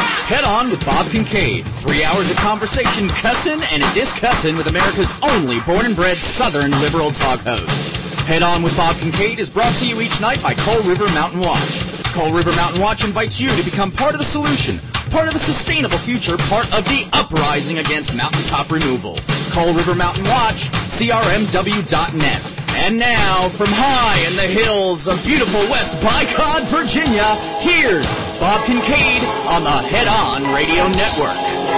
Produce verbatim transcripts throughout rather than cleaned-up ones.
Head On with Bob Kincaid. Three hours of conversation, cussing, and discussing with America's only born-and-bred Southern liberal talk host. Head On with Bob Kincaid is brought to you each night by Coal River Mountain Watch. Coal River Mountain Watch invites you to become part of the solution, part of a sustainable future, part of the uprising against mountaintop removal. Coal River Mountain Watch, C R M W dot net. And now, from high in the hills of beautiful West Bicod, Virginia, here's Bob Kincaid on the Head On Radio Network.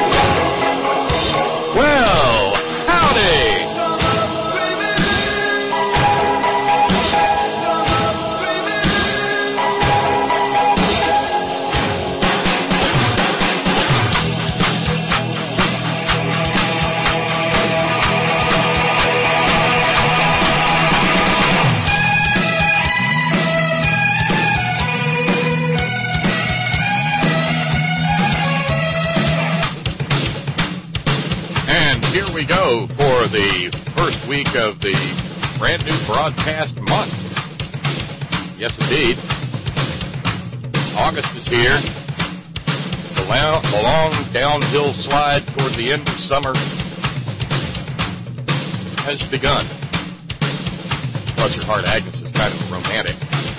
Well, howdy! Here we go for the first week of the brand new broadcast month. Yes, indeed. August is here. The long, the long downhill slide toward the end of summer has begun. Bless her heart, Agnes is kind of a romantic.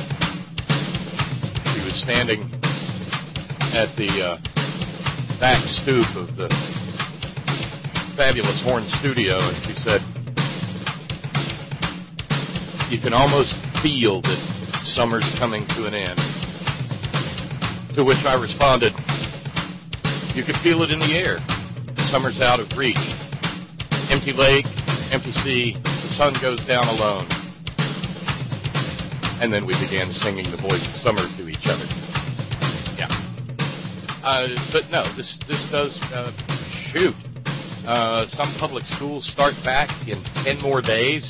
She was standing at the uh, back stoop of the Fabulous Horn Studio, and she said, you can almost feel that summer's coming to an end. To which I responded, you can feel it in the air. Summer's out of reach. Empty lake, empty sea, the sun goes down alone. And then we began singing the Boys of Summer to each other. Yeah. Uh, but no, this, this does, uh, shoot. Uh, some public schools start back in ten more days.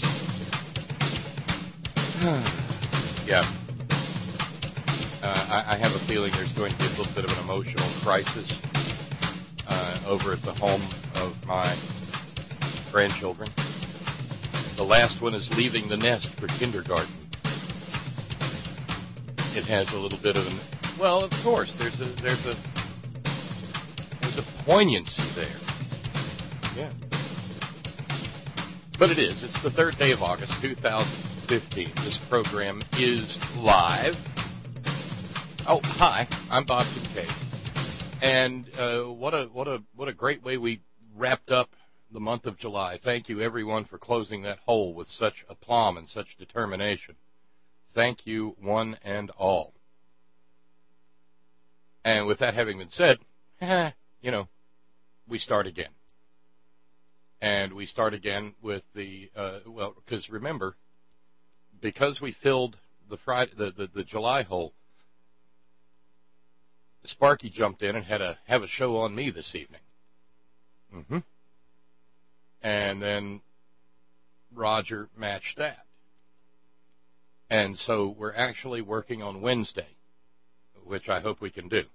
yeah. Uh, I, I have a feeling there's going to be a little bit of an emotional crisis uh, over at the home of my grandchildren. The last one is leaving the nest for kindergarten. It has a little bit of an... Well, of course, there's a there's a there's a poignancy there. Yeah. But it is. It's the third day of August, two thousand fifteen. This program is live. Oh, hi. I'm Bob Kincaid. And uh, what a what a what a great way we wrapped up the month of July. Thank you, everyone, for closing that hole with such aplomb and such determination. Thank you, one and all. And with that having been said, you know, we start again. And we start again with the, uh, well, because remember, because we filled the Friday, the, the, the July hole, Sparky jumped in and had a have a show on me this evening. Mm-hmm. And then Roger matched that. And so we're actually working on Wednesday, which I hope we can do.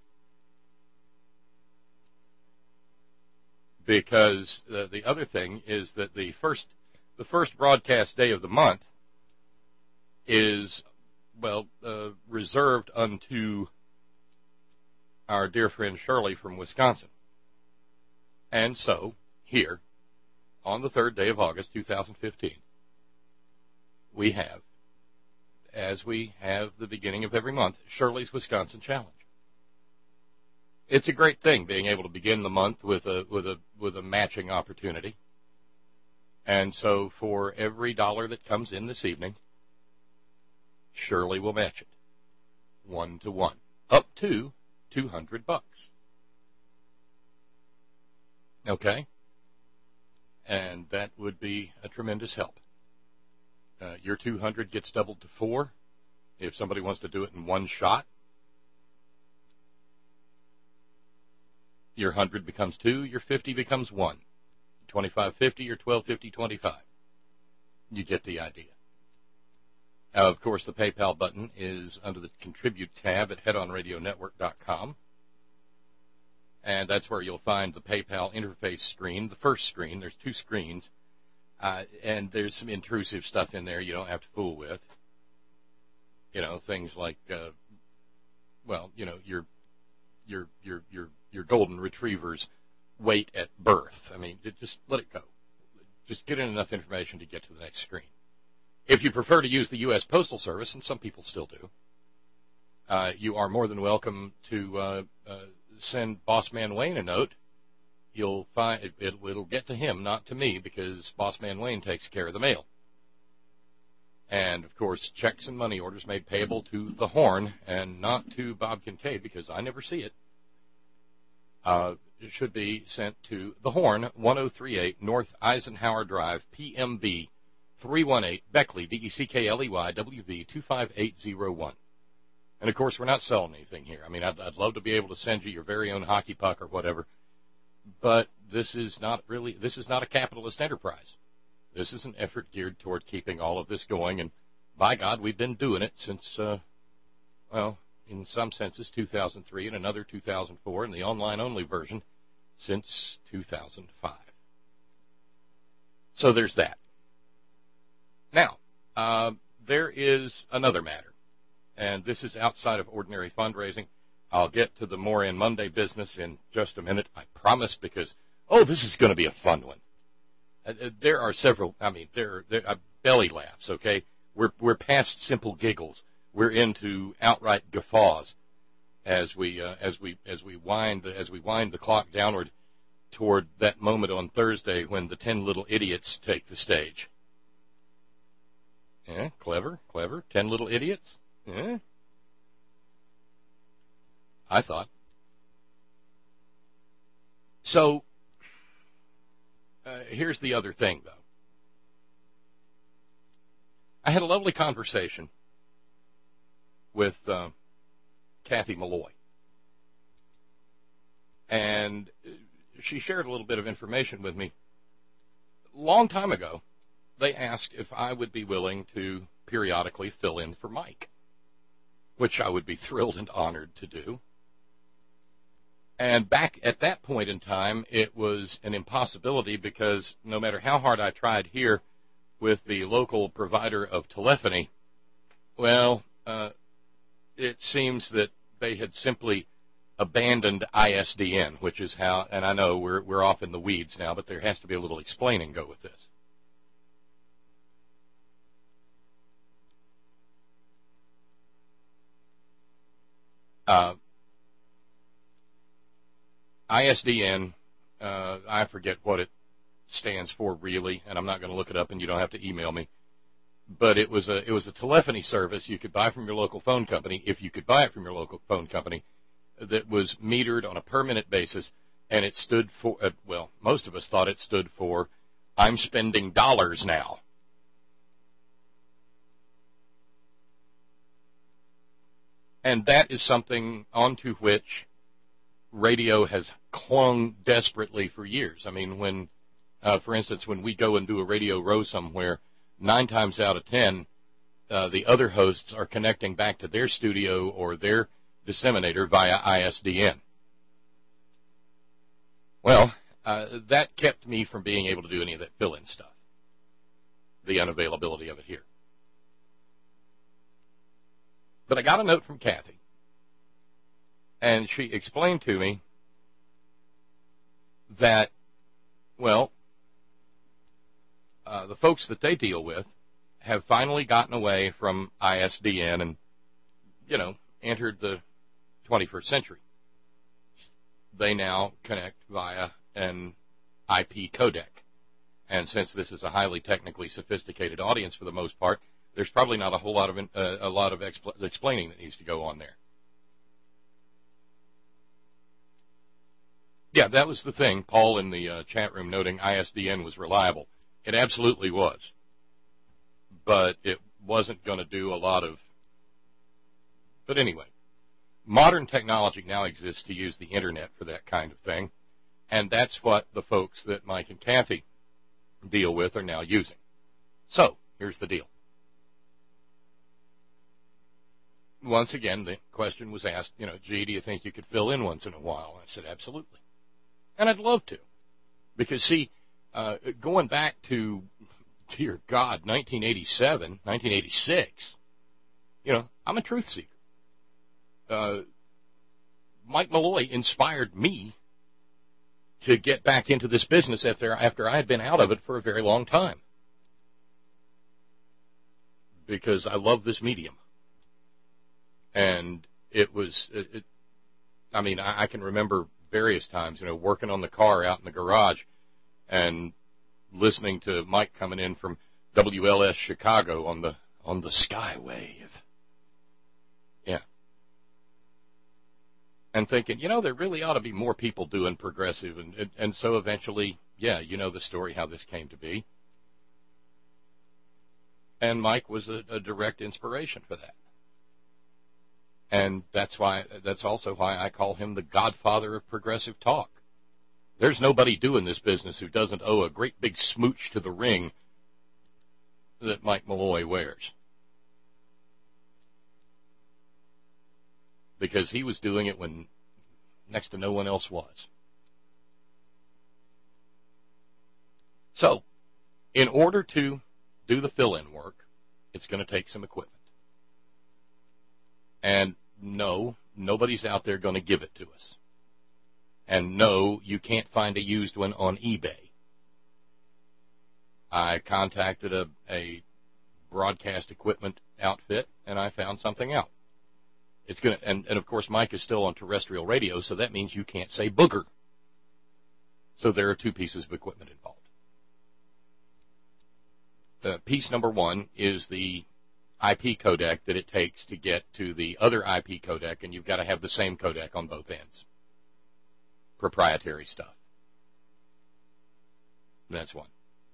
Because uh, the other thing is that the first the first broadcast day of the month is, well, uh, reserved unto our dear friend Shirley from Wisconsin. And so, here, on the third day of August, two thousand fifteen, we have, as we have the beginning of every month, Shirley's Wisconsin Challenge. It's a great thing being able to begin the month with a with a with a matching opportunity. And so for every dollar that comes in this evening, Shirley will match it. One to one. Up to two hundred bucks. Okay? And that would be a tremendous help. Uh, your two hundred gets doubled to four. If somebody wants to do it in one shot, your one hundred becomes two, your fifty becomes one. twenty-five fifty, your twelve fifty, twenty-five. You get the idea. Uh, of course, the PayPal button is under the Contribute tab at head on radio network dot com. And that's where you'll find the PayPal interface screen, the first screen. There's two screens. Uh, and there's some intrusive stuff in there you don't have to fool with. You know, things like, uh, well, you know, your your your your your golden retriever's weight at birth. I mean, just let it go. Just get in enough information to get to the next screen. If you prefer to use the U S Postal Service, and some people still do, uh, you are more than welcome to uh, uh, send Boss Man Wayne a note. You'll find it, it, it'll get to him, not to me, because Boss Man Wayne takes care of the mail. And, of course, checks and money orders made payable to the Horn and not to Bob Kincaid, because I never see it. Uh, it should be sent to the Horn, one oh three eight North Eisenhower Drive, P M B three one eight, Beckley, B E C K L E Y, W V two five eight zero one. And, of course, we're not selling anything here. I mean, I'd, I'd love to be able to send you your very own hockey puck or whatever, but this is not really, this is not a capitalist enterprise. This is an effort geared toward keeping all of this going, and by God, we've been doing it since, uh, well, in some senses, two thousand three, and another two thousand four, and the online-only version since two thousand five. So there's that. Now, uh, there is another matter, and this is outside of ordinary fundraising. I'll get to the more in Monday business in just a minute, I promise, because, oh, this is going to be a fun one. Uh, there are several, I mean, there are uh, belly laughs, okay? We're, we're past simple giggles. We're into outright guffaws as we uh, as we as we wind as we wind the clock downward toward that moment on Thursday when the ten little idiots take the stage. Yeah, clever, clever. Ten little idiots. Yeah. I thought. So uh, here's the other thing, though. I had a lovely conversation with uh, Kathy Malloy. And she shared a little bit of information with me. A long time ago, they asked if I would be willing to periodically fill in for Mike, which I would be thrilled and honored to do. And back at that point in time, it was an impossibility because no matter how hard I tried here with the local provider of telephony, well, uh, it seems that they had simply abandoned I S D N, which is how, and I know we're we're off in the weeds now, but there has to be a little explaining go with this. Uh, I S D N, uh, I forget what it stands for really, and I'm not going to look it up, and you don't have to email me. But it was a it was a telephony service you could buy from your local phone company, if you could buy it from your local phone company, that was metered on a per minute basis, and it stood for, uh, well, most of us thought it stood for, I'm spending dollars now. And that is something onto which radio has clung desperately for years. I mean, when, uh, for instance, when we go and do a radio row somewhere, nine times out of ten, uh, the other hosts are connecting back to their studio or their disseminator via I S D N. Well, uh, that kept me from being able to do any of that fill-in stuff, the unavailability of it here. But I got a note from Kathy, and she explained to me that, well, uh, the folks that they deal with have finally gotten away from I S D N and, you know, entered the twenty-first century. They now connect via an I P codec. And since this is a highly technically sophisticated audience for the most part, there's probably not a whole lot of uh, a lot of expl- explaining that needs to go on there. Yeah, that was the thing. Paul in the uh, chat room noting I S D N was reliable. It absolutely was. But it wasn't going to do a lot of... But anyway, modern technology now exists to use the Internet for that kind of thing, and that's what the folks that Mike and Kathy deal with are now using. So, here's the deal. Once again, the question was asked, you know, gee, do you think you could fill in once in a while? I said, absolutely. And I'd love to. Because, see, uh, going back to, dear God, nineteen eighty-seven, nineteen eighty-six, you know, I'm a truth seeker. Uh, Mike Malloy inspired me to get back into this business after after I had been out of it for a very long time, because I love this medium. And it was, it, it, I mean, I, I can remember various times, you know, working on the car out in the garage and listening to Mike coming in from W L S Chicago on the on the Skywave. Yeah. And thinking, you know, there really ought to be more people doing progressive. And, and, and so eventually, yeah, you know the story how this came to be. And Mike was a, a direct inspiration for that. And that's why, that's also why I call him the godfather of progressive talk. There's nobody doing this business who doesn't owe a great big smooch to the ring that Mike Malloy wears. Because he was doing it when next to no one else was. So, in order to do the fill-in work, it's going to take some equipment. And no, nobody's out there going to give it to us. And no, you can't find a used one on eBay. I contacted a, a broadcast equipment outfit, and I found something out. It's gonna, and, and of course, Mike is still on terrestrial radio, so that means you can't say booger. So there are two pieces of equipment involved. Uh, piece number one is the I P codec that it takes to get to the other I P codec, and you've got to have the same codec on both ends. Proprietary stuff. That's one.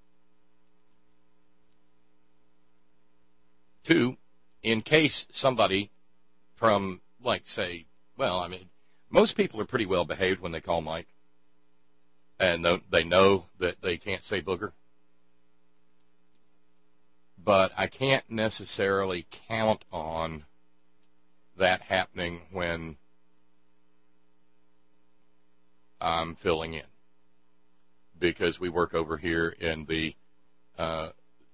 Two, in case somebody from, like, say, well, I mean, most people are pretty well behaved when they call Mike, and they know that they can't say booger. But I can't necessarily count on that happening when I'm filling in, because we work over here in the uh,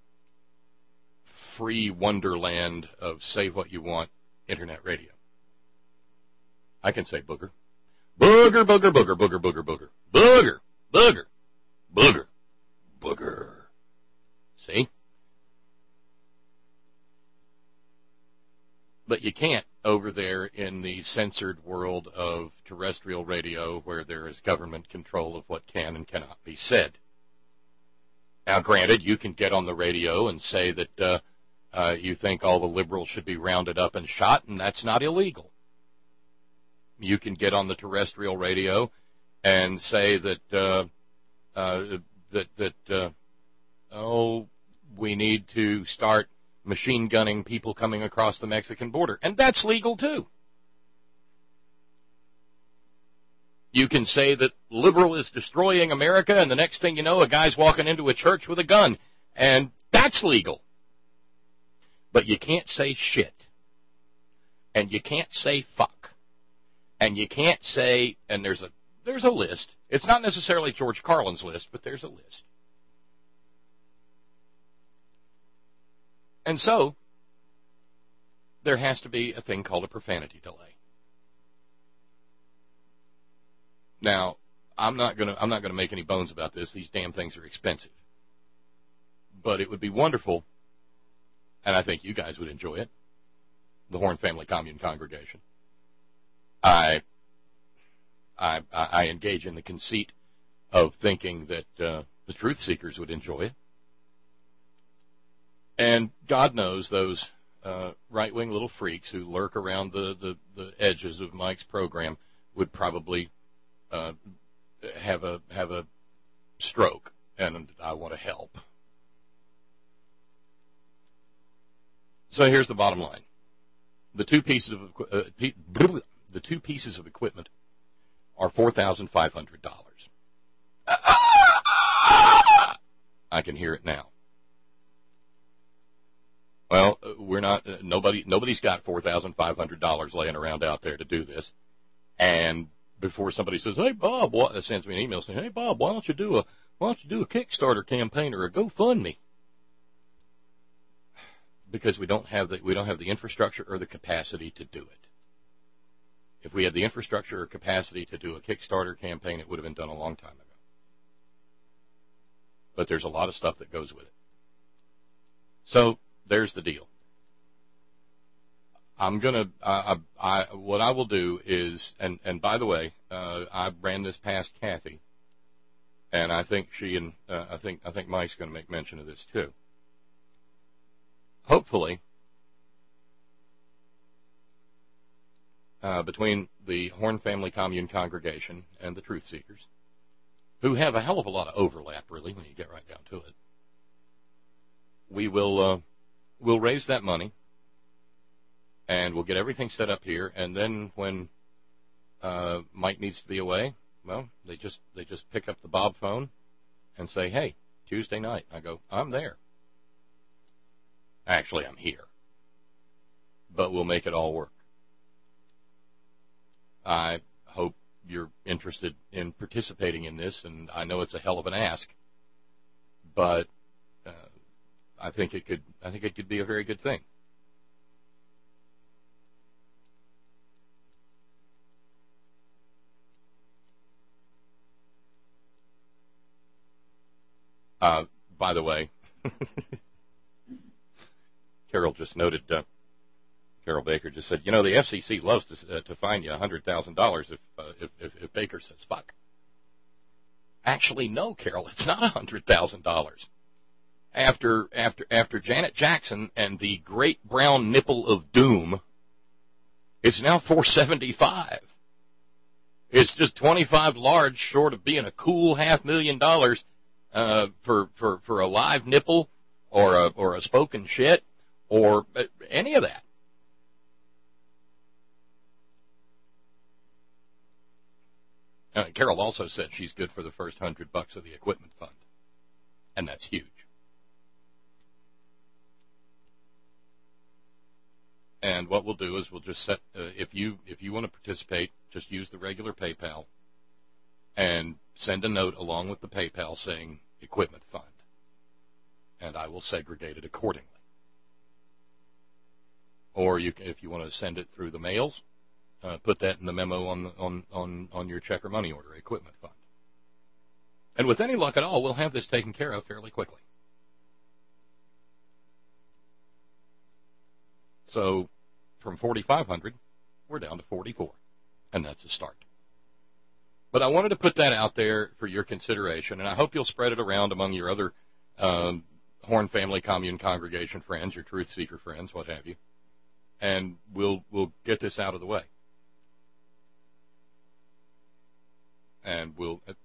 free wonderland of say what you want internet radio. I can say booger. Booger, booger, booger, booger, booger, booger. Booger, booger, booger, booger. See? But you can't over there in the censored world of terrestrial radio where there is government control of what can and cannot be said. Now, granted, you can get on the radio and say that uh, uh, you think all the liberals should be rounded up and shot, and that's not illegal. You can get on the terrestrial radio and say that uh, uh, that that uh, oh, we need to start machine gunning people coming across the Mexican border, and that's legal too. You can say that liberal is destroying America, and the next thing you know, a guy's walking into a church with a gun, and that's legal. But you can't say shit, and you can't say fuck, and you can't say, and there's a there's a list. It's not necessarily George Carlin's list, but there's a list. And so, there has to be a thing called a profanity delay. Now, I'm not gonna I'm not gonna make any bones about this. These damn things are expensive. But it would be wonderful, and I think you guys would enjoy it, the Horn Family Commune Congregation. I I, I engage in the conceit of thinking that uh, the truth seekers would enjoy it. And God knows those uh, right-wing little freaks who lurk around the, the, the edges of Mike's program would probably uh, have a have a stroke, and I want to help. So here's the bottom line: the two pieces of uh, the two pieces of equipment are four thousand five hundred dollars. I can hear it now. Well, we're not. Uh, nobody. Nobody's got four thousand five hundred dollars laying around out there to do this. And before somebody says, "Hey Bob," what, sends me an email saying, "Hey Bob, why don't you do a why don't you do a Kickstarter campaign or a GoFundMe?" Because we don't have the we don't have the infrastructure or the capacity to do it. If we had the infrastructure or capacity to do a Kickstarter campaign, it would have been done a long time ago. But there's a lot of stuff that goes with it. So there's the deal. I'm gonna. I, I, I, what I will do is, and and by the way, uh, I ran this past Kathy, and I think she and uh, I think I think Mike's going to make mention of this too. Hopefully, uh, between the Horn Family Commune congregation and the Truth Seekers, who have a hell of a lot of overlap, really, when you get right down to it, we will uh, we'll raise that money. And we'll get everything set up here, and then when uh, Mike needs to be away, well, they just they just pick up the Bob phone and say, "Hey, Tuesday night." I go, "I'm there." Actually, I'm here, but we'll make it all work. I hope you're interested in participating in this, and I know it's a hell of an ask, but uh, I think it could I think it could be a very good thing. Uh, by the way, Carol just noted, uh, Carol Baker just said, you know, the F C C loves to, uh, to fine you one hundred thousand dollars if, uh, if, if, if Baker says fuck. Actually, no, Carol, it's not one hundred thousand dollars. After, after, after Janet Jackson and the great brown nipple of doom, it's now four hundred seventy-five dollars. It's just twenty-five large short of being a cool half million dollars. Uh, for, for, for a live nipple or a, or a spoken shit or any of that. Uh, Carol also said she's good for the first hundred bucks of the equipment fund. And that's huge. And what we'll do is we'll just set, uh, if you, if you want to participate, just use the regular PayPal and send a note along with the PayPal saying equipment fund, and I will segregate it accordingly. Or you can, if you want to send it through the mails, uh, put that in the memo on, the, on on on your check or money order, equipment fund. And with any luck at all, we'll have this taken care of fairly quickly. So from forty-five hundred, we're down to forty-four, and that's a start. But I wanted to put that out there for your consideration, and I hope you'll spread it around among your other um, Horn Family Commune congregation friends, your Truth Seeker friends, what have you, and we'll we'll get this out of the way. And we'll. Uh,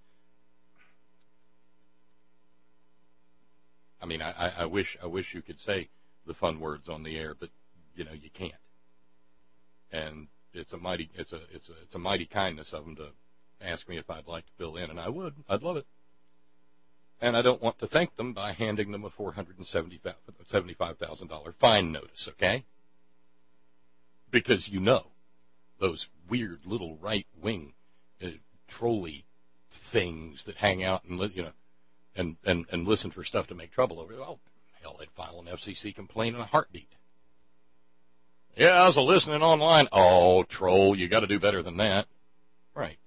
I mean, I, I wish I wish you could say the fun words on the air, but you know you can't. And it's a mighty it's a it's a it's a mighty kindness of them to ask me if I'd like to fill in, and I would. I'd love it. And I don't want to thank them by handing them a four hundred seventy-five thousand dollars fine notice, okay? Because you know, those weird little right-wing uh, trolley things that hang out and, you know, and, and, and listen for stuff to make trouble over. Well, hell, they'd file an F C C complaint in a heartbeat. Yeah, I was listening online. Oh, troll, you got to do better than that. Right.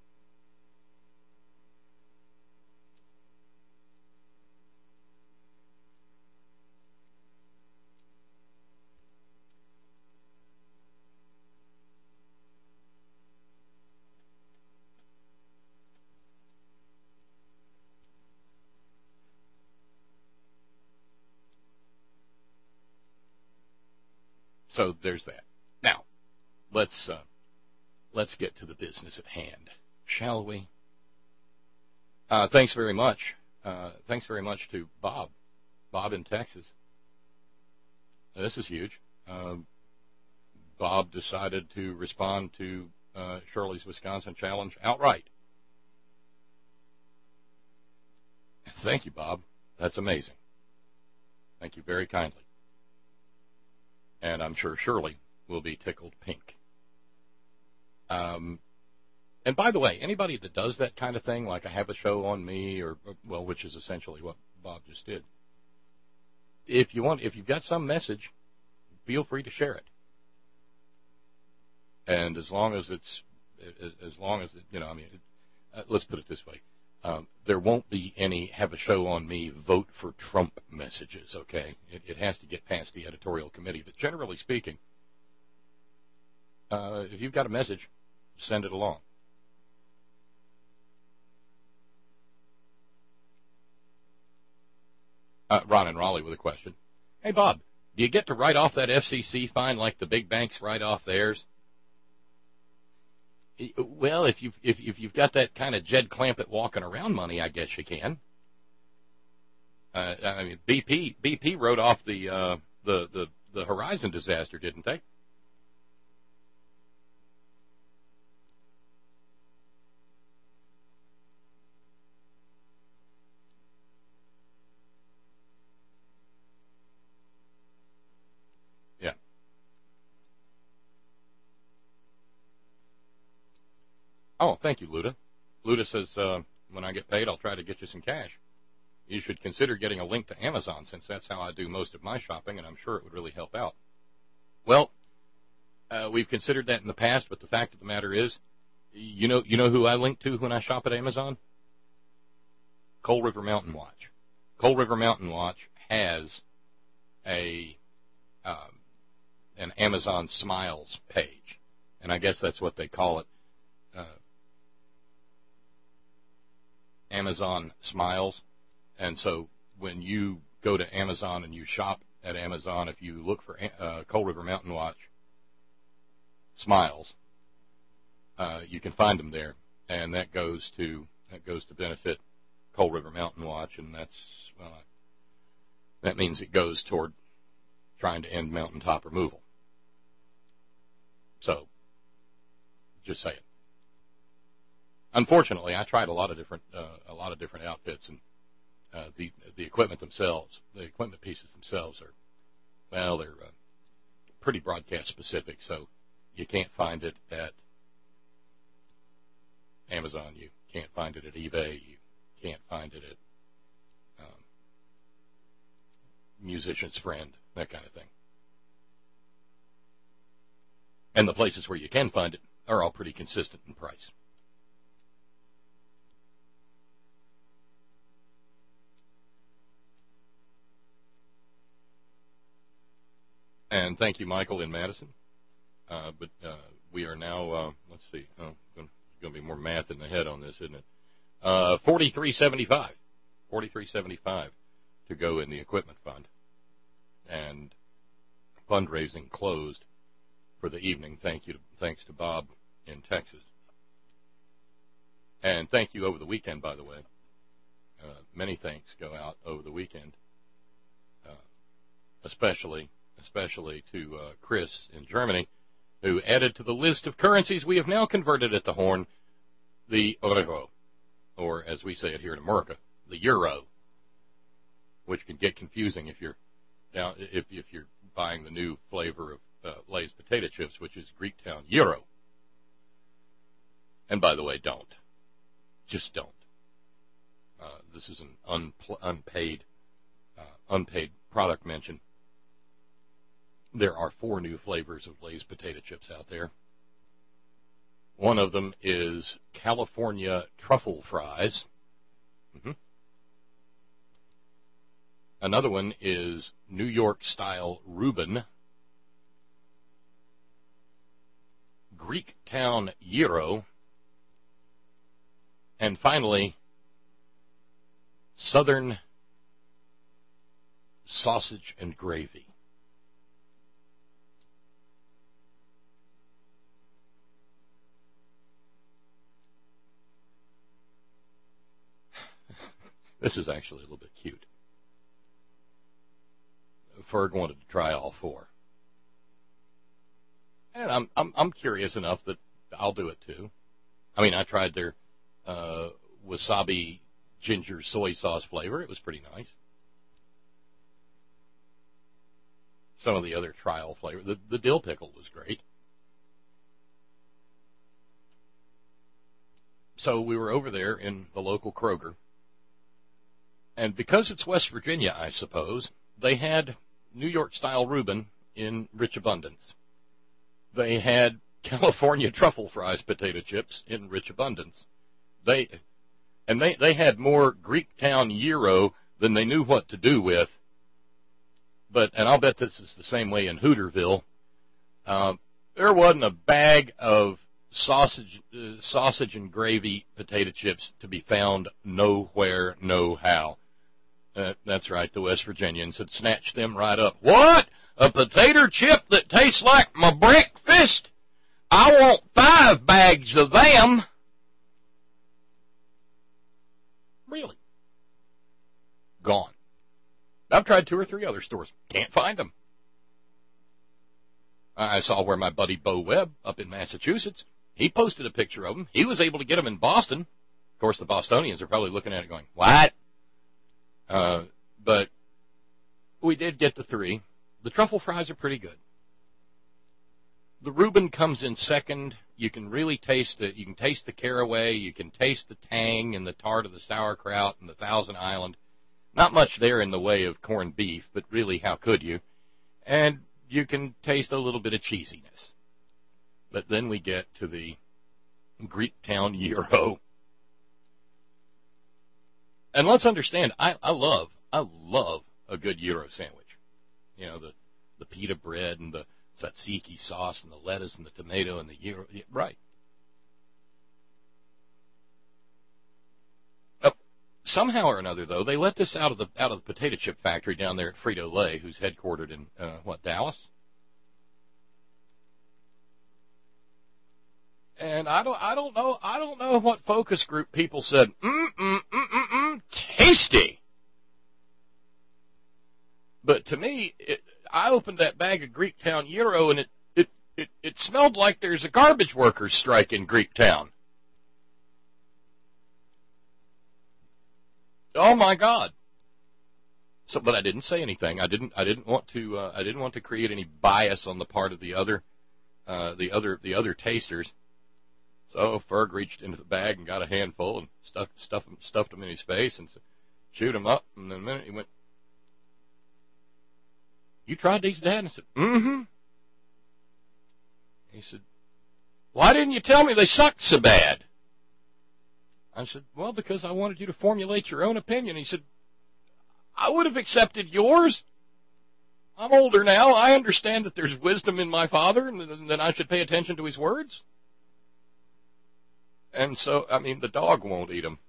So there's that. Now, let's uh, let's get to the business at hand, shall we? Uh, thanks very much. Uh, thanks very much to Bob, Bob in Texas. This is huge. Um, Bob decided to respond to uh, Shirley's Wisconsin Challenge outright. Thank you, Bob. That's amazing. Thank you very kindly. And I'm sure Shirley will be tickled pink. Um, and by the way, anybody that does that kind of thing, like I have a show on me, or well, which is essentially what Bob just did. If you want, if you've got some message, feel free to share it. And as long as it's, as long as, it, you know, I mean, it, uh, let's put it this way. Um, there won't be any have a show on me, vote for Trump messages, okay? It, it has to get past the editorial committee. But generally speaking, uh, if you've got a message, send it along. Uh, Ron in Raleigh with a question. Hey, Bob, do you get to write off that F C C fine like the big banks write off theirs? Well, if you've, if, if you've got that kind of Jed Clampett walking around money, I guess you can. Uh, I mean, B P B P wrote off the, uh, the the the Horizon disaster, didn't they? Yeah. Oh, thank you, Luda. Luda says, uh, when I get paid, I'll try to get you some cash. You should consider getting a link to Amazon, since that's how I do most of my shopping, and I'm sure it would really help out. Well, uh, we've considered that in the past, but the fact of the matter is, you know, you know who I link to when I shop at Amazon? Coal River Mountain Watch. Coal River Mountain Watch has a um, an Amazon Smiles page, and I guess that's what they call it. Uh, Amazon Smiles. And so when you go to Amazon and you shop at Amazon, if you look for uh, Coal River Mountain Watch Smiles, uh, you can find them there, and that goes to that goes to benefit Coal River Mountain Watch, and that's well, that means it goes toward trying to end mountaintop removal. So, just saying. Unfortunately, I tried a lot of different uh, a lot of different outfits, and uh, the the equipment themselves, the equipment pieces themselves are, well, they're uh, pretty broadcast specific. So you can't find it at Amazon, you can't find it at eBay, you can't find it at um, Musician's Friend, that kind of thing. And the places where you can find it are all pretty consistent in price. And thank you, Michael, in Madison. Uh, but uh, we are now, uh, let's see, oh, there's going to be more math in the head on this, isn't it? Uh, forty-three seventy-five, forty-three seventy-five to go in the equipment fund. And fundraising closed for the evening. Thank you, to, thanks to Bob in Texas. And thank you over the weekend, by the way. Uh, many thanks go out over the weekend, uh, especially especially to uh, Chris in Germany, who added to the list of currencies we have now converted at the Horn, the euro, or as we say it here in America, the euro, which can get confusing if you're now if if you're buying the new flavor of uh, Lay's potato chips, which is Greektown Euro. And by the way, don't. Just don't. Uh, this is an unpl- unpaid uh, unpaid product mention. There are four new flavors of Lay's potato chips out there. One of them is California truffle fries. Mm-hmm. Another one is New York style Reuben. Greektown Gyro. And finally, Southern sausage and gravy. This is actually a little bit cute. Ferg wanted to try all four. And I'm I'm I'm curious enough that I'll do it too. I mean, I tried their uh, wasabi ginger soy sauce flavor. It was pretty nice. Some of the other trial flavor, the, the dill pickle was great. So we were over there in the local Kroger. And because it's West Virginia, I suppose, they had New York-style Reuben in rich abundance. They had California truffle fries potato chips in rich abundance. They and they, they had more Greektown gyro than they knew what to do with. But and I'll bet this is the same way in Hooterville. Uh, there wasn't a bag of sausage uh, sausage and gravy potato chips to be found nowhere, no how. Uh, that's right, the West Virginians had snatched them right up. What? A potato chip that tastes like my breakfast? I want five bags of them. Really? Gone. I've tried two or three other stores. Can't find them. I saw where my buddy Bo Webb up in Massachusetts, he posted a picture of them. He was able to get them in Boston. Of course, the Bostonians are probably looking at it going, what? Uh, but we did get the three. The truffle fries are pretty good. The Reuben comes in second. You can really taste it. You can taste the caraway. You can taste the tang and the tart of the sauerkraut and the Thousand Island. Not much there in the way of corned beef, but really, how could you? And you can taste a little bit of cheesiness. But then we get to the Greektown gyro. And let's understand, I, I love, I love a good gyro sandwich. You know, the, the pita bread and the tzatziki sauce and the lettuce and the tomato and the gyro. Yeah, right. Oh, somehow or another, though, they let this out of the out of the potato chip factory down there at Frito-Lay, who's headquartered in uh, what, Dallas? And I don't, I don't know, I don't know what focus group people said. Mm mm mm mm mm, tasty. But to me, it, I opened that bag of Greektown gyro, and it, it, it, it smelled like there's a garbage workers strike in Greektown. Oh my God! So, but I didn't say anything. I didn't. I didn't want to. Uh, I didn't want to create any bias on the part of the other, uh, the other, the other tasters. So Ferg reached into the bag and got a handful and stuffed, stuffed, stuffed them in his face and chewed them up. And in a minute he went, "You tried these, Dad?" And I said, "Mm-hmm." He said, "Why didn't you tell me they sucked so bad?" I said, "Well, because I wanted you to formulate your own opinion." He said, "I would have accepted yours. I'm older now. I understand that there's wisdom in my father and that I should pay attention to his words." And so, I mean, the dog won't eat them.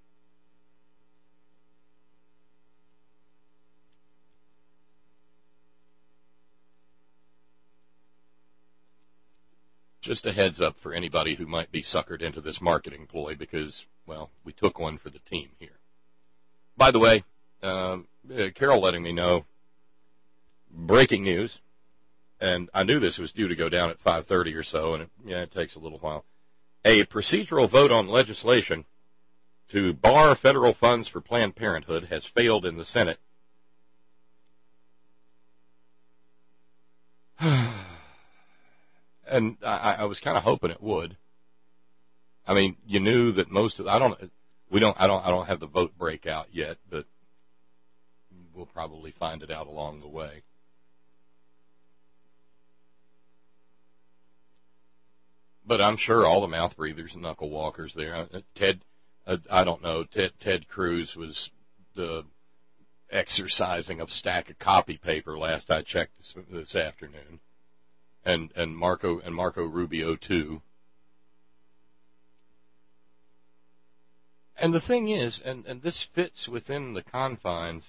Just a heads up for anybody who might be suckered into this marketing ploy because, well, we took one for the team here. By the way, um, uh, Carol letting me know, breaking news, and I knew this was due to go down at five thirty or so, and it, yeah, it takes a little while. A procedural vote on legislation to bar federal funds for Planned Parenthood has failed in the Senate. And I, I was kind of hoping it would. I mean, you knew that most of I don't we don't I don't I don't have the vote breakout yet, but we'll probably find it out along the way. But I'm sure all the mouth breathers and knuckle walkers there. Ted, uh, I don't know. Ted, Ted Cruz was the exercising of stack of copy paper last I checked this, this afternoon, and and Marco and Marco Rubio too. And the thing is, and and this fits within the confines.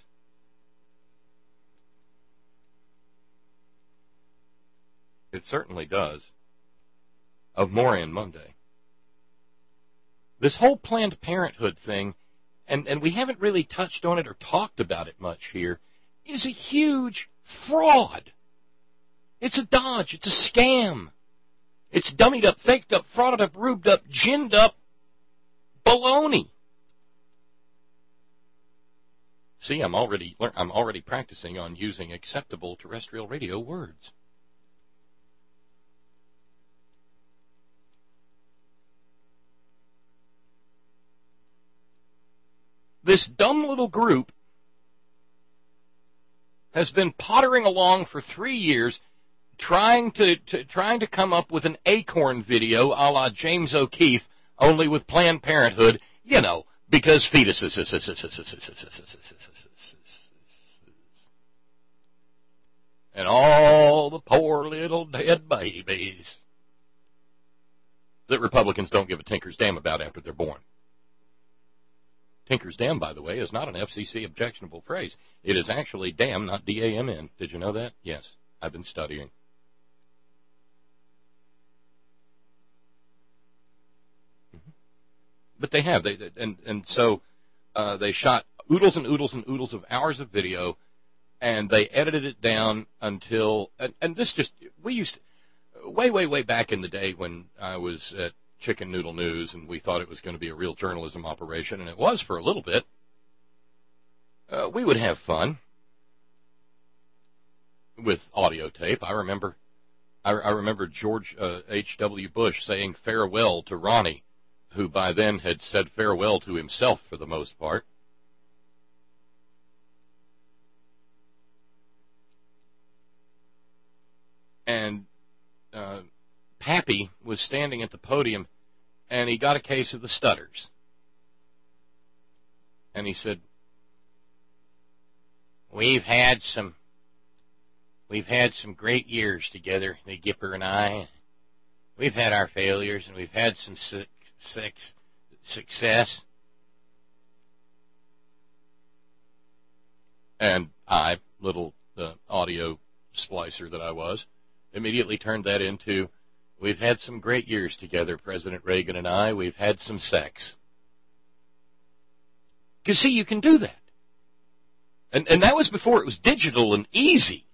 It certainly does. Of Moran Monday. This whole Planned Parenthood thing, and, and we haven't really touched on it or talked about it much here, is a huge fraud. It's a dodge. It's a scam. It's dummied up, faked up, frauded up, rubed up, ginned up baloney. See, I'm already I'm already practicing on using acceptable terrestrial radio words. This dumb little group has been pottering along for three years, trying to, to trying to come up with an Acorn video a la James O'Keefe, only with Planned Parenthood, you know, because fetuses. And all the poor little dead babies that Republicans don't give a tinker's damn about after they're born. Tinker's damn, by the way, is not an F C C objectionable phrase. It is actually damn, not D A M N. Did you know that? Yes, I've been studying. Mm-hmm. But they have. They and and so uh, they shot oodles and oodles and oodles of hours of video, and they edited it down until and, and this just we used to, way way way back in the day when I was at Chicken Noodle News, and we thought it was going to be a real journalism operation, and it was for a little bit. Uh, we would have fun with audio tape. I remember, I, I remember George uh, H W Bush saying farewell to Ronnie, who by then had said farewell to himself for the most part. And uh, Pappy was standing at the podium, and he got a case of the stutters. And he said, We've had some, we've had some great years together, the Gipper and I. We've had our failures, and we've had some su- su- success. And I, little uh, audio splicer that I was, immediately turned that into, we've had some great years together, President Reagan and I. We've had some sex. Because, see, you can do that. And and that was before it was digital and easy.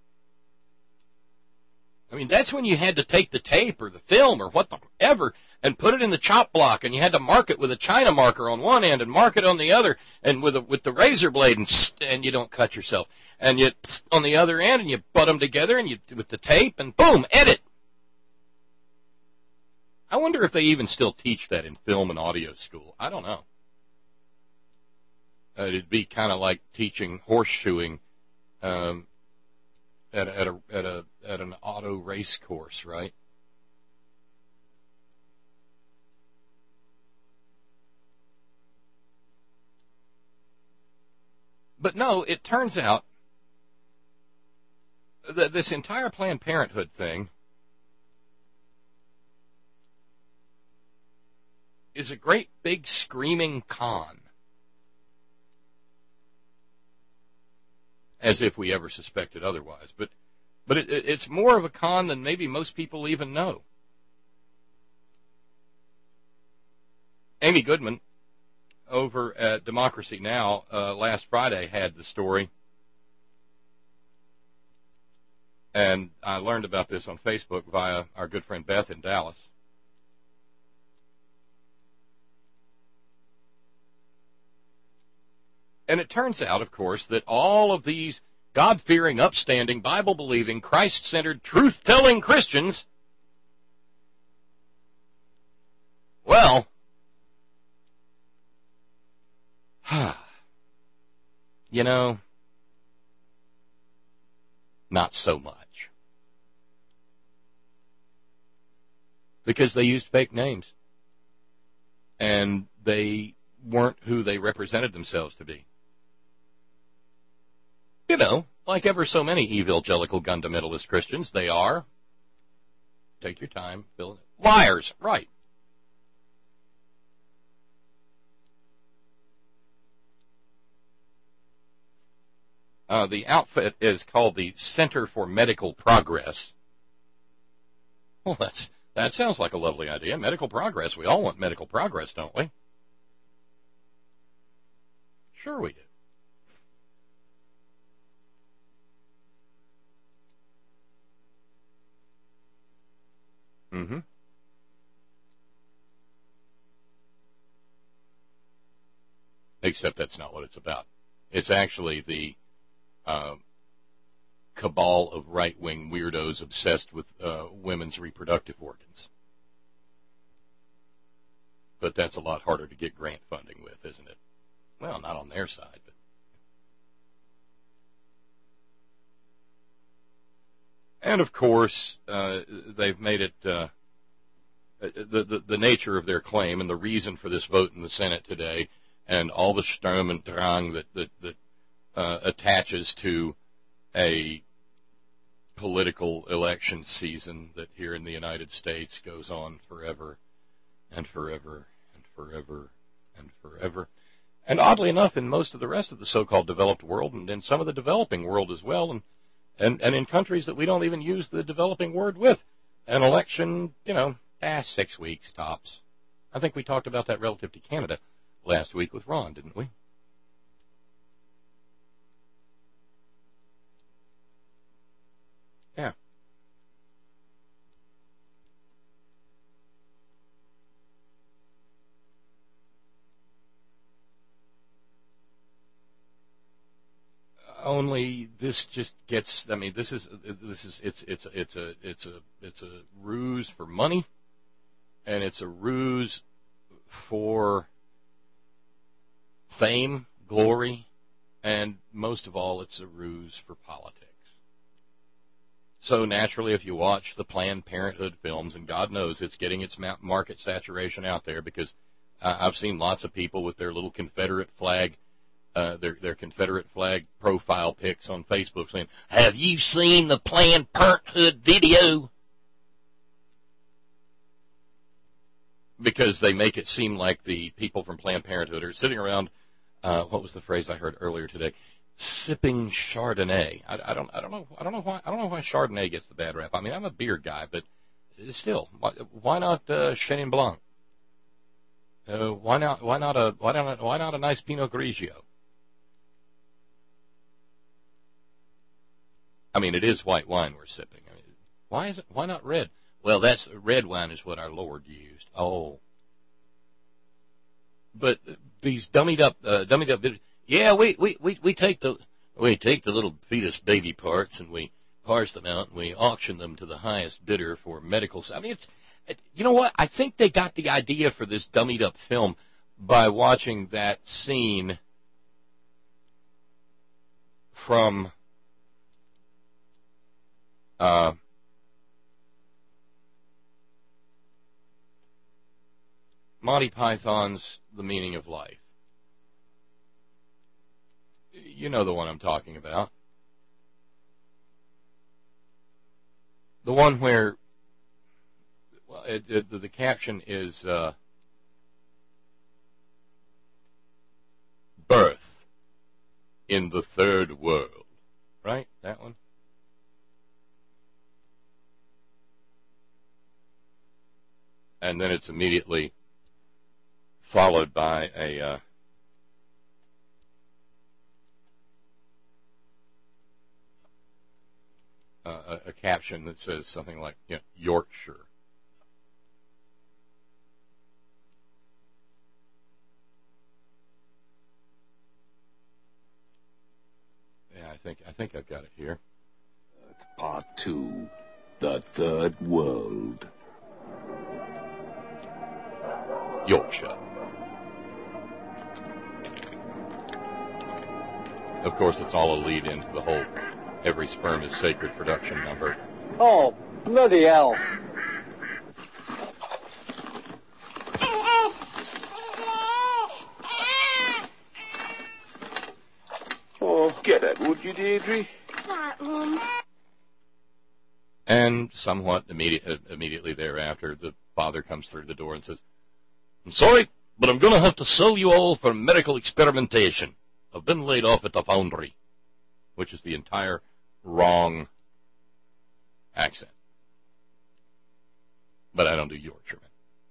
I mean, that's when you had to take the tape or the film or whatever and put it in the chop block, and you had to mark it with a China marker on one end and mark it on the other, and with a, with the razor blade, and and you don't cut yourself. And you on the other end, and you butt them together, and you with the tape, and boom, edit. I wonder if they even still teach that in film and audio school. I don't know. Uh, it'd be kind of like teaching horseshoeing um, at, at a at a at an auto race course, right? But no, it turns out that this entire Planned Parenthood thing is a great big screaming con. As if we ever suspected otherwise. But but it, it's more of a con than maybe most people even know. Amy Goodman, over at Democracy Now! Uh, last Friday, had the story. And I learned about this on Facebook via our good friend Beth in Dallas. And it turns out, of course, that all of these God-fearing, upstanding, Bible-believing, Christ-centered, truth-telling Christians, well, you know, not so much. Because they used fake names. And they weren't who they represented themselves to be. You know, like ever so many evangelical fundamentalist Christians, they are, take your time, fill it, liars, right. Uh, the outfit is called the Center for Medical Progress. Well, that's that sounds like a lovely idea. Medical progress. We all want medical progress, don't we? Sure we do. Mm-hmm. Except that's not what it's about. It's actually the uh, cabal of right-wing weirdos obsessed with uh, women's reproductive organs. But that's a lot harder to get grant funding with, isn't it? Well, not on their side, but... And, of course, uh, they've made it uh, the, the, the nature of their claim and the reason for this vote in the Senate today and all the Sturm und Drang that, that, that uh, attaches to a political election season that here in the United States goes on forever and forever and forever and forever. And oddly enough, in most of the rest of the so-called developed world and in some of the developing world as well, and, and, and in countries that we don't even use the developing word with, an election, you know, ah, six weeks tops. I think we talked about that relative to Canada last week with Ron, didn't we? Yeah. Only this just gets. I mean, this is this is it's it's it's a it's a it's a ruse for money, and it's a ruse for fame, glory, and most of all, it's a ruse for politics. So naturally, if you watch the Planned Parenthood films, and God knows it's getting its market saturation out there, because uh, I've seen lots of people with their little Confederate flag. Uh, their, their Confederate flag profile pics on Facebook saying, "Have you seen the Planned Parenthood video?" Because they make it seem like the people from Planned Parenthood are sitting around, uh, what was the phrase I heard earlier today? Sipping Chardonnay. I, I don't, I don't know, I don't know why, I don't know why Chardonnay gets the bad rap. I mean, I'm a beer guy, but still, why, why not uh, Chenin Blanc? Uh, why not, why not a, why not, why not a nice Pinot Grigio? I mean, it is white wine we're sipping. I mean, why is it? Why not red? Well, that's red wine is what our Lord used. Oh, but these dummied up, uh, dummied up. Yeah, we, we, we, we take the we take the little fetus baby parts and we parse them out and we auction them to the highest bidder for medical. I mean, it's you know what? I think they got the idea for this dummied up film by watching that scene from. Uh, Monty Python's The Meaning of Life. You know the one I'm talking about. The one where well, it, it, the, the caption is uh, Birth in the Third World. Right? That one? And then it's immediately followed by a uh, a, a caption that says something like, you know, Yorkshire. Yeah, I think I think I've got it here. Part two, the Third World. Yorkshire. Of course, it's all a lead into the whole Every Sperm is Sacred production number. Oh, bloody hell. Oh, get it, would you, Deirdre? That one. And somewhat immediate, uh, immediately thereafter, the father comes through the door and says, "I'm sorry, but I'm going to have to sell you all for medical experimentation. I've been laid off at the foundry," which is the entire wrong accent. But I don't do Yorkshireman.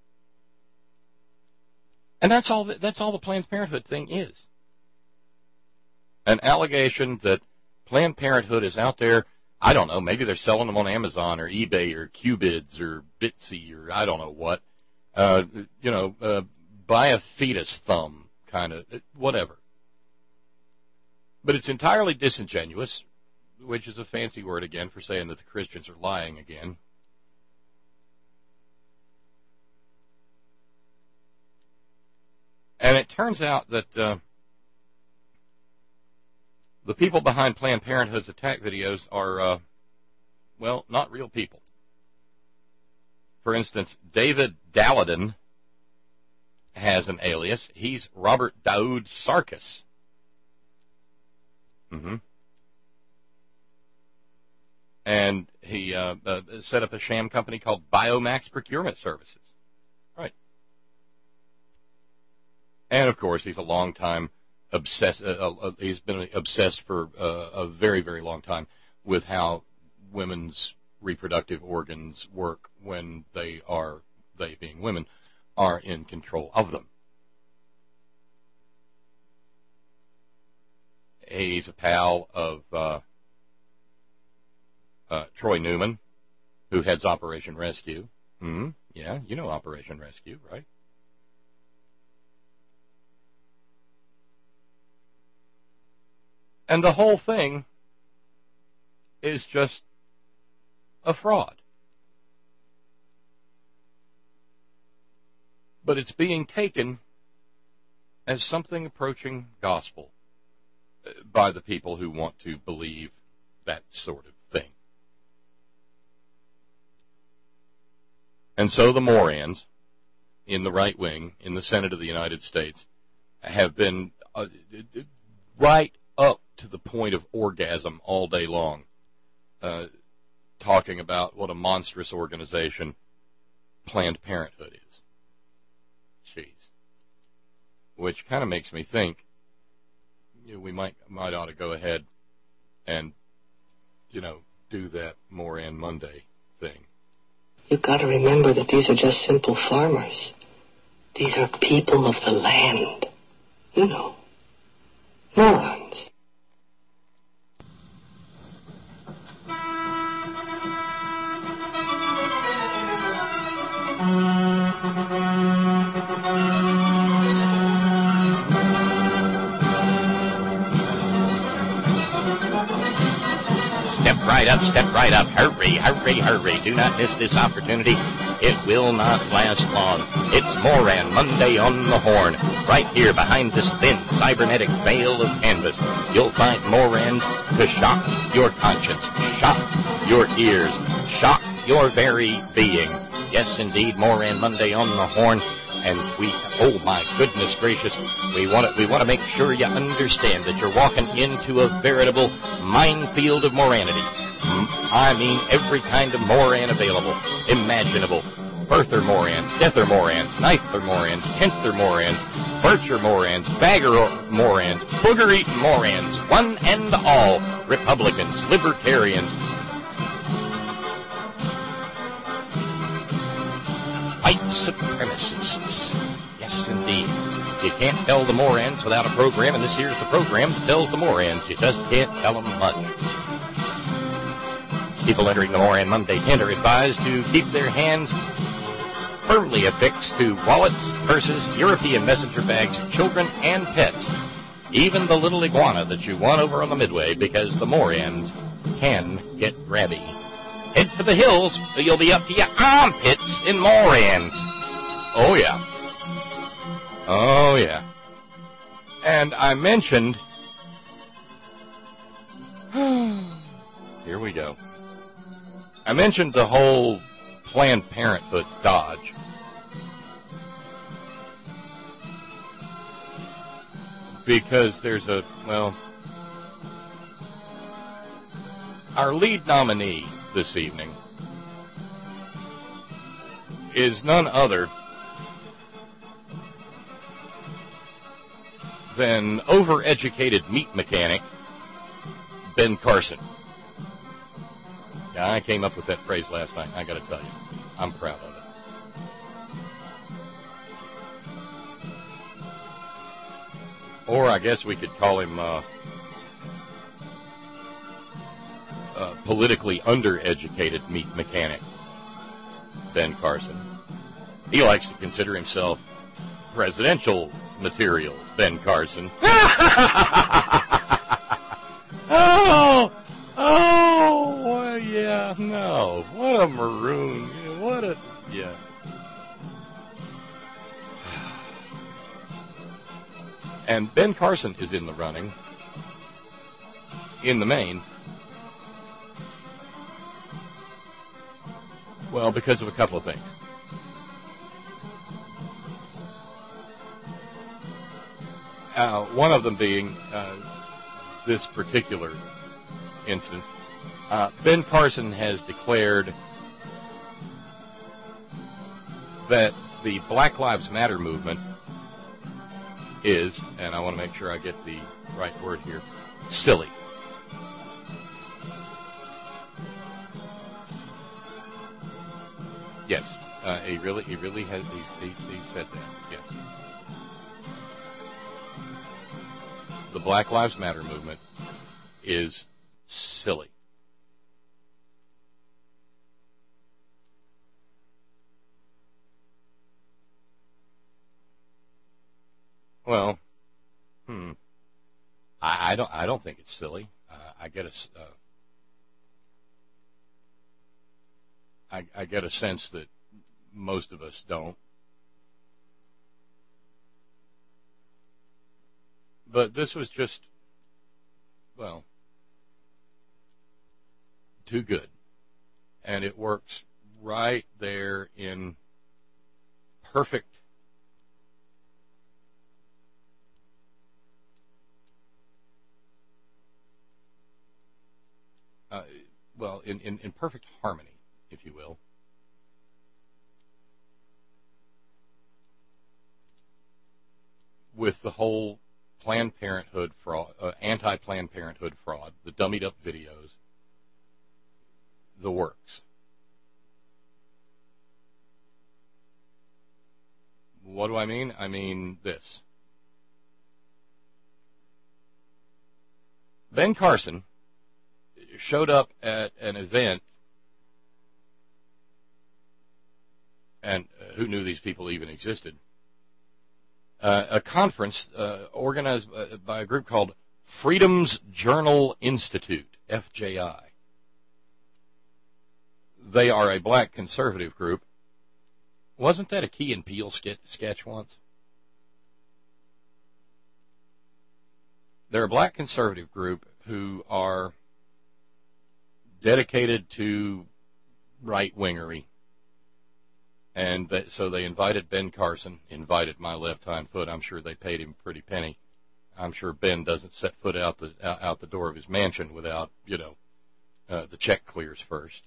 And that's all. The, that's all the Planned Parenthood thing is. An allegation that Planned Parenthood is out there. I don't know. Maybe they're selling them on Amazon or eBay or Qbids or Bitsy or I don't know what. Uh, you know, uh, buy a fetus thumb kind of whatever. But it's entirely disingenuous, which is a fancy word again for saying that the Christians are lying again. And it turns out that uh, the people behind Planned Parenthood's attack videos are uh, well, not real people. For instance, David Daleiden has an alias. He's Robert Daoud Sarkis. Mm-hmm. And he uh, uh, set up a sham company called Biomax Procurement Services. Right. And, of course, he's a long time obsessed. Uh, uh, he's been obsessed for uh, a very, very long time with how women's reproductive organs work when they are, they being women, are in control of them. He's a pal of uh, uh, Troy Newman, who heads Operation Rescue. Mm-hmm. Yeah, you know Operation Rescue, right? And the whole thing is just a fraud. But it's being taken as something approaching gospel by the people who want to believe that sort of thing. And so the Morans in the right wing, in the Senate of the United States, have been uh, right up to the point of orgasm all day long, uh, talking about what a monstrous organization Planned Parenthood is. Jeez. Which kind of makes me think, you know, we might might ought to go ahead and, you know, do that Moran Monday thing. You've got to remember that these are just simple farmers. These are people of the land. You know, morons. Step right up, step right up. Hurry, hurry, hurry. Do not miss this opportunity. It will not last long. It's Moran Monday on the Horn. Right here behind this thin cybernetic veil of canvas, you'll find Morans to shock your conscience, shock your ears, shock your very being. Yes, indeed, Moran Monday on the Horn. And we, oh my goodness gracious, we want to, we want to make sure you understand that you're walking into a veritable minefield of moranity. I mean, every kind of moran available, imaginable. Birther morans, deather morans, knifether morans, tenthler morans, bircher morans, bagger morans, booger-eating morans, one and all, Republicans, Libertarians, white supremacists. Yes, indeed. You can't tell the Morans without a program, and this here's the program that tells the Morans. You just can't tell them much. People entering the Moran Monday tent are advised to keep their hands firmly affixed to wallets, purses, European messenger bags, children, and pets. Even the little iguana that you want over on the Midway, because the Morans can get grabby. Head for the hills, or you'll be up to your armpits in Morans. Oh, yeah. Oh, yeah. And I mentioned... Here we go. I mentioned the whole Planned Parenthood dodge. Because there's a, well... Our lead nominee this evening is none other than overeducated meat mechanic Ben Carson. Yeah, I came up with that phrase last night, I gotta tell you, I'm proud of it. Or I guess we could call him uh, Uh, politically undereducated meat mechanic, Ben Carson. He likes to consider himself presidential material, Ben Carson. oh, oh, yeah, no. What a maroon. What a, yeah. And Ben Carson is in the running, in the main, Well, because of a couple of things. Uh, one of them being uh, this particular instance. Uh, Ben Carson has declared that the Black Lives Matter movement is, and I want to make sure I get the right word here, silly. Yes, uh, he really, he really has. He, he, he said that. Yes, the Black Lives Matter movement is silly. Well, hmm. I, I don't. I don't think it's silly. Uh, I get a. Uh, I, I get a sense that most of us don't. But this was just, well, too good. And it works right there in perfect uh, well, in, in, in perfect harmony, if you will, with the whole Planned Parenthood fraud, uh, anti-Planned Parenthood fraud, the dummied up videos, the works. What do I mean? I mean this. Ben Carson showed up at an event, and uh, who knew these people even existed? Uh, a conference uh, organized by, by a group called Freedom's Journal Institute, F J I. They are a black conservative group. Wasn't that a Key and Peele sketch, sketch once? They're a black conservative group who are dedicated to right-wingery. And that, so they invited Ben Carson, invited my left hind foot. I'm sure they paid him a pretty penny. I'm sure Ben doesn't set foot out the out the door of his mansion without, you know, uh, the check clears first.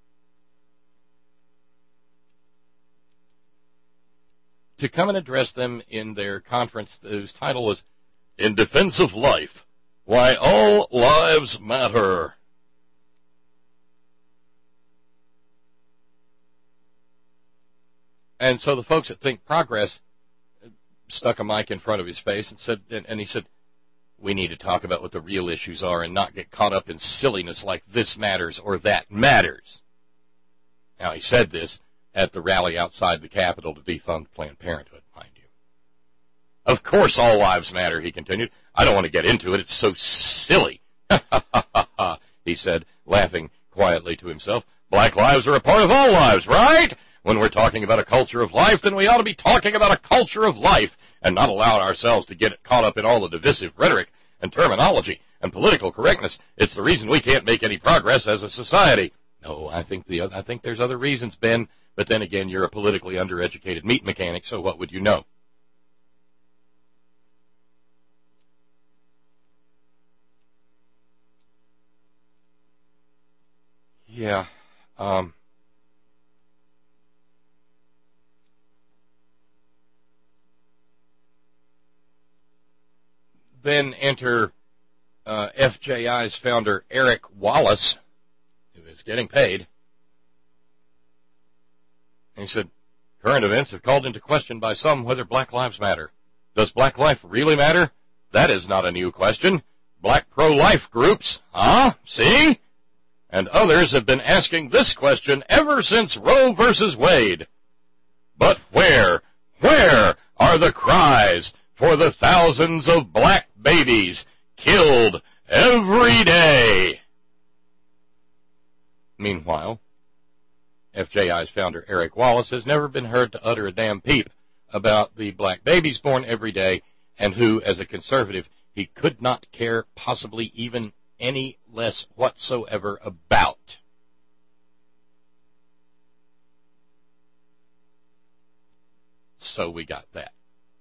To come and address them in their conference whose title was In Defense of Life, Why All Lives Matter. And so the folks at Think Progress stuck a mic in front of his face and said, and, and he said, we need to talk about what the real issues are and not get caught up in silliness like this matters or that matters. Now, he said this at the rally outside the Capitol to defund Planned Parenthood, mind you. Of course all lives matter, he continued. I don't want to get into it. It's so silly. He said, laughing quietly to himself. Black lives are a part of all lives, right? When we're talking about a culture of life, then we ought to be talking about a culture of life and not allow ourselves to get caught up in all the divisive rhetoric and terminology and political correctness. It's the reason we can't make any progress as a society. No, I think the I think there's other reasons, Ben, but then again, you're a politically undereducated meat mechanic, so what would you know? Yeah, um... Then enter uh, F J I's founder, Eric Wallace, who is getting paid. And he said, current events have called into question by some whether Black Lives Matter. Does black life really matter? That is not a new question. Black pro-life groups, huh? See? And others have been asking this question ever since Roe versus Wade. But where, where are the cries for the thousands of black babies killed every day? Meanwhile, F J I's founder, Eric Wallace, has never been heard to utter a damn peep about the black babies born every day and who, as a conservative, he could not care possibly even any less whatsoever about. so we got that.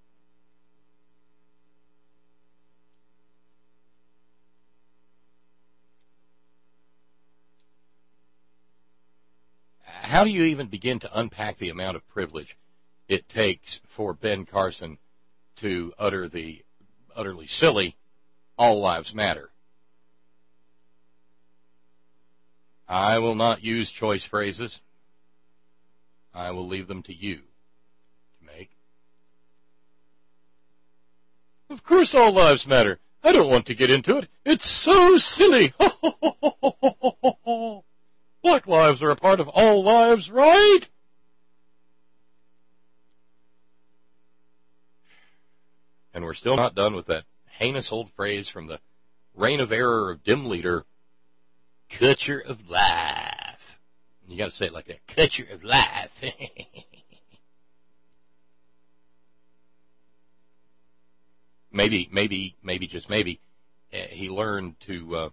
How do you even begin to unpack the amount of privilege it takes for Ben Carson to utter the utterly silly, all lives matter? I will not use choice phrases. I will leave them to you to make. Of course all lives matter. I don't want to get into it. It's so silly. Black lives are a part of all lives, right? And we're still not done with that heinous old phrase from the reign of error of dim leader, culture of life. You got to say it like that, culture of life. maybe, maybe, maybe, just maybe, uh, he learned to... Uh,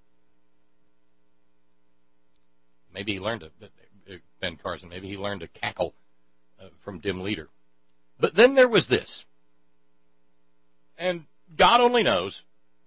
Maybe he learned to, Ben Carson, maybe he learned to cackle uh, from dim leader. But then there was this. And God only knows.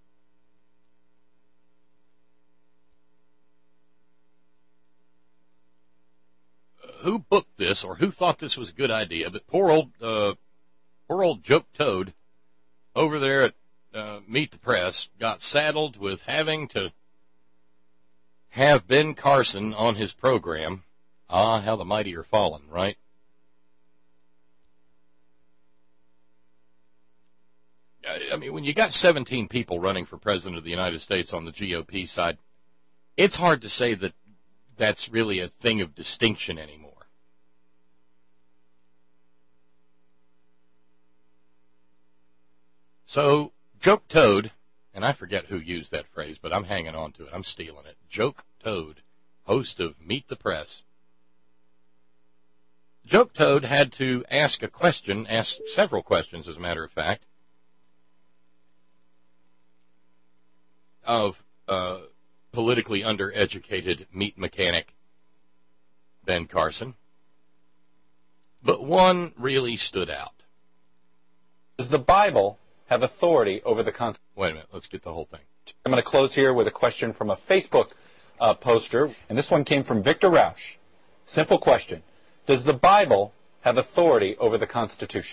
Who booked this or who thought this was a good idea, but poor old, uh, poor old Joke Toad over there at uh, Meet the Press got saddled with having to have Ben Carson on his program. Ah, how the mighty are fallen, right? I mean, when you got seventeen people running for president of the United States on the G O P side, it's hard to say that that's really a thing of distinction anymore. So, Joke Toad, and I forget who used that phrase, but I'm hanging on to it. I'm stealing it. Joke Toad, host of Meet the Press. Joke Toad had to ask a question, ask several questions, as a matter of fact, of uh, politically undereducated meat mechanic Ben Carson. But one really stood out. Does the Bible have authority over the Constitution? Wait a minute, let's get the whole thing. I'm going to close here with a question from a Facebook uh, poster, and this one came from Victor Rausch. Simple question. Does the Bible have authority over the Constitution?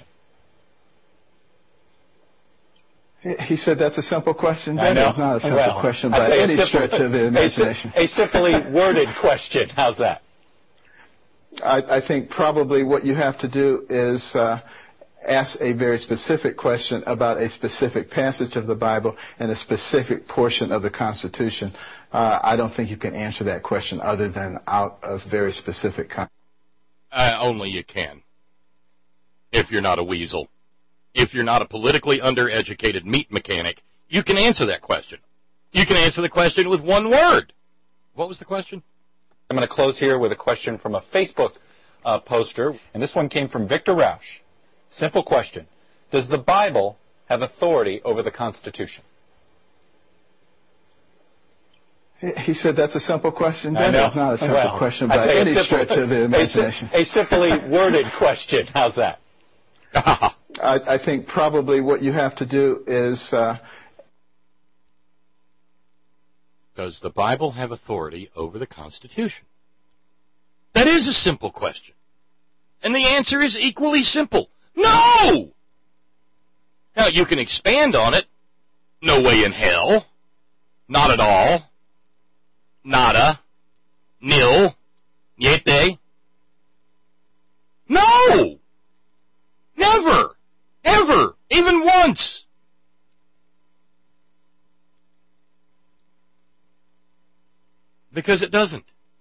He said that's a simple question. That I know. is not a simple well, question by any simple, stretch of the imagination. A, a simply worded question. How's that? I, I think probably what you have to do is uh, ask a very specific question about a specific passage of the Bible and a specific portion of the Constitution. Uh, I don't think you can answer that question other than out of very specific context. Uh, only you can. If you're not a weasel. If you're not a politically undereducated meat mechanic, you can answer that question. You can answer the question with one word. What was the question? I'm going to close here with a question from a Facebook uh, poster, and this one came from Victor Rausch. Simple question. Does the Bible have authority over the Constitution? He said that's a simple question. That I know. is not a simple well, question by any simple, stretch of the imagination. A, a simply worded question. How's that? I, I think probably what you have to do is... Uh, Does the Bible have authority over the Constitution? That is a simple question. And the answer is equally simple. No! Now, you can expand on it. No way in hell. Not at all. Nada. Nil. Niente. No! Never! Ever! Even once! Because it doesn't.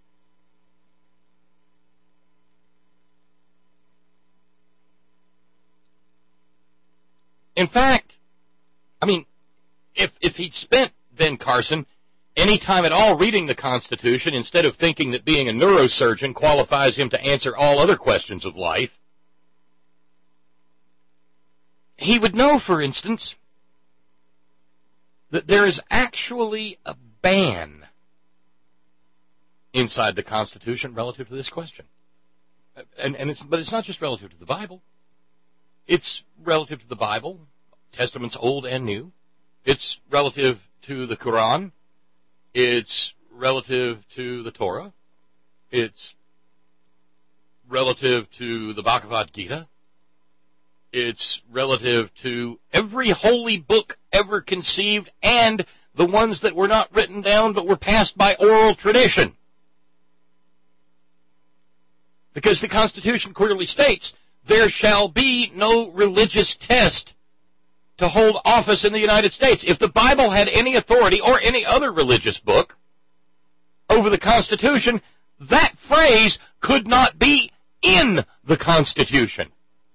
In fact, I mean, if if he'd spent, Ben Carson, any time at all reading the Constitution instead of thinking that being a neurosurgeon qualifies him to answer all other questions of life, he would know, for instance, that there is actually a ban inside the Constitution relative to this question. And, and it's, but it's not just relative to the Bible. It's relative to the Bible, Testaments Old and New. It's relative to the Quran. It's relative to the Torah. It's relative to the Bhagavad Gita. It's relative to every holy book ever conceived and the ones that were not written down but were passed by oral tradition. Because the Constitution clearly states, there shall be no religious test to hold office in the United States. If the Bible had any authority, or any other religious book, over the Constitution, that phrase could not be in the Constitution.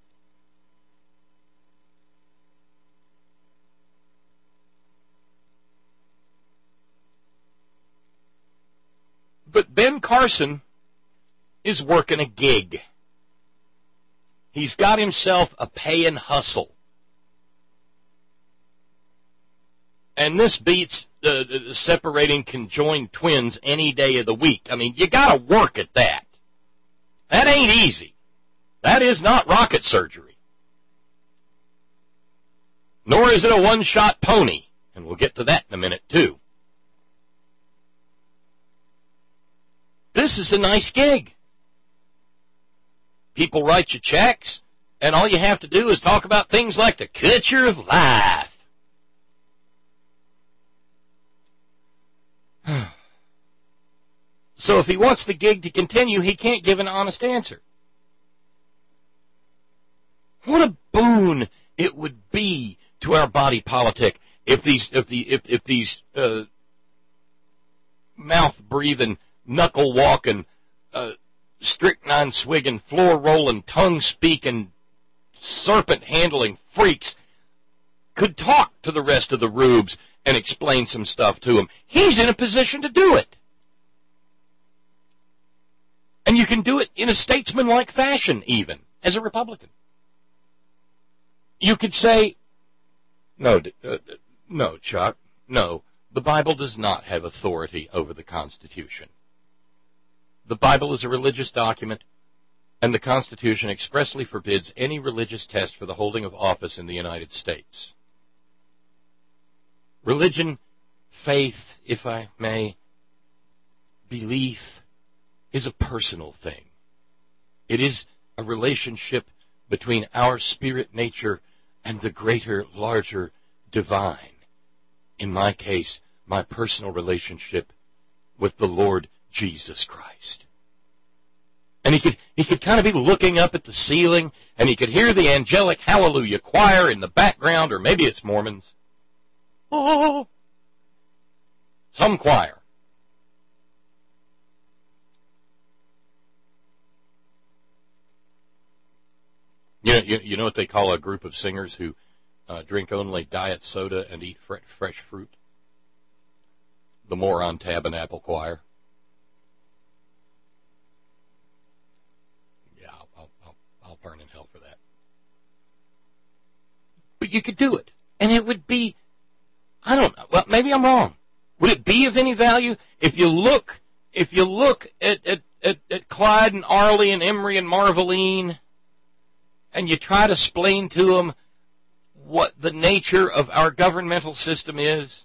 But Ben Carson is working a gig. He's got himself a paying hustle. And this beats uh, separating conjoined twins any day of the week. I mean, you got to work at that. That ain't easy. That is not rocket surgery. Nor is it a one-shot pony. And we'll get to that in a minute, too. This is a nice gig. People write you checks, and all you have to do is talk about things like the culture of life. So if he wants the gig to continue, he can't give an honest answer. What a boon it would be to our body politic if these if the if if these uh, mouth breathing, knuckle walking, uh, strychnine swigging, floor rolling, tongue speaking, serpent handling freaks could talk to the rest of the rubes and explain some stuff to him. He's in a position to do it. And you can do it in a statesman-like fashion, even, as a Republican. You could say, no, uh, no, Chuck, no, the Bible does not have authority over the Constitution. The Bible is a religious document, and the Constitution expressly forbids any religious test for the holding of office in the United States. Religion, faith, if I may, belief, is a personal thing. It is a relationship between our spirit nature and the greater, larger divine. In my case, my personal relationship with the Lord Jesus Christ. And he could he could kind of be looking up at the ceiling, and he could hear the angelic hallelujah choir in the background, or maybe it's Mormons. Oh, some choir. You know, you, you know what they call a group of singers who uh, drink only diet soda and eat fre- fresh fruit? The Moron Tabernacle Choir. Yeah, I'll, I'll, I'll burn in hell for that. But you could do it, and it would be, I don't know, well, maybe I'm wrong. Would it be of any value if you look, if you look at, at, at, at Clyde and Arlie and Emery and Marveline, and you try to explain to them what the nature of our governmental system is?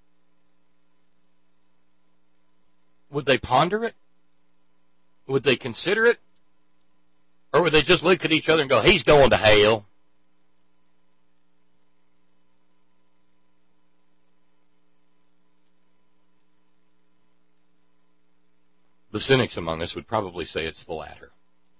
Would they ponder it? Would they consider it? Or would they just look at each other and go, he's going to hell? The cynics among us would probably say it's the latter.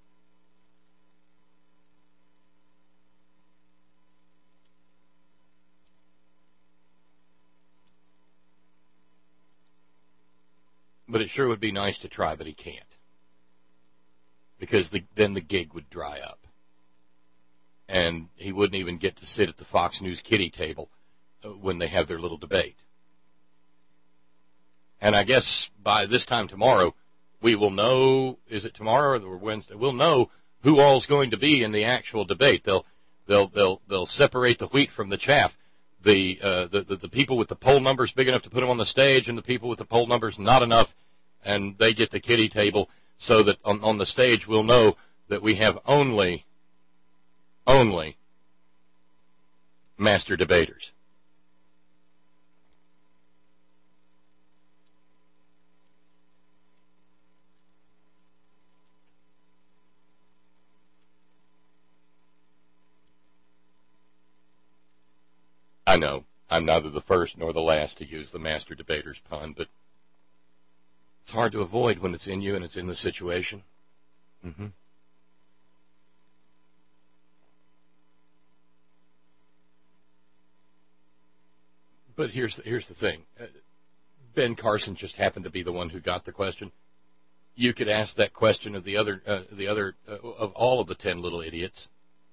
But it sure would be nice to try, but he can't. Because the, then the gig would dry up. And he wouldn't even get to sit at the Fox News kiddie table when they have their little debate. And I guess by this time tomorrow, we will know, is it tomorrow or Wednesday? We'll know who all's going to be in the actual debate. They'll they'll they'll they'll separate the wheat from the chaff. The, uh, the, the the people with the poll numbers big enough to put them on the stage, and the people with the poll numbers not enough, and they get the kiddie table, so that on, on the stage we'll know that we have only, only master debaters. I know, I'm neither the first nor the last to use the master debaters pun, but it's hard to avoid when it's in you and it's in the situation. Mm-hmm. But here's the, here's the thing. Uh, Ben Carson just happened to be the one who got the question. You could ask that question of the other, uh, the other uh, of all of the ten little idiots,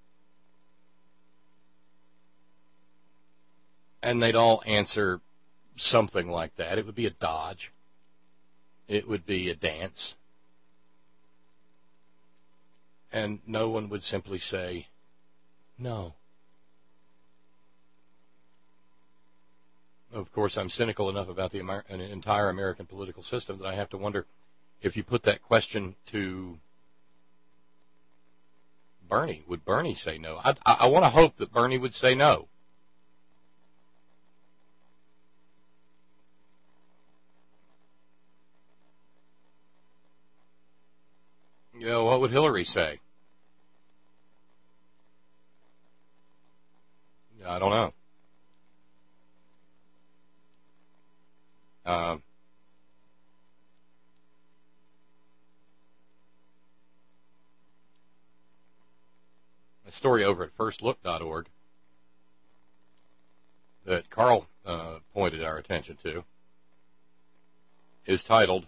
and they'd all answer something like that. It would be a dodge. It would be a dance. And no one would simply say, no. Of course, I'm cynical enough about the Amer- an entire American political system that I have to wonder if you put that question to Bernie, would Bernie say no? I, I, I want to hope that Bernie would say no. You know, what would Hillary say? I don't know. Um, a story over at first look dot org that Carl uh, pointed our attention to is titled,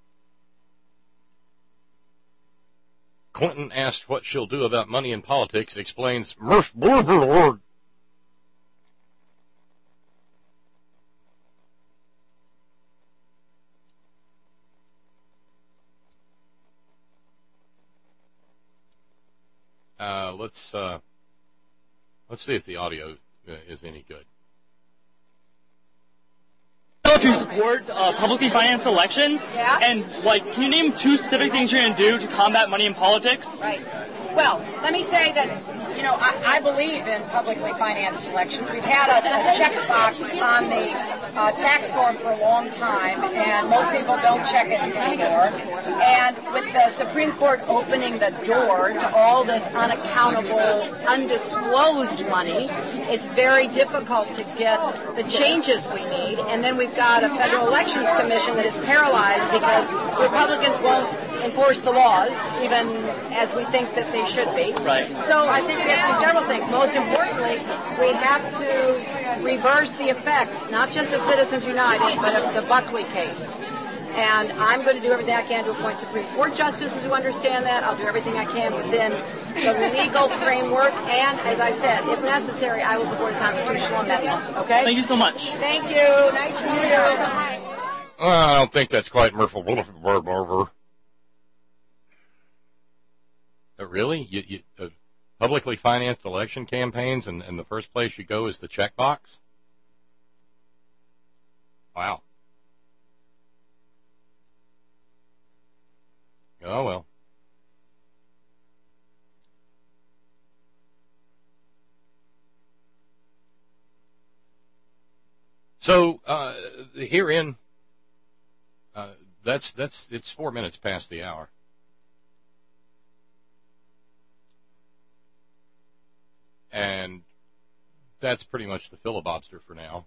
Clinton asked what she'll do about money in politics, explains Murph Borberlord. Uh, let's uh, let's see if the audio uh, is any good. If you support uh, publicly financed elections, yeah. and like, can you name two specific things you're going to do to combat money in politics? Right. Well, let me say that, you know, I, I believe in publicly financed elections. We've had a, a checkbox on the uh, tax form for a long time, and most people don't check it anymore. And with the Supreme Court opening the door to all this unaccountable, undisclosed money, it's very difficult to get the changes we need. And then we've got a Federal Elections Commission that is paralyzed because Republicans won't enforce the laws, even as we think that they should be. Right. So I think we have to do several things. Most importantly, we have to reverse the effects, not just of Citizens United, but of the Buckley case. And I'm going to do everything I can to appoint Supreme Court justices who understand that. I'll do everything I can within the legal framework. And, as I said, if necessary, I will support constitutional amendments. Okay? Thank you so much. Thank you. Nice to meet you. Well, I don't think that's quite Murphy. Uh, really? You, you, uh, publicly financed election campaigns, and, and the first place you go is the checkbox? Wow. Oh, well. So, uh, herein, uh, that's, that's, it's four minutes past the hour. And that's pretty much the filibuster for now.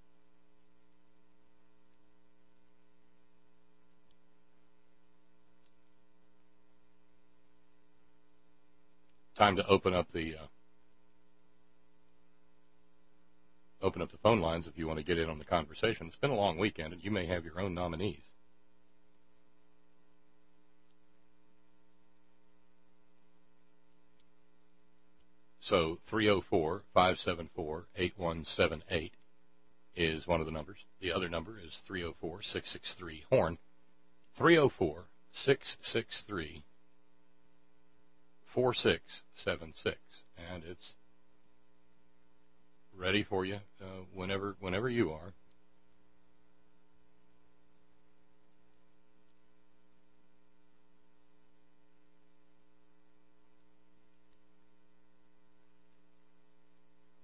Time to open up the uh, open up the phone lines if you want to get in on the conversation. It's been a long weekend, and you may have your own nominees. So three oh four, five seven four, eight one seven eight is one of the numbers. The other number is three oh four, six six three, HORN. three oh four, six six three, four six seven six. And it's ready for you uh, whenever whenever you are.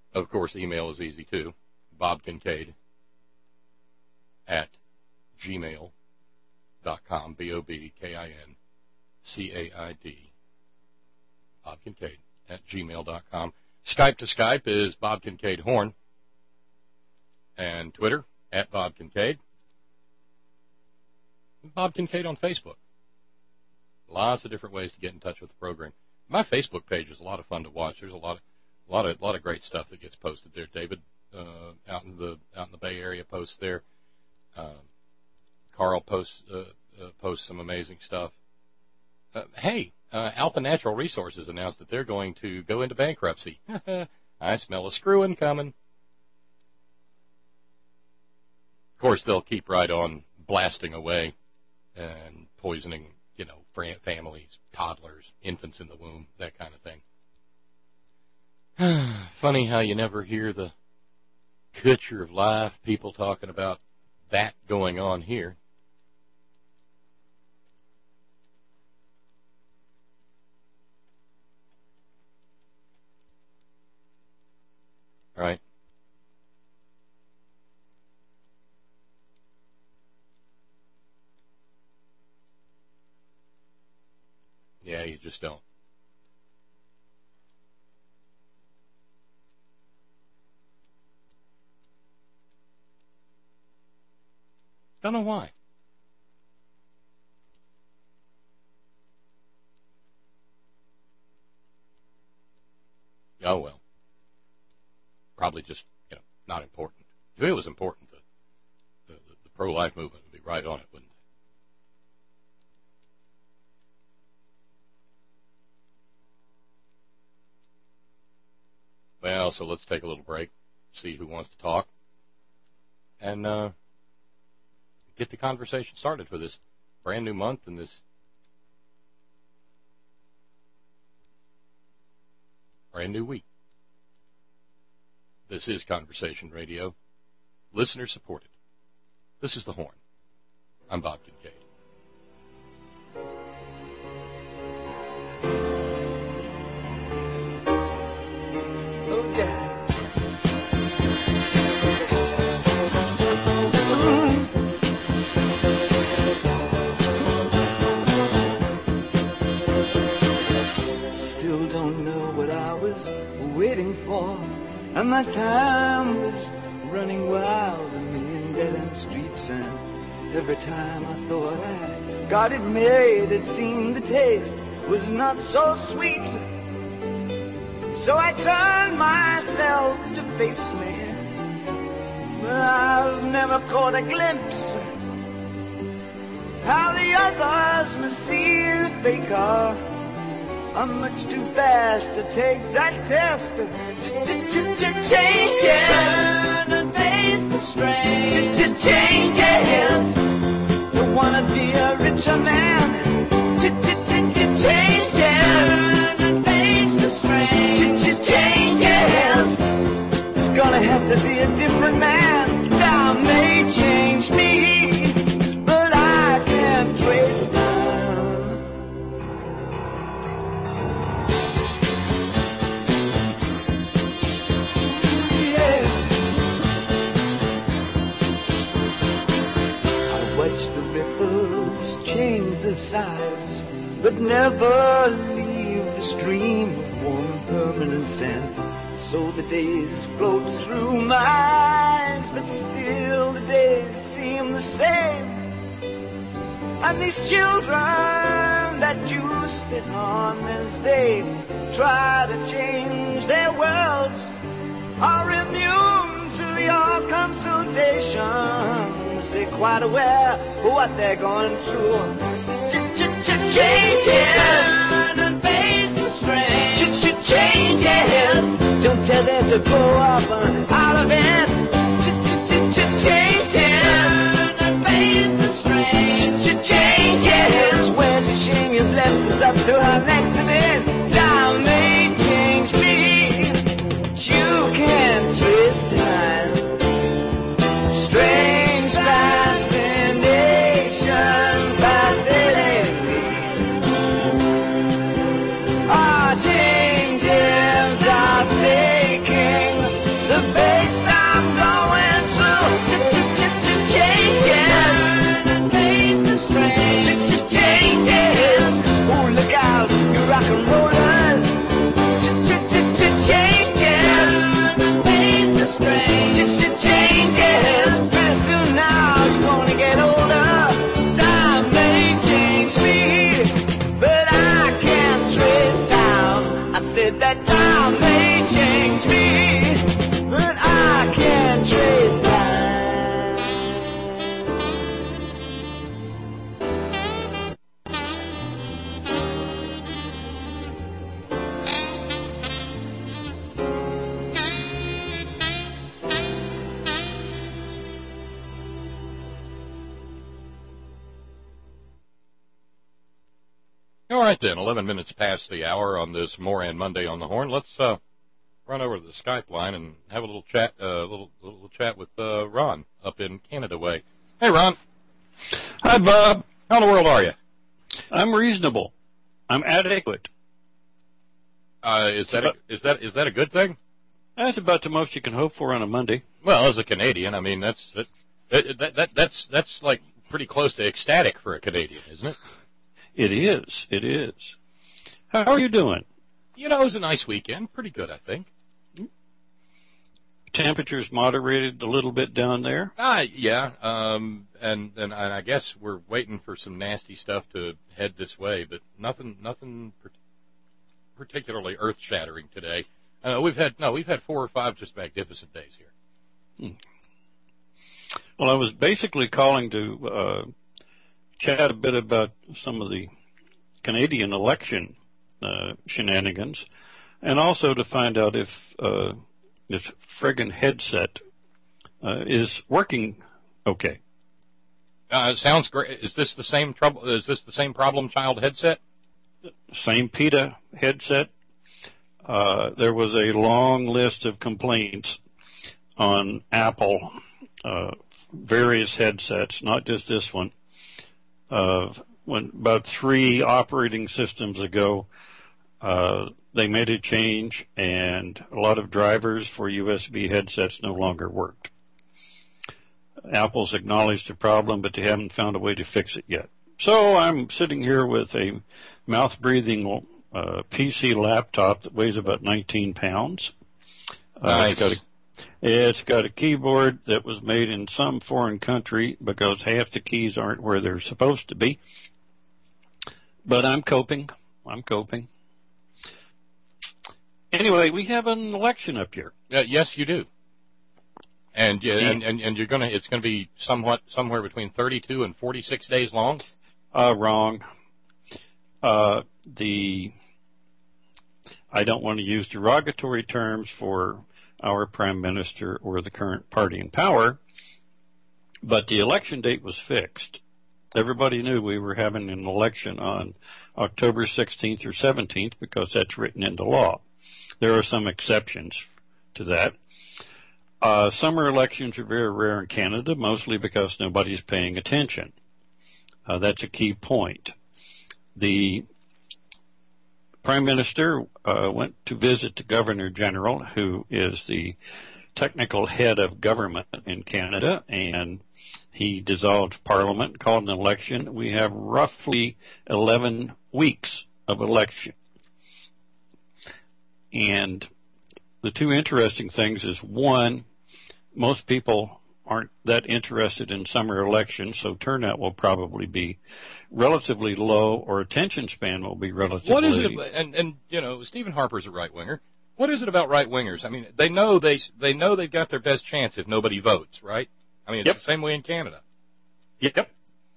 Of course, email is easy, too. Bob Kincaid at gmail dot com, B O B K I N C A I D. Bob Kincaid at gmail dot com. Skype to Skype is Bob Kincaid Horn. And Twitter, at Bob Kincaid. Bob Kincaid on Facebook. Lots of different ways to get in touch with the program. My Facebook page is a lot of fun to watch. There's a lot of, a lot of, a lot of great stuff that gets posted there. David, uh, out in the out in the Bay Area, posts there. Uh, Carl posts uh, uh, posts some amazing stuff. Uh, hey, uh, Alpha Natural Resources announced that they're going to go into bankruptcy. I smell a screwing coming. Of course, they'll keep right on blasting away and poisoning, you know, families, toddlers, infants in the womb, that kind of thing. Funny how you never hear the culture of life, people talking about that going on here. All right. Yeah, you just don't. Don't know why. Oh, well. Probably just, you know, not important. If it was important, the, the, the pro-life movement would be right on it, wouldn't it? Well, so let's take a little break, see who wants to talk, and uh, get the conversation started for this brand new month and this brand new week. This is Conversation Radio, listener supported. This is The Horn. I'm Bob Kincaid. Still don't know what I was waiting for, and my time was running wild, a million dead-end streets, and every time I thought I got it made, it seemed the taste was not so sweet. So I turned myself to face me, but I've never caught a glimpse how the others must see the faker. I'm much too fast to take that test. Change it, turn and face the strain. Change it, don't wanna be a richer man. Change it, turn and face the strain. Change it, it's gonna have to be a different man. Time may change me, but I can't trace time. Yeah. I watch the ripples change their size, but never leave the stream of warm permanent sand. So the days float through my eyes, but still the days seem the same. And these children that you spit on as they try to change their worlds are immune to your consultations. They're quite aware of what they're going through. Change it, turn and face the strain. Change it, don't tell them to grow up out of it. Change it, turn and face the strain. Change it, where's the shame you've left us up to our next event? Time may change me, but you can't twist time. Strange fascination fascinating me. Our changes are taking All right, then, eleven minutes past the hour on this Moran Monday on the Horn. Let's uh, run over to the Skype line and have a little chat, uh, little little chat with uh, Ron up in Canada way. Hey, Ron. Hi, Bob. How in the world are you? I'm reasonable. I'm adequate. Uh, is that a, is that is that a good thing? That's about the most you can hope for on a Monday. Well, as a Canadian, I mean that's that, that, that that's that's like pretty close to ecstatic for a Canadian, isn't it? It is. It is. How are you doing? You know, it was a nice weekend. Pretty good, I think. Temperatures moderated a little bit down there. Ah, yeah. Um, and, and and I guess we're waiting for some nasty stuff to head this way, but nothing nothing particularly earth-shattering today. Uh, we've had no, we've had four or five just magnificent days here. Hmm. Well, I was basically calling to uh, chat a bit about some of the Canadian election uh, shenanigans, and also to find out if uh, this friggin' headset uh, is working okay. Uh, sounds great. Is this the same trouble? Is this the same problem child headset? Same PETA headset. Uh, there was a long list of complaints on Apple, uh, various headsets, not just this one. Uh, when about three operating systems ago, uh, they made a change, and a lot of drivers for U S B headsets no longer worked. Apple's acknowledged the problem, but they haven't found a way to fix it yet. So I'm sitting here with a mouth-breathing uh, P C laptop that weighs about nineteen pounds. Nice. Uh, it's got a It's got a keyboard that was made in some foreign country because half the keys aren't where they're supposed to be. But I'm coping. I'm coping. Anyway, we have an election up here. Uh, yes, you do. And, uh, and and and you're gonna it's gonna be somewhat somewhere between thirty-two and forty-six days long. Uh, wrong. Uh, the I don't want to use derogatory terms for our prime minister or the current party in power, but the election date was fixed. Everybody knew we were having an election on October sixteenth or seventeenth because that's written into law. There are some exceptions to that. Uh, summer elections are very rare in Canada, mostly because nobody's paying attention. Uh, that's a key point. The Prime Minister uh, went to visit the Governor General, who is the technical head of government in Canada, and he dissolved Parliament, called an election. We have roughly eleven weeks of election. And the two interesting things is, one, most people aren't that interested in summer elections, so turnout will probably be relatively low, or attention span will be relatively. What is it about, and and you know, Stephen Harper's a right winger. What is it about right wingers? I mean, they know they they know they've got their best chance if nobody votes, right? I mean, it's yep. the same way in Canada. Yep.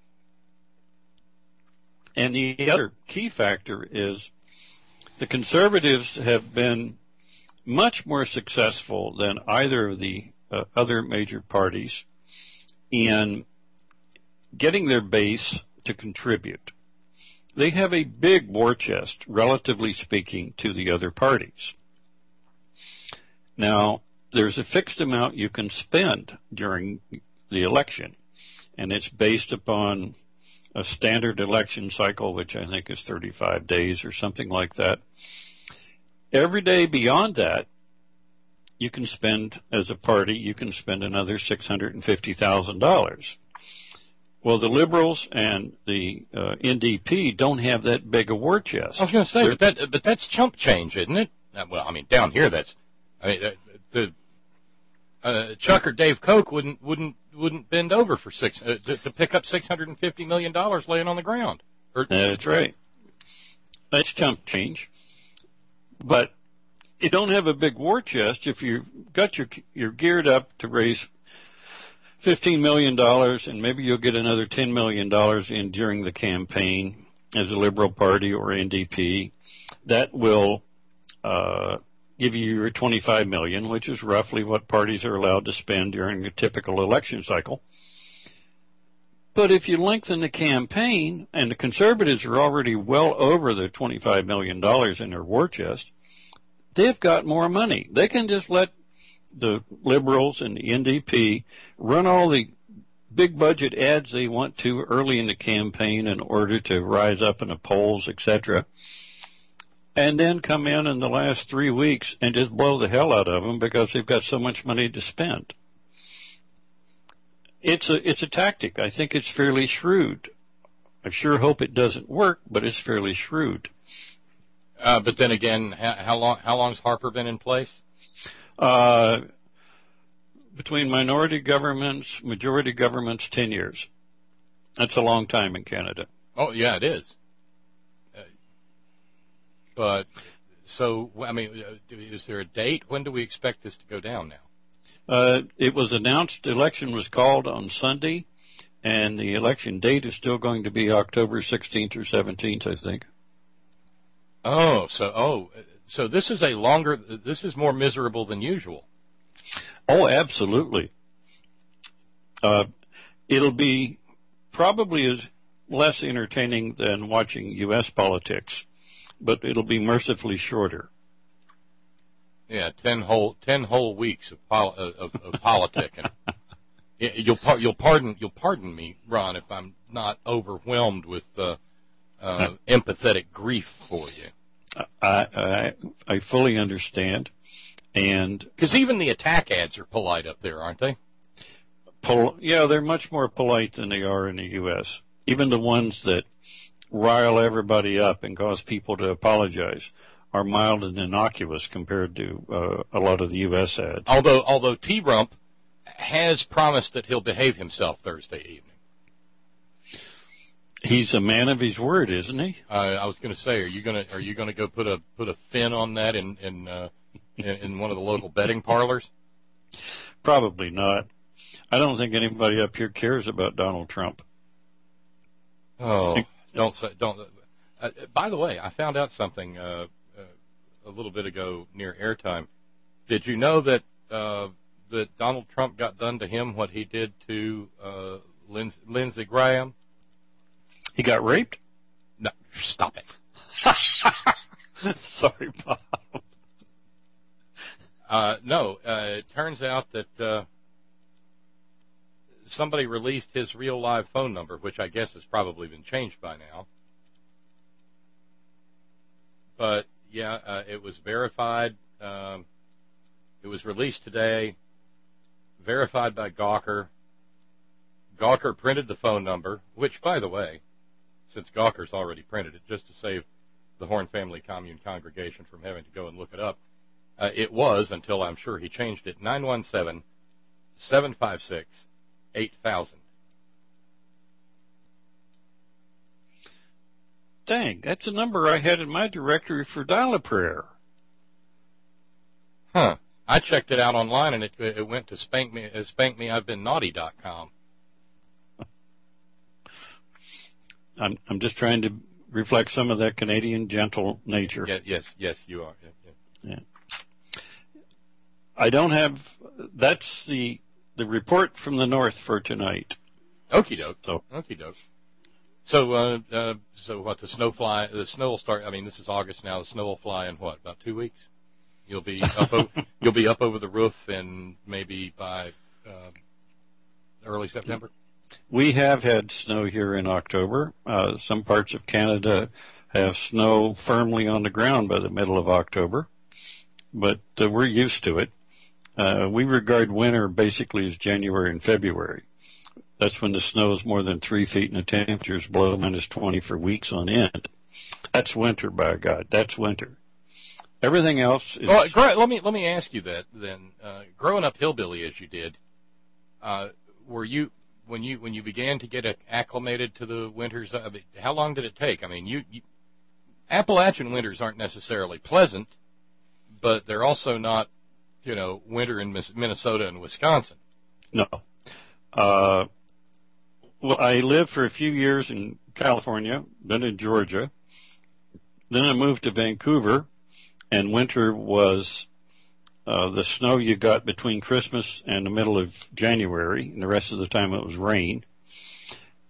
And the other key factor is the Conservatives have been much more successful than either of the uh, other major parties in getting their base to contribute. They have a big war chest, relatively speaking, to the other parties. Now, there's a fixed amount you can spend during the election, and it's based upon a standard election cycle, which I think is thirty-five days or something like that. Every day beyond that, you can spend, as a party, you can spend another six hundred fifty thousand dollars. Well, the Liberals and the uh, N D P don't have that big a war chest. I was going to say, but, that, but that's chump change, isn't it? Well, I mean, down here, that's, I mean, the uh, Chuck or Dave Koch wouldn't wouldn't wouldn't bend over for six uh, to, to pick up six hundred fifty million dollars laying on the ground. Or, that's right. That's chump change. But you don't have a big war chest if you've got your you're geared up to raise fifteen million dollars, and maybe you'll get another ten million dollars in during the campaign as a Liberal Party or N D P. That will uh, give you your twenty-five million dollars, which is roughly what parties are allowed to spend during a typical election cycle. But if you lengthen the campaign, and the conservatives are already well over the twenty-five million dollars in their war chest, they've got more money. They can just let the liberals and the N D P run all the big budget ads they want to early in the campaign in order to rise up in the polls, et cetera, and then come in in the last three weeks and just blow the hell out of them because they've got so much money to spend. It's a it's a tactic. I think it's fairly shrewd. I sure hope it doesn't work, but it's fairly shrewd. Uh, but then again, how, how long how long's Harper been in place? Uh, between minority governments, majority governments, ten years. That's a long time in Canada. Oh yeah, it is. Uh, but so I mean, is there a date? When do we expect this to go down now? Uh, it was announced the election was called on Sunday, and the election date is still going to be October sixteenth or seventeenth, I think. Oh, so oh, so this is a longer. This is more miserable than usual. Oh, absolutely. Uh, it'll be probably as less entertaining than watching U S politics, but it'll be mercifully shorter. Yeah, ten whole ten whole weeks of pol- of, of politicking. You'll you'll pardon you'll pardon me, Ron, if I'm not overwhelmed with uh, uh, empathetic grief for you. I I, I fully understand, and because even the attack ads are polite up there, aren't they? Pol- yeah, they're much more polite than they are in the U S. Even the ones that rile everybody up and cause people to apologize are mild and innocuous compared to uh, a lot of the U S ads. Although, although T-Rump has promised that he'll behave himself Thursday evening. He's a man of his word, isn't he? Uh, I was going to say, are you going to are you going to go put a put a fin on that in in, uh, in in one of the local betting parlors? Probably not. I don't think anybody up here cares about Donald Trump. Oh, don't say don't. Uh, by the way, I found out something. Uh, a little bit ago near airtime. Did you know that uh, that Donald Trump got done to him what he did to uh, Lindsey, Lindsey Graham? He got raped? No, stop it. Sorry, Bob. Uh, no, uh, it turns out that uh, somebody released his real live phone number, which I guess has probably been changed by now. But yeah, uh, it was verified. Um, it was released today, verified by Gawker. Gawker printed the phone number, which, by the way, since Gawker's already printed it, just to save the Horn Family Commune congregation from having to go and look it up, uh, it was, until I'm sure he changed it, nine one seven, seven five six, eight thousand. Dang, that's a number I had in my directory for Dial-A-Prayer. Huh. I checked it out online, and it it went to spank me, uh, spank me I've been naughty dot com. I'm I'm just trying to reflect some of that Canadian gentle nature. Yeah, yes, yes, you are. Yeah, yeah. Yeah. I don't have. That's the the report from the north for tonight. Okie doke. So. Okie doke. So, uh, uh, so what? The snow fly. The snow will start. I mean, this is August now. The snow will fly in what? About two weeks. You'll be up. o- you'll be up over the roof, and maybe by uh, early September. We have had snow here in October. Uh, some parts of Canada have snow firmly on the ground by the middle of October, but uh, we're used to it. Uh, we regard winter basically as January and February. That's when the snow is more than three feet and the temperatures below minus twenty for weeks on end. That's winter, by God. That's winter. Everything else is... Well, gr- let me let me ask you that then. Uh, growing up hillbilly as you did, uh, were you when you when you began to get acclimated to the winters? I mean, how long did it take? I mean, you, you Appalachian winters aren't necessarily pleasant, but they're also not, you know, winter in Minnesota and Wisconsin. No. Uh, well, I lived for a few years in California, then in Georgia. Then I moved to Vancouver, and winter was uh, the snow you got between Christmas and the middle of January, and the rest of the time it was rain.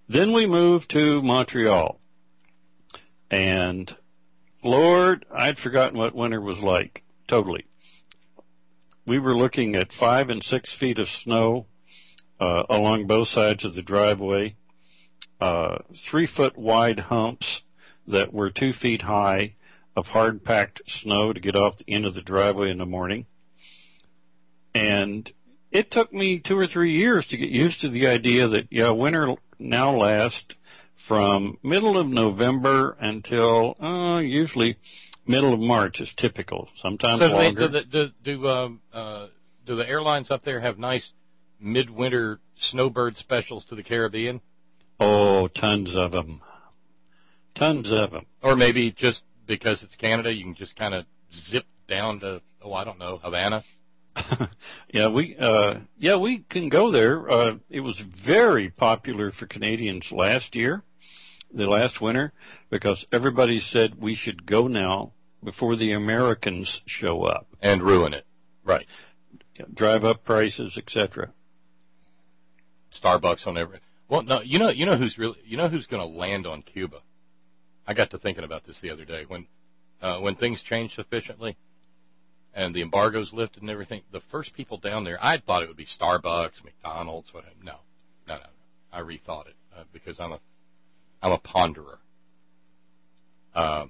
Then we moved to Montreal. And, Lord, I'd forgotten what winter was like, totally. We were looking at five and six feet of snow uh, along both sides of the driveway, uh, three-foot wide humps that were two feet high of hard-packed snow to get off the end of the driveway in the morning. And it took me two or three years to get used to the idea that, yeah, winter now lasts from middle of November until uh, usually middle of March is typical, sometimes so longer. So do, do, do, um, uh, do the airlines up there have nice midwinter snowbird specials to the Caribbean? Oh, tons of them. Tons of them. Or maybe just because it's Canada, you can just kind of zip down to, oh, I don't know, Havana? yeah, we uh, yeah we can go there. Uh, it was very popular for Canadians last year, the last winter, because everybody said we should go now before the Americans show up and ruin it. Right, yeah, drive up prices, et cetera. Starbucks on every. Well, no, you know, you know who's really, you know who's going to land on Cuba. I got to thinking about this the other day when uh, when things change sufficiently. And the embargo's lifted and everything, the first people down there, I thought it would be Starbucks, McDonald's, whatever. No, no, no, no. I rethought it uh, because I'm a, I'm a ponderer. Uh,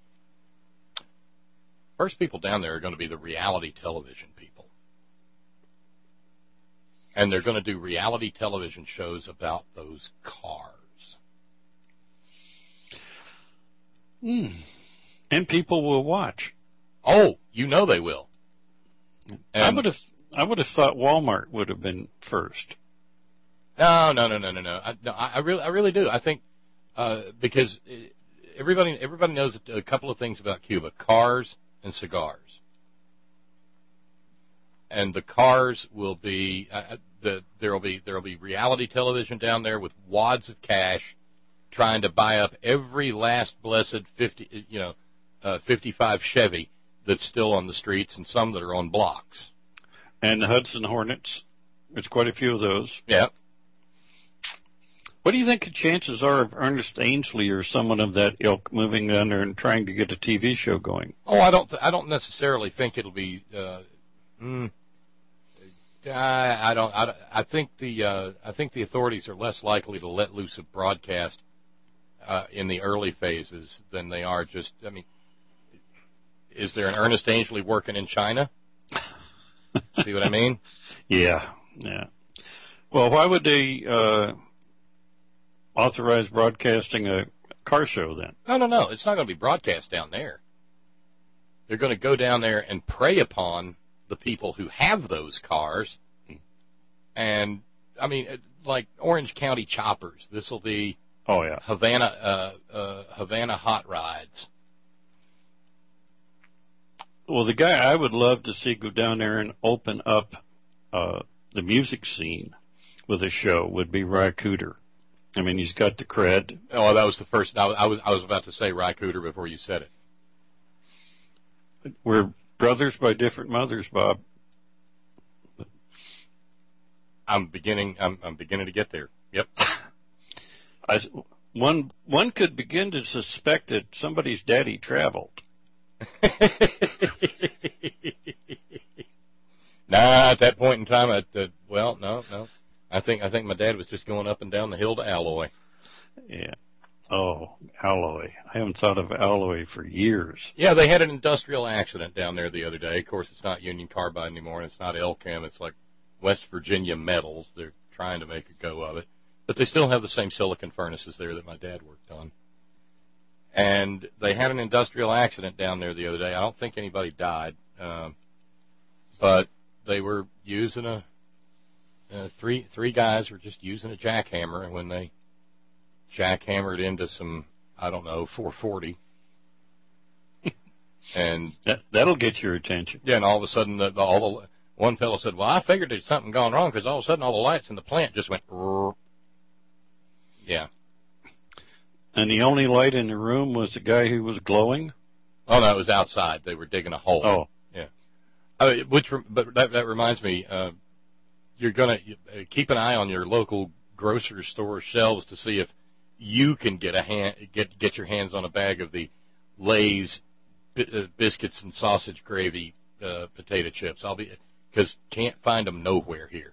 first people down there are going to be the reality television people. And they're going to do reality television shows about those cars. Hmm. And people will watch. Oh, you know they will. And I would have, I would have thought Walmart would have been first. No, no, no, no, no, no. I, no, I really, I really do. I think uh, because everybody, everybody knows a couple of things about Cuba: cars and cigars. And the cars will be uh, the there will be there will be reality television down there with wads of cash, trying to buy up every last blessed fifty, you know, uh, fifty-five Chevy that's still on the streets, and some that are on blocks. And the Hudson Hornets, there's quite a few of those. Yeah. What do you think the chances are of Ernest Ainsley or someone of that ilk moving down there and trying to get a T V show going? Oh, I don't. Th- I don't necessarily think it'll be. Uh, mm, I, I don't. I, I think the. Uh, I think the authorities are less likely to let loose a broadcast uh, in the early phases than they are just. I mean. Is there an Ernest Ainsley working in China? See what I mean? Yeah, yeah. Well, why would they uh, authorize broadcasting a car show then? No, no, no. It's not going to be broadcast down there. They're going to go down there and prey upon the people who have those cars. And, I mean, like Orange County Choppers. This will be oh yeah Havana, uh, uh, Havana Hot Rides. Well, the guy I would love to see go down there and open up uh, the music scene with a show would be Ry Cooder. I mean, he's got the cred. Oh, that was the first. I was I was, I was about to say Ry Cooder before you said it. We're brothers by different mothers, Bob. I'm beginning. I'm, I'm beginning to get there. Yep. I, one one could begin to suspect that somebody's daddy traveled. Nah, at that point in time, I, uh, well, no, no. I think I think my dad was just going up and down the hill to Alloy. Yeah. Oh, Alloy. I haven't thought of Alloy for years. Yeah, they had an industrial accident down there the other day. Of course, it's not Union Carbide anymore, and it's not Elchem. It's like West Virginia Metals. They're trying to make a go of it. But they still have the same silicon furnaces there that my dad worked on. And they had an industrial accident down there the other day. I don't think anybody died, um, but they were using a uh, three three guys were just using a jackhammer, and when they jackhammered into some, I don't know, four forty, and that, that'll get your attention. Yeah, and all of a sudden, the, the, all the one fellow said, "Well, I figured there's something gone wrong because all of a sudden all the lights in the plant just went." Rrr. Yeah. And the only light in the room was the guy who was glowing? Oh, no, it was outside. They were digging a hole. Oh. Yeah. Uh, which, but that, that reminds me, uh, you're going to uh, keep an eye on your local grocery store shelves to see if you can get a hand, get get your hands on a bag of the Lay's bi- uh, biscuits and sausage gravy uh, potato chips. I'll be because can't find them nowhere here.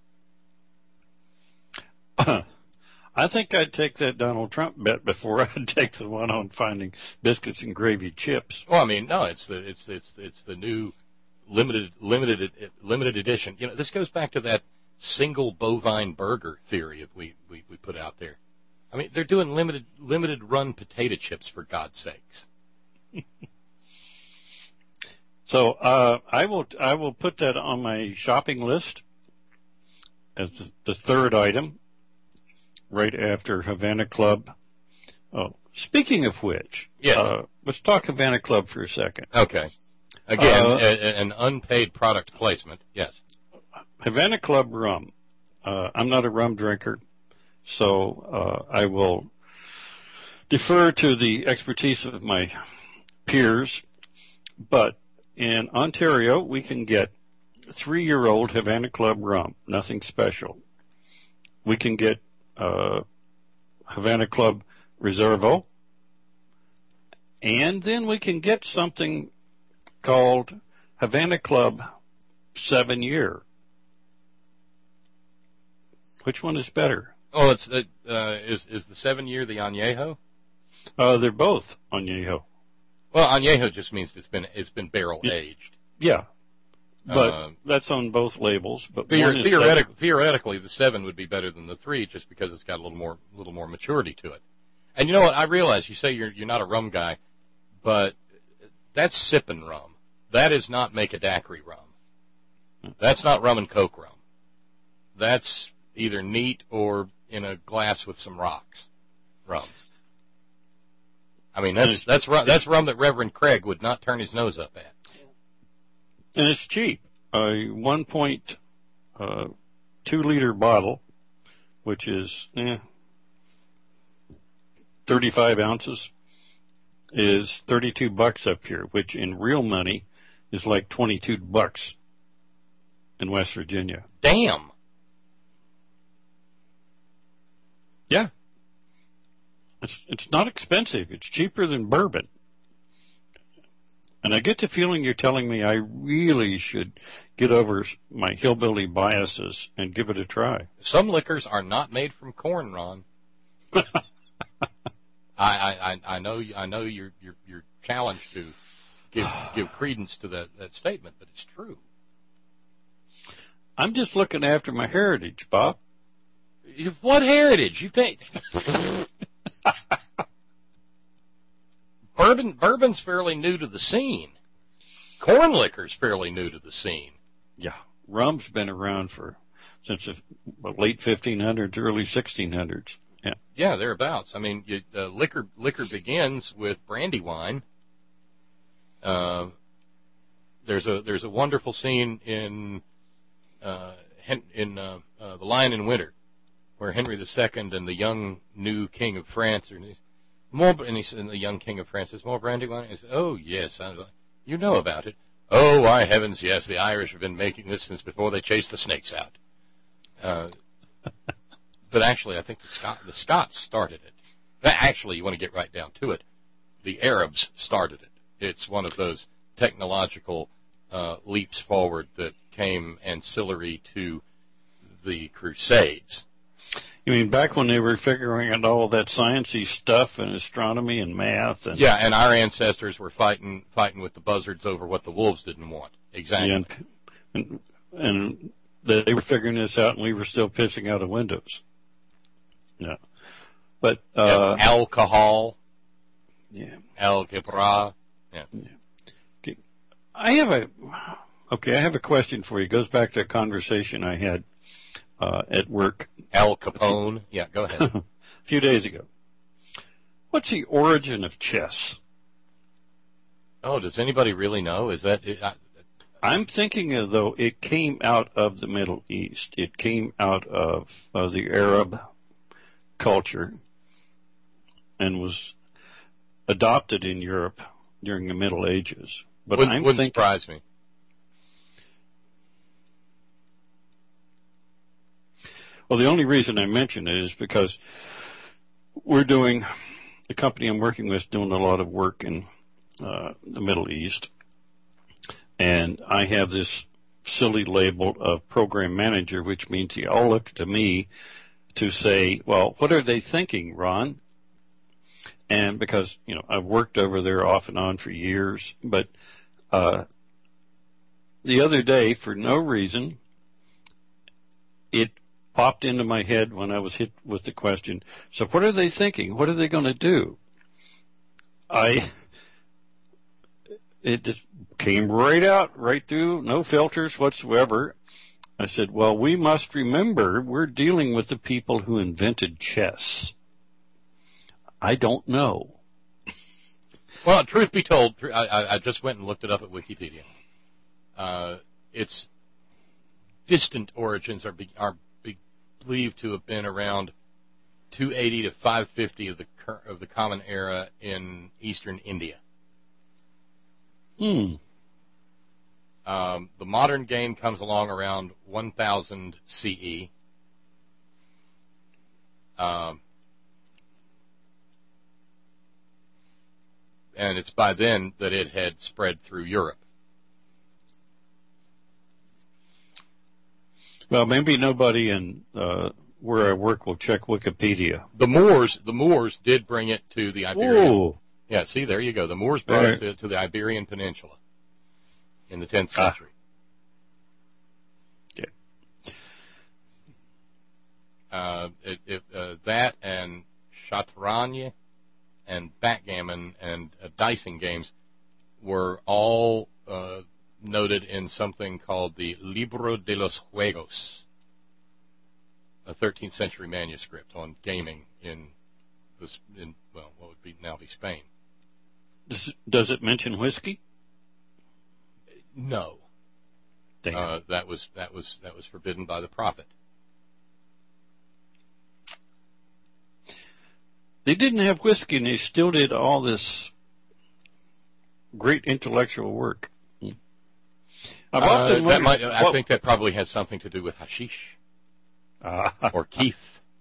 I think I'd take that Donald Trump bet before I'd take the one on finding biscuits and gravy chips. Well, I mean, no, it's the it's it's it's the new limited limited limited edition. You know, this goes back to that single bovine burger theory that we, we, we put out there. I mean, they're doing limited limited run potato chips, for God's sakes. So uh, I will I will put that on my shopping list as the, the third item, right after Havana Club. Oh, speaking of which, yeah, uh, let's talk Havana Club for a second. Okay. Again, uh, a, an unpaid product placement. Yes. Havana Club rum. Uh, I'm not a rum drinker, so uh, I will defer to the expertise of my peers. But in Ontario, we can get three-year-old Havana Club rum, nothing special. We can get uh, Havana Club Reservo, and then we can get something called Havana Club Seven Year. Which one is better? Oh, it's uh, uh, is is the seven year the añejo? Uh, they're both añejo. Well, añejo just means it's been it's been barrel aged. Yeah, but uh, that's on both labels. But theor- theoretic- theoretically, the seven would be better than the three, just because it's got a little more little more maturity to it. And you know what? I realize you say you're you're not a rum guy, but that's sipping rum. That is not make a daiquiri rum. That's not rum and coke rum. That's either neat or in a glass with some rocks rum. I mean, that's that's rum, that's rum that Reverend Craig would not turn his nose up at. And it's cheap. A one point two liter bottle, which is eh, thirty-five ounces, is thirty-two bucks up here, which in real money is like twenty-two bucks in West Virginia. Damn. Yeah. It's it's not expensive. It's cheaper than bourbon. And I get the feeling you're telling me I really should get over my hillbilly biases and give it a try. Some liquors are not made from corn, Ron. I, I I know I know you're you're you're challenged to give give credence to that, that statement, but it's true. I'm just looking after my heritage, Bob. What heritage? You think? Bourbon, bourbon's fairly new to the scene. Corn liquor's fairly new to the scene. Yeah, rum's been around for since the well, late fifteen hundreds, early sixteen hundreds. Yeah, yeah, thereabouts. I mean, you, uh, liquor liquor begins with brandy wine. Uh, there's a there's a wonderful scene in uh, in uh, uh, The Lion in Winter, where Henry the Second and the young new king of France are. More, and, he, and the young king of France says, more brandy wine? He says, oh, yes, I, you know about it. Oh, why heavens, yes, the Irish have been making this since before they chased the snakes out. Uh, but actually, I think the, Scot, the Scots started it. Actually, you want to get right down to it, the Arabs started it. It's one of those technological uh, leaps forward that came ancillary to the Crusades. You mean back when they were figuring out all that sciencey stuff and astronomy and math? And yeah, and our ancestors were fighting fighting with the buzzards over what the wolves didn't want. Exactly. Yeah, and, and, and they were figuring this out, and we were still pissing out of windows. Yeah. But uh, yeah, alcohol. Yeah. Algebra. Yeah. yeah. Okay. I have a okay. I have a question for you. It goes back to a conversation I had Uh, at work. Al Capone. Yeah, go ahead. A few days ago. What's the origin of chess? Oh, does anybody really know? Is that? It, I, I'm thinking as though it came out of the Middle East. It came out of uh, the Arab culture and was adopted in Europe during the Middle Ages. But wouldn't, I'm wouldn't thinking, surprise me. Well, the only reason I mention it is because we're doing, the company I'm working with is doing a lot of work in uh, the Middle East, and I have this silly label of program manager, which means they all look to me to say, well, what are they thinking, Ron? And because, you know, I've worked over there off and on for years, but uh, the other day, for no reason, it popped into my head when I was hit with the question, so what are they thinking? What are they going to do? I, it just came right out, right through, no filters whatsoever. I said, well, we must remember we're dealing with the people who invented chess. I don't know. Well, truth be told, I, I just went and looked it up at Wikipedia. Uh, its distant origins are, be, are be, believed to have been around two eighty to five fifty of the of the Common Era in eastern India. Hmm. Um, the modern game comes along around one thousand C E. Um, and it's by then that it had spread through Europe. Well, maybe nobody in uh, where I work will check Wikipedia. The Moors, the Moors did bring it to the Iberian. Ooh. Yeah, see, there you go. The Moors brought right. it to, to the Iberian Peninsula in the tenth century. Ah. Yeah. Uh, it, it, uh, that and Chaturanga and backgammon and uh, dicing games were all uh, noted in something called the Libro de los Juegos, a thirteenth century manuscript on gaming in, this, in well, what would be now be Spain. Does, does it mention whiskey? No. Damn. Uh, that was that was that was forbidden by the prophet. They didn't have whiskey, and they still did all this great intellectual work. I've uh, often that wondered, might, I what, think that probably has something to do with hashish uh, or keef.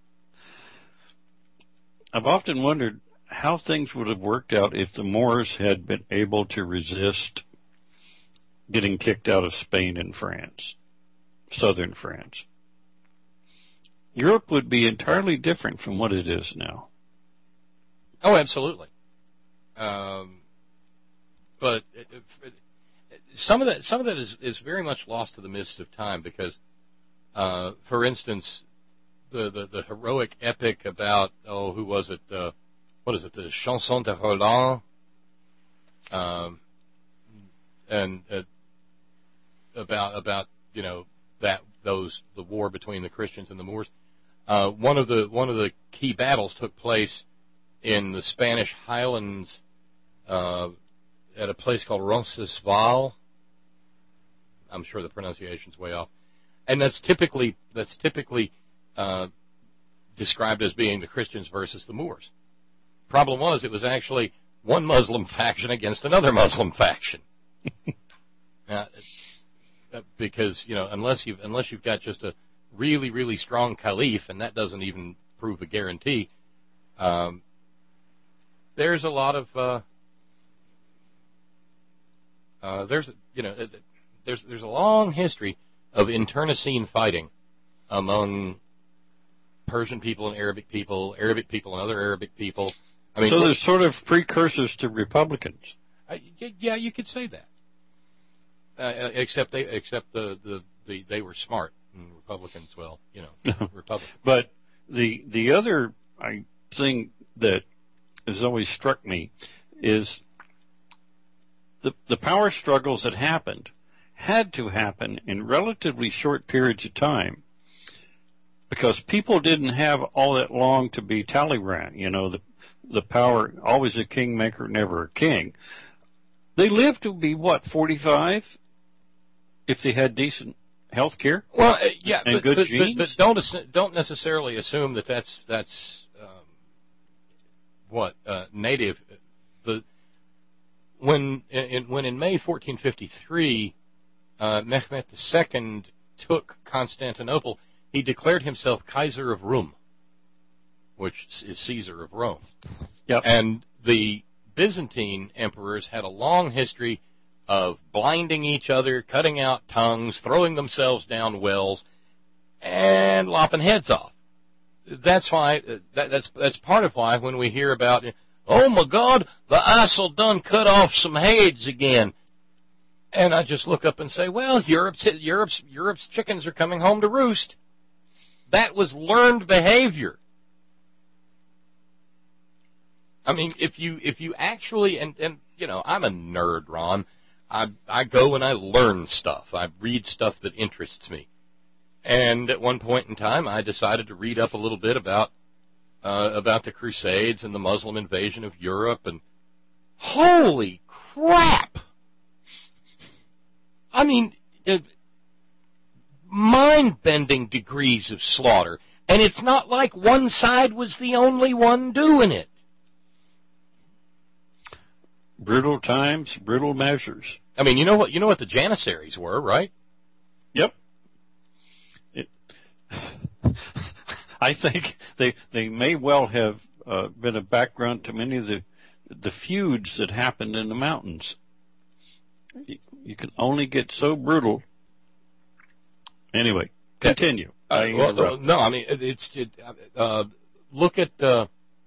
I've often wondered how things would have worked out if the Moors had been able to resist getting kicked out of Spain and France, southern France. Europe would be entirely different from what it is now. Oh, absolutely. Um, but it, it, some of that, some of that is, is very much lost to the mists of time because, uh, for instance, the, the, the heroic epic about oh, who was it? Uh, what is it? The Chanson de Roland, um, and uh, about about you know that those the war between the Christians and the Moors. Uh, one of the one of the key battles took place in the Spanish Highlands uh, at a place called Roncesvalles. I'm sure the pronunciation's way off, and that's typically that's typically uh, described as being the Christians versus the Moors. Problem was, it was actually one Muslim faction against another Muslim faction. uh, because you know, unless you've unless you've got just a really really strong caliph, and that doesn't even prove a guarantee. Um, There's a lot of uh, uh, there's you know there's there's a long history of internecine fighting among Persian people and Arabic people, Arabic people and other Arabic people. I mean, so there's sort of precursors to Republicans. Uh, yeah, you could say that. Uh, except they except the, the, the they were smart and Republicans. Well, you know, Republicans. But the the other I thing that has always struck me is the the power struggles that happened had to happen in relatively short periods of time because people didn't have all that long to be Talleyrand. You know, the the power, always a kingmaker, never a king. They lived to be, what, forty-five? If they had decent health care? Well, uh, yeah, and but, good but, genes? but, but don't assu- don't necessarily assume that that's that's um, what uh, native. The when in, when in May fourteen fifty-three, uh, Mehmet the Second took Constantinople. he declared himself Kaiser of Rome, which is Caesar of Rome. Yep. And the Byzantine emperors had a long history of blinding each other, cutting out tongues, throwing themselves down wells, and lopping heads off. That's why. That, that's that's part of why when we hear about, oh my God, the I S I L done cut off some heads again, and I just look up and say, well, Europe's Europe's Europe's chickens are coming home to roost. That was learned behavior. I mean, if you if you actually and and you know, I'm a nerd, Ron. I I go and I learn stuff. I read stuff that interests me. And at one point in time, I decided to read up a little bit about uh, about the Crusades and the Muslim invasion of Europe. And holy crap! I mean, uh, mind-bending degrees of slaughter. And it's not like one side was the only one doing it. Brutal times, brutal measures. I mean, you know what? You know what the Janissaries were, right? Yep. It, I think they they may well have uh, been a background to many of the the feuds that happened in the mountains. You, you can only get so brutal. Anyway, continue. Uh, I well, no, I mean it's it, uh, look at uh,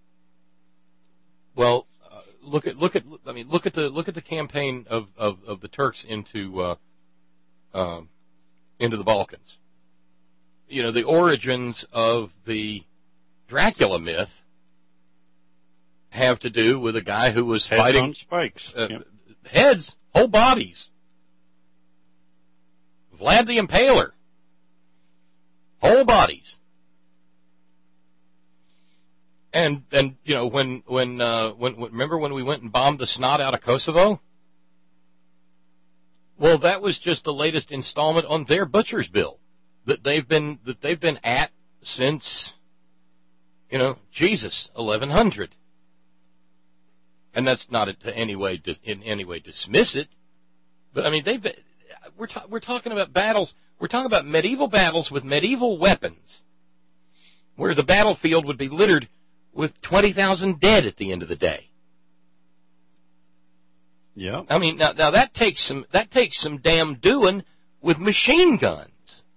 well. Look at look at I mean look at the look at the campaign of, of, of the Turks into uh, uh, into the Balkans. You know, the origins of the Dracula myth have to do with a guy who was heads fighting on spikes, uh, yep. heads, whole bodies. Vlad the Impaler, whole bodies. And and you know when when uh, when, when remember when we went and bombed the snot out of Kosovo? Well, that was just the latest installment on their butcher's bill that they've been that they've been at since, you know, Jesus, eleven hundred. And that's not to any way in any way dismiss it, but I mean they've been, we're ta- we're talking about battles. We're talking about medieval battles with medieval weapons, where the battlefield would be littered with twenty thousand dead at the end of the day. Yeah. I mean, now, now that takes some that takes some damn doing with machine guns.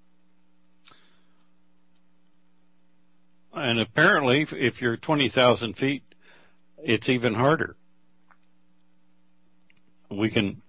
And apparently, if you're twenty thousand feet, it's even harder. We can.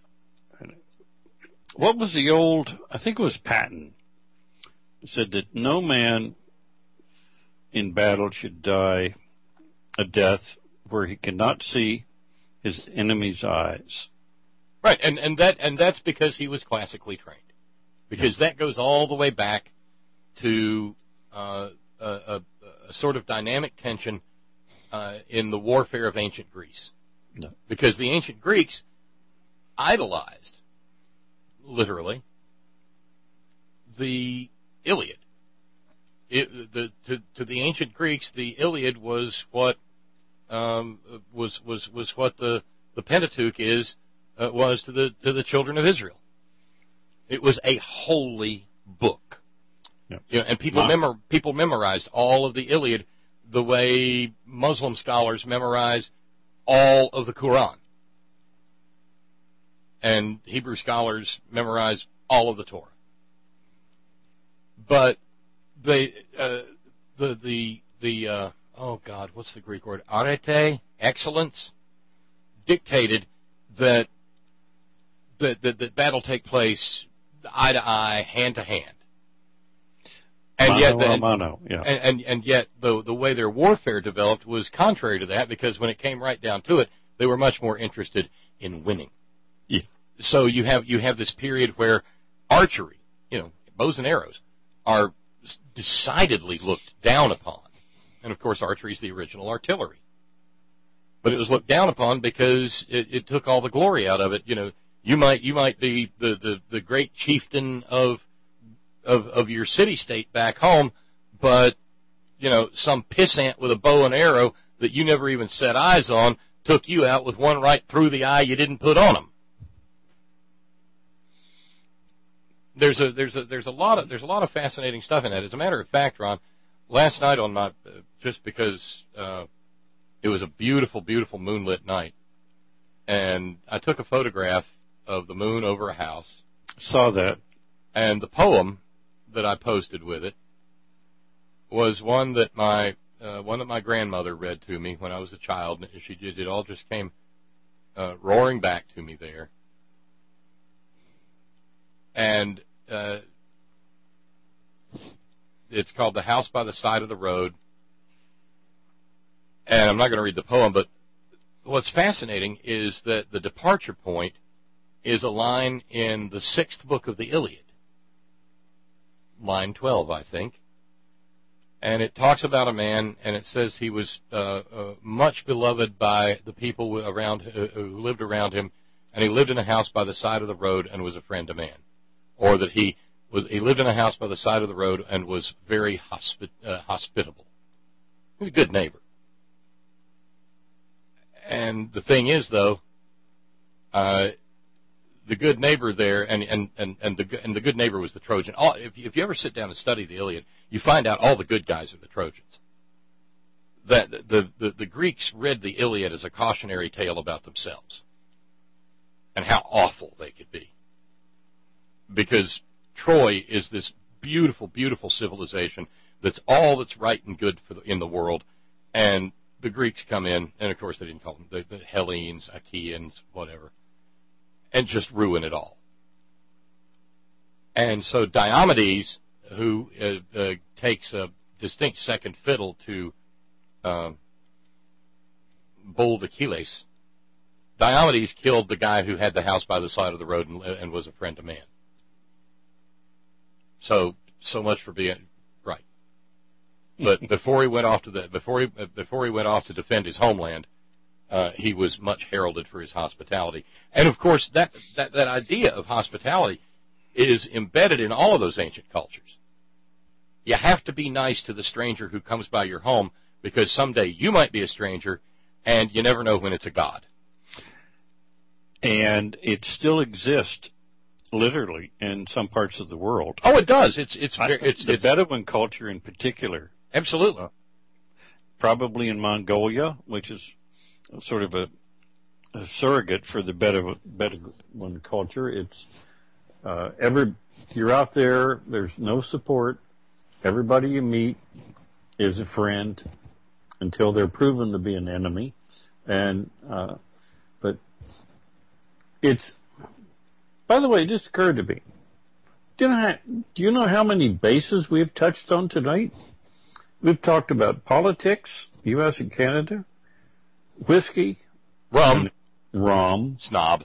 What was the old? I think it was Patton. Said that no man in battle should die a death where he cannot see his enemy's eyes. Right, and, and that and that's because he was classically trained. Because that goes all the way back to uh, a, a, a sort of dynamic tension uh, in the warfare of ancient Greece. No. Because the ancient Greeks idolized, literally, the Iliad. It, the, to, to the ancient Greeks, the Iliad was what um, was was was what the, the Pentateuch is uh, was to the to the children of Israel. It was a holy book, yep. You know, and people wow. memor, people memorized all of the Iliad the way Muslim scholars memorize all of the Quran, and Hebrew scholars memorize all of the Torah. But They, uh, the, the, the, uh, oh God, what's the Greek word? Arete, excellence, dictated that, that, that, that battle take place eye to eye, hand to hand. And mano yet, the, a mano, yeah. and, and, and yet the, the way their warfare developed was contrary to that, because when it came right down to it, they were much more interested in winning. Yeah. So you have, you have this period where archery, you know, bows and arrows are decidedly looked down upon. And, of course, archery is the original artillery. But it was looked down upon because it, it took all the glory out of it. You know, you might you might be the, the, the great chieftain of, of of your city-state back home, but, you know, some pissant with a bow and arrow that you never even set eyes on took you out with one right through the eye you didn't put on him. there's a there's a there's a lot of there's a lot of fascinating stuff in that. As a matter of fact, Ron, last night on my uh, just because uh, it was a beautiful, beautiful moonlit night, and I took a photograph of the moon over a house. Saw that. And the poem that I posted with it was one that my uh, one that my grandmother read to me when I was a child. And she did it all just came uh, roaring back to me there. And uh, it's called "The House by the Side of the Road." And I'm not going to read the poem, but what's fascinating is that the departure point is a line in the sixth book of the Iliad, line twelve, I think. And it talks about a man, and it says he was uh, uh, much beloved by the people around uh, who lived around him, and he lived in a house by the side of the road and was a friend to man. Or that he was he lived in a house by the side of the road and was very hospi- uh, hospitable. He was a good neighbor. And the thing is, though, uh, the good neighbor there, and and and and the and the good neighbor was the Trojan. All, if you, if you ever sit down and study the Iliad, you find out all the good guys are the Trojans. That the the, the Greeks read the Iliad as a cautionary tale about themselves and how awful they could be, because Troy is this beautiful, beautiful civilization that's all that's right and good for the, in the world, and the Greeks come in, and of course they didn't call them the, the Hellenes, Achaeans, whatever, and just ruin it all. And so Diomedes, who uh, uh, takes a distinct second fiddle to uh, bold Achilles, Diomedes killed the guy who had the house by the side of the road and, and was a friend to man. So, so much for being right. But before he went off to the before he before he went off to defend his homeland, uh, he was much heralded for his hospitality. And of course, that that that idea of hospitality is embedded in all of those ancient cultures. You have to be nice to the stranger who comes by your home, because someday you might be a stranger, and you never know when it's a god. And it still exists, literally, in some parts of the world. Oh, it does. It's it's I, it's the it's, Bedouin culture in particular. Absolutely. Uh, probably in Mongolia, which is sort of a, a surrogate for the Bedouin, Bedouin culture. It's uh, every you're out there. There's no support. Everybody you meet is a friend until they're proven to be an enemy, and uh, but it's. By the way, it just occurred to me. Do you, know, do you know how many bases we've touched on tonight? We've talked about politics, U S and Canada, whiskey, rum, rum, snob,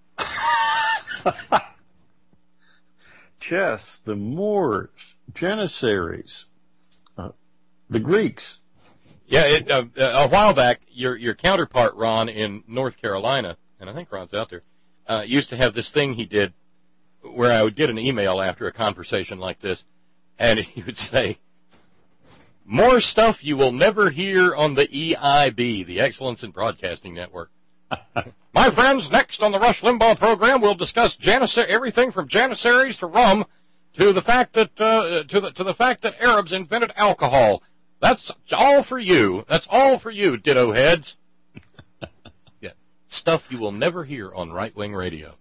chess, the Moors, Janissaries, uh, the Greeks. Yeah, it, uh, a while back, your your counterpart, Ron, in North Carolina, and I think Ron's out there, Uh, used to have this thing he did where I would get an email after a conversation like this, and he would say, "More stuff you will never hear on the E I B, the Excellence in Broadcasting Network." My friends, next on the Rush Limbaugh program, we'll discuss Janissar- everything from Janissaries to rum to the fact that uh, to the to the fact that Arabs invented alcohol. That's all for you. That's all for you, ditto heads. Stuff you will never hear on right-wing radio.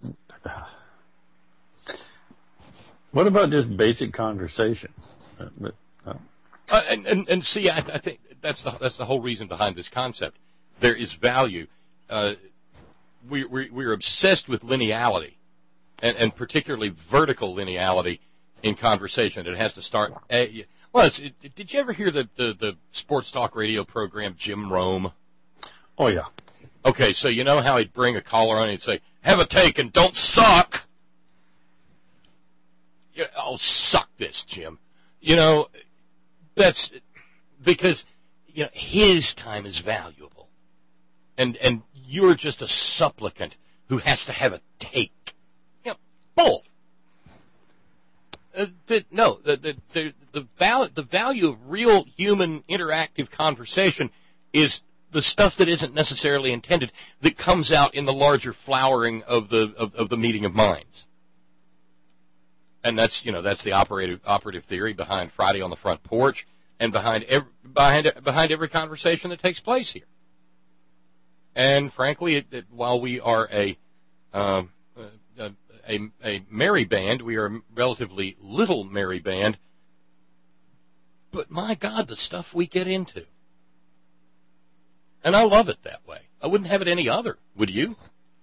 What about just basic conversation? Uh, but, uh. Uh, and, and, and see, I, I think that's the that's the whole reason behind this concept. There is value. Uh, we, we we're obsessed with lineality, and, and particularly vertical lineality in conversation. It has to start. Uh, well, it's, it, did you ever hear the, the the sports talk radio program Jim Rome? Oh yeah. Okay, so you know how he'd bring a caller on and he'd say, "Have a take and don't suck." You know, oh, suck this, Jim. You know, that's because you know his time is valuable, and and you're just a supplicant who has to have a take. You know, bull. Uh, the, no, the the the the, val- the value of real human interactive conversation is the stuff that isn't necessarily intended, that comes out in the larger flowering of the of, of the meeting of minds. And that's, you know, that's the operative operative theory behind Friday on the Front Porch and behind every, behind behind every conversation that takes place here. And frankly, it, it, while we are a, um, a a a merry band, we are a relatively little merry band. But my God, the stuff we get into. And I love it that way. I wouldn't have it any other. Would you?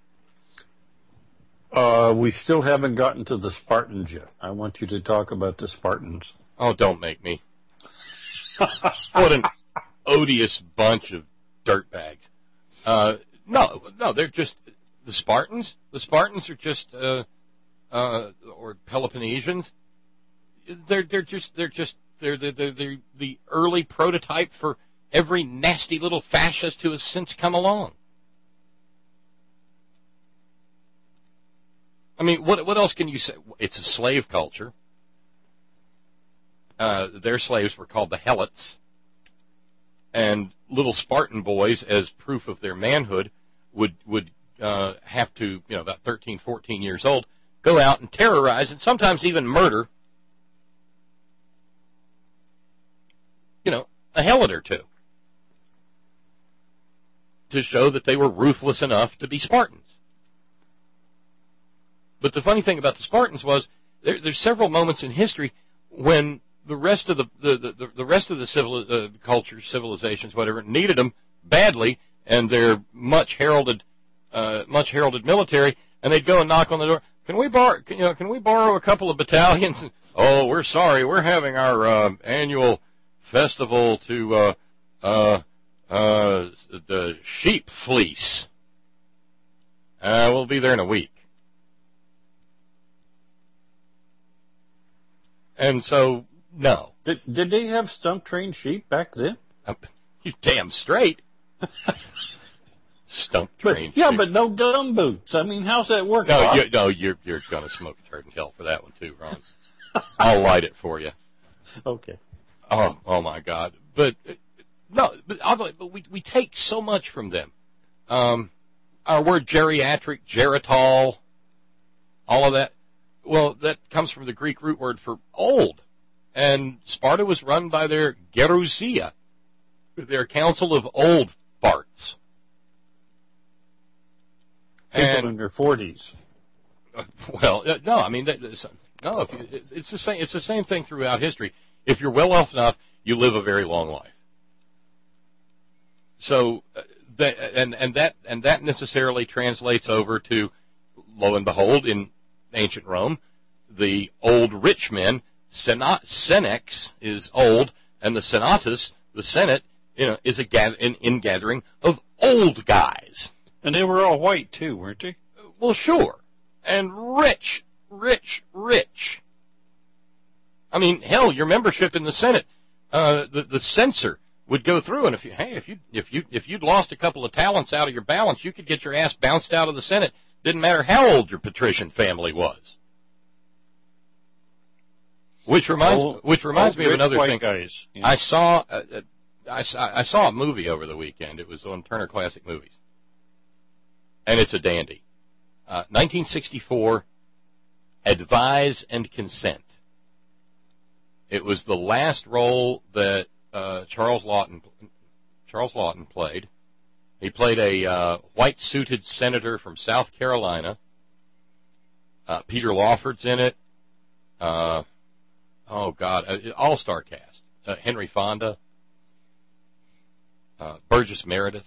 Uh, we still haven't gotten to the Spartans yet. I want you to talk about the Spartans. Oh, don't make me. What an odious bunch of dirtbags. Uh, no, no, they're just the Spartans. The Spartans are just, uh, uh, or Peloponnesians. They're they're just they're just they're they're, they're, they're the early prototype for every nasty little fascist who has since come along. I mean, what what else can you say? It's a slave culture. Uh, their slaves were called the Helots, and little Spartan boys, as proof of their manhood, would would uh, have to, you know, about thirteen, fourteen years old, go out and terrorize and sometimes even murder, you know, a Helot or two, to show that they were ruthless enough to be Spartans. But the funny thing about the Spartans was there, there's several moments in history when the rest of the the, the, the rest of the civil uh, cultures, civilizations, whatever, needed them badly, and their much heralded uh, much heralded military, and they'd go and knock on the door. Can we borrow? Can, you know, can we borrow a couple of battalions? Oh, we're sorry, we're having our uh, annual festival to uh, uh, uh, the sheep fleece. Uh, we'll be there in a week. And so, no. Did, did they have stump-trained sheep back then? Uh, you damn straight. Stump-trained Yeah, sheep. but no gum boots. I mean, how's that work? No, you, no you're, you're going to smoke a turd in hell for that one, too, Ron. I'll light it for you. Okay. Oh, oh my God. But, uh, no, but, but we, we take so much from them. Um, our word geriatric, geritol, all of that. Well, that comes from the Greek root word for old. And Sparta was run by their gerousia, their council of old farts. People and, in their forties. Uh, well, uh, no, I mean, that, no, if you, it's, it's, the same, it's the same thing throughout history. If you're well off enough, you live a very long life. So, uh, that, and, and, that, and that necessarily translates over to, lo and behold, in ancient Rome, the old rich men, Senat, Senex is old, and the Senatus, the Senate, you know, is a gather, in, in gathering of old guys. And they were all white, too, weren't they? Well, sure. And rich, rich, rich. I mean, hell, your membership in the Senate, uh, the, the censor would go through, and if you, hey, if you, if you, if you'd lost a couple of talents out of your balance, you could get your ass bounced out of the Senate. Didn't matter how old your patrician family was. Which reminds, old, which reminds me of another thing. Guys, yeah. I saw, uh, I, I saw a movie over the weekend. It was on Turner Classic Movies, and it's a dandy. Uh, nineteen sixty-four, Advise and Consent. It was the last role that uh, Charles Lawton, Charles Lawton played. He played a uh, white-suited senator from South Carolina. Uh, Peter Lawford's in it. Uh, oh, God, uh, all-star cast. Uh, Henry Fonda. Uh, Burgess Meredith.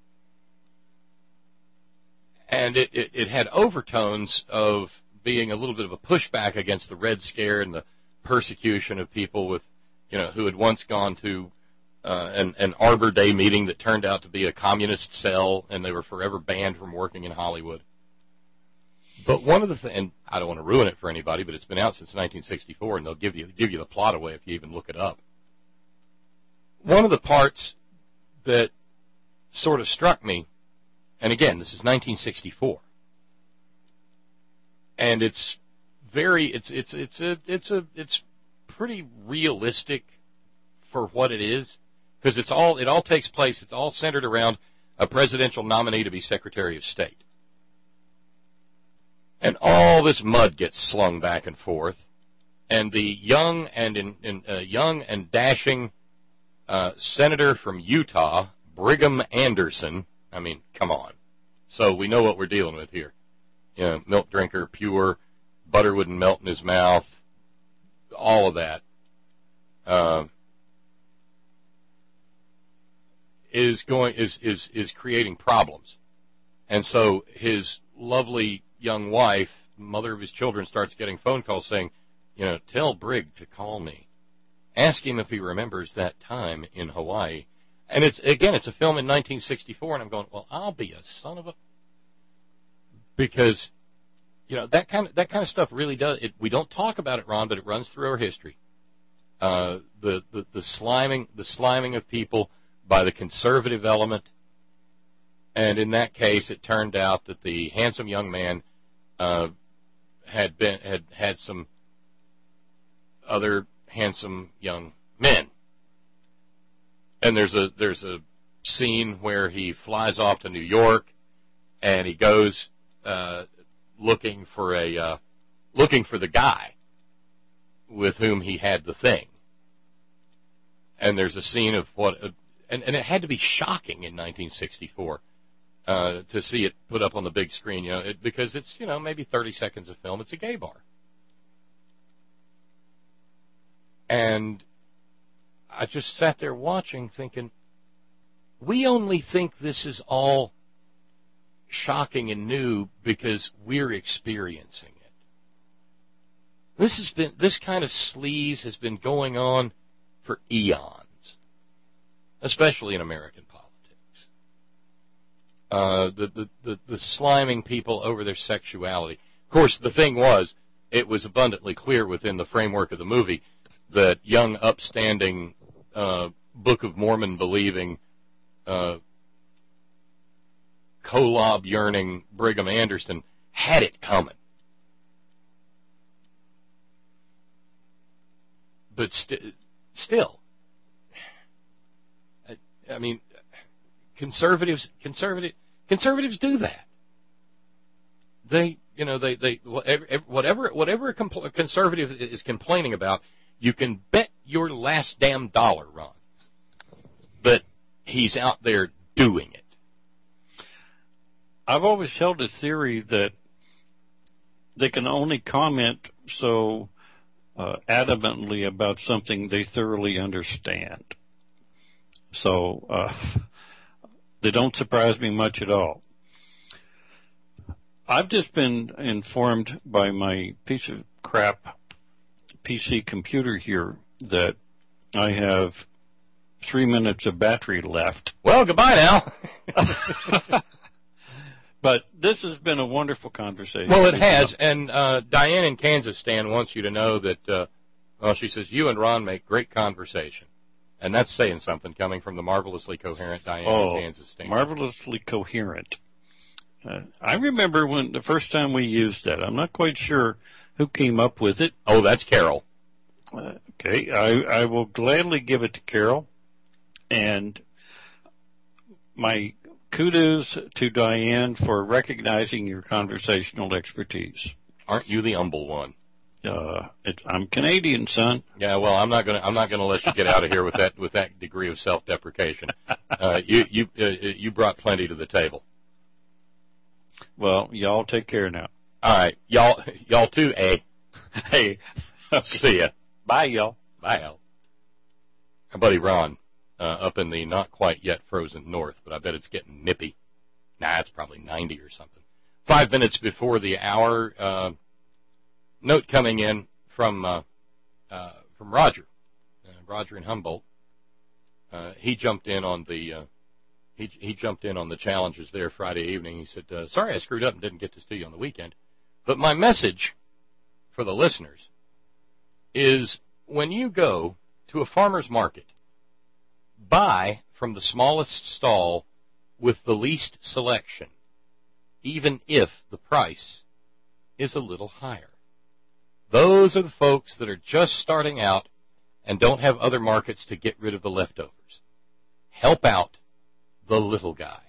And it, it, it had overtones of being a little bit of a pushback against the Red Scare and the persecution of people with, you know, who had once gone to Uh, an, an Arbor Day meeting that turned out to be a communist cell, and they were forever banned from working in Hollywood. But one of the things, and I don't want to ruin it for anybody, but it's been out since nineteen sixty-four, and they'll give you give you the plot away if you even look it up. One of the parts that sort of struck me, and again, this is nineteen sixty-four, and it's very, it's it's it's a it's a it's pretty realistic for what it is. Because it's all it all takes place, it's all centered around a presidential nominee to be Secretary of State. And all this mud gets slung back and forth. and the young and in, in, uh, young and dashing uh, senator from Utah, Brigham Anderson. I mean, come on. So we know what we're dealing with here. You know, milk drinker, pure, butter wouldn't melt in his mouth, all of that. Uh, is going is, is is creating problems. And so his lovely young wife, mother of his children, starts getting phone calls saying, you know, tell Brig to call me. Ask him if he remembers that time in Hawaii. And it's, again, it's a film in nineteen sixty-four, and I'm going, well, I'll be a son of a... Because, you know, that kind of, that kind of stuff really does... It, we don't talk about it, Ron, but it runs through our history. Uh, the, the, the sliming, the sliming of people by the conservative element. And in that case, it turned out that the handsome young man uh, had been had had some other handsome young men. And there's a there's a scene where he flies off to New York, and he goes uh, looking for a uh, looking for the guy with whom he had the thing. And there's a scene of what, uh, and and it had to be shocking in nineteen sixty-four. Uh, to see it put up on the big screen, you know, it, because it's, you know, maybe thirty seconds of film. It's a gay bar. And I just sat there watching thinking, we only think this is all shocking and new because we're experiencing it. This has been, this kind of sleaze has been going on for eons, especially in American politics. Uh, the, the, the, the sliming people over their sexuality. Of course, the thing was, it was abundantly clear within the framework of the movie that young, upstanding, uh, Book of Mormon believing, uh, Kolob yearning Brigham Anderson had it coming. But st- still, I, I mean, Conservatives, conservative, conservatives do that. They, you know, they, they, whatever, whatever a compl- conservative is complaining about, you can bet your last damn dollar, Ron, that he's out there doing it. I've always held a theory that they can only comment so uh, adamantly about something they thoroughly understand. So, uh, they don't surprise me much at all. I've just been informed by my piece of crap P C computer here that I have three minutes of battery left. Well, goodbye now. But this has been a wonderful conversation. Well, it has. And uh, Diane in Kansas, Stan, wants you to know that, uh, well, she says, you and Ron make great conversation. And that's saying something coming from the marvelously coherent Diane oh, in Kansas State. Marvelously coherent. Uh, I remember when the first time we used that. I'm not quite sure who came up with it. Oh, that's Carol. Uh, okay, I, I will gladly give it to Carol. And my kudos to Diane for recognizing your conversational expertise. Aren't you the humble one? Uh, it, I'm Canadian, son. Yeah, well, I'm not gonna, I'm not gonna let you get out of here with that, with that degree of self-deprecation. Uh, you, you, uh, you brought plenty to the table. Well, y'all take care now. All right, y'all, y'all too, eh? Hey, okay. See ya. Bye, y'all. Bye, y'all. Our buddy Ron, uh, up in the not quite yet frozen north, but I bet it's getting nippy. Nah, it's probably ninety or something. Five minutes before the hour. Uh, Note coming in from uh, uh, from Roger, uh, Roger in Humboldt. Uh, he jumped in on the uh, he he jumped in on the challenges there Friday evening. He said, uh, "Sorry, I screwed up and didn't get to see you on the weekend, but my message for the listeners is when you go to a farmer's market, buy from the smallest stall with the least selection, even if the price is a little higher." Those are the folks that are just starting out and don't have other markets to get rid of the leftovers. Help out the little guy.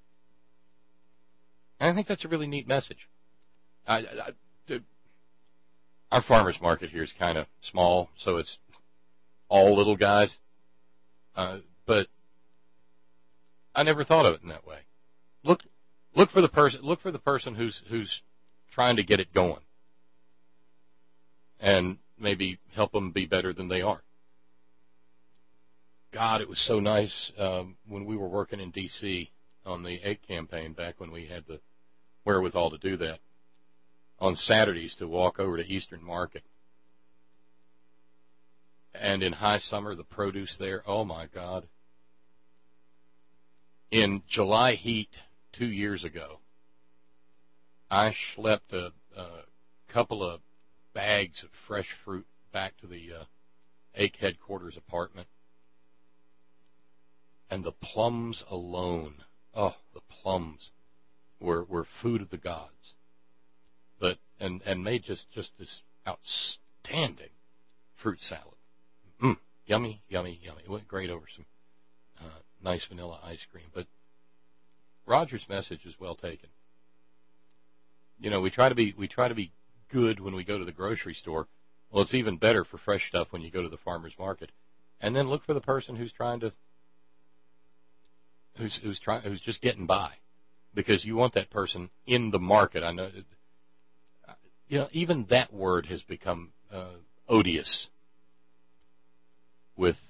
And I think that's a really neat message. I, I, our farmers market here is kind of small, so it's all little guys. Uh, but I never thought of it in that way. Look, look for the person. Look for the person who's who's trying to get it going, and maybe help them be better than they are. God, it was so nice um, when we were working in D C on the egg campaign back when we had the wherewithal to do that. On Saturdays to walk over to Eastern Market. And in high summer, the produce there, oh my God. In July heat two years ago, I schlepped a, a couple of bags of fresh fruit back to the uh, Ake headquarters apartment. And the plums alone, oh, the plums were, were food of the gods. But and and made just, just this outstanding fruit salad. Mm, yummy, yummy, yummy. It went great over some uh, nice vanilla ice cream. But Roger's message is well taken. You know, we try to be we try to be good when we go to the grocery store. Well, it's even better for fresh stuff when you go to the farmer's market. And then look for the person who's trying to who's who's trying who's just getting by, because you want that person in the market. I know. You know, even that word has become uh, odious with,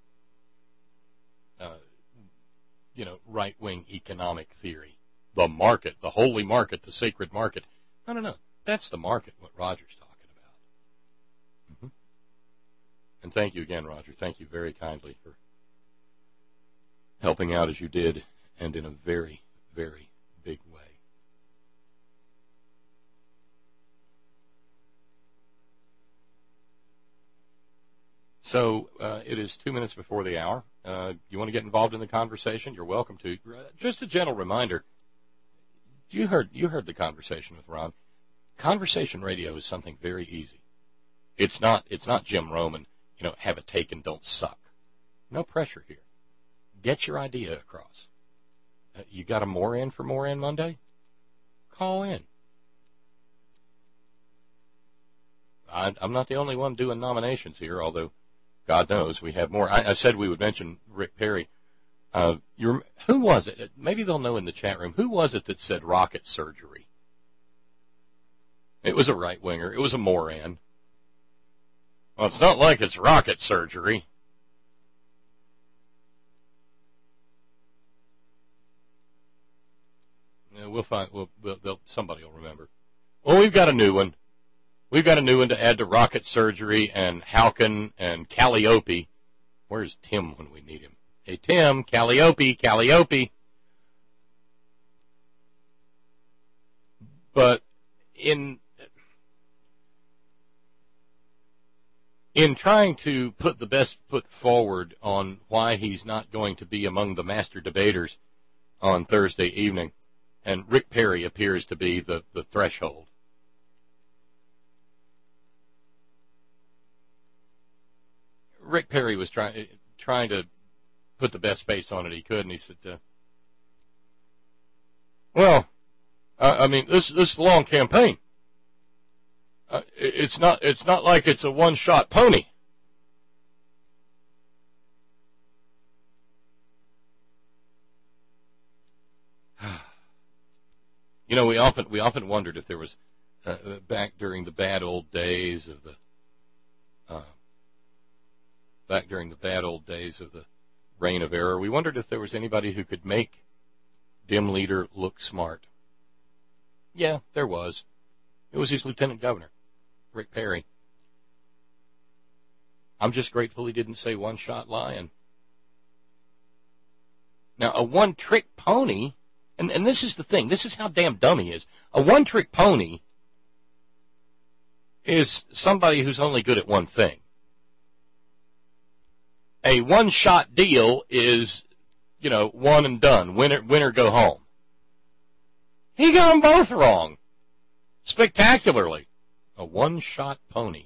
uh, you know, right-wing economic theory. The market, the holy market, the sacred market. No, no, no. That's the market, what Roger's talking about. Mm-hmm. And thank you again, Roger. Thank you very kindly for helping out as you did, and in a very, very big way. So uh, it is two minutes before the hour. Uh, you want to get involved in the conversation? You're welcome to. Just a gentle reminder. You heard you heard the conversation with Ron. Conversation radio is something very easy. It's not it's not Jim Roman. You know, have a take and don't suck. No pressure here. Get your idea across. Uh, you got a Moran for Moran Monday? Call in. I, I'm not the only one doing nominations here, although God knows we have more. I, I said we would mention Rick Perry. Uh, you, who was it? Maybe they'll know in the chat room. Who was it that said rocket surgery? It was a right-winger. It was a Moran. Well, it's not like it's rocket surgery. Yeah, we'll find. We'll, we'll, somebody will remember. Well, we've got a new one. We've got a new one to add to rocket surgery and Halkin and Calliope. Where's Tim when we need him? Hey, Tim, Calliope, Calliope. But in in trying to put the best foot forward on why he's not going to be among the master debaters on Thursday evening, and Rick Perry appears to be the, the threshold. Rick Perry was trying trying to put the best face on it he could, and he said, uh, "Well, I, I mean, this this is a long campaign. Uh, it's not it's not like it's a one-shot pony." You know, we often we often wondered if there was uh, back during the bad old days of the. Uh, Back during the bad old days of the reign of error, we wondered if there was anybody who could make dim leader look smart. Yeah, there was. It was his lieutenant governor, Rick Perry. I'm just grateful he didn't say one-shot lion. Now, a one-trick pony, and, and this is the thing, this is how damn dumb he is. A one-trick pony is somebody who's only good at one thing. A one-shot deal is, you know, one and done. Winner, winner, go home. He got them both wrong. Spectacularly. A one-shot pony.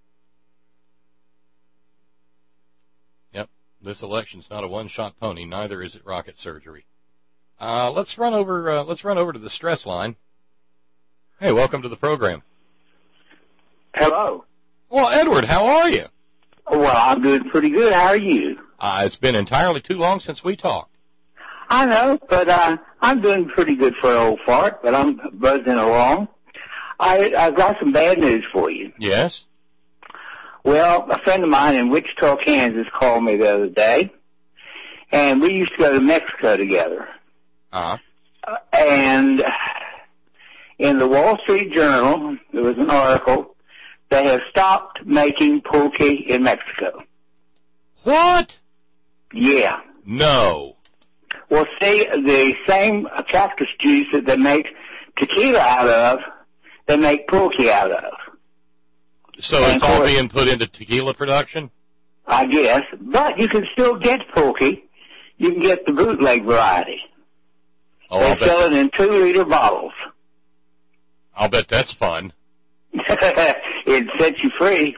Yep, this election's not a one-shot pony. Neither is it rocket surgery. Uh, let's run over. Uh, let's run over to the stress line. Hey, welcome to the program. Hello. Well, Edward, how are you? Well, I'm doing pretty good. How are you? Uh, it's been entirely too long since we talked. I know, but uh, I'm doing pretty good for an old fart, but I'm buzzing along. I, I've got some bad news for you. Yes? Well, a friend of mine in Wichita, Kansas called me the other day, and we used to go to Mexico together. Uh-huh. Uh, and in the Wall Street Journal, there was an article, they have stopped making pulque in Mexico. What? Yeah. No. Well, see, the same cactus juice that they make tequila out of, they make pulque out of. So and it's all course, being put into tequila production? I guess. But you can still get pulque. You can get the bootleg variety. Oh, they I'll sell bet. it in two-liter bottles. I'll bet that's fun. It sets you free.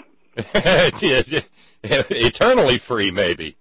Eternally free, maybe.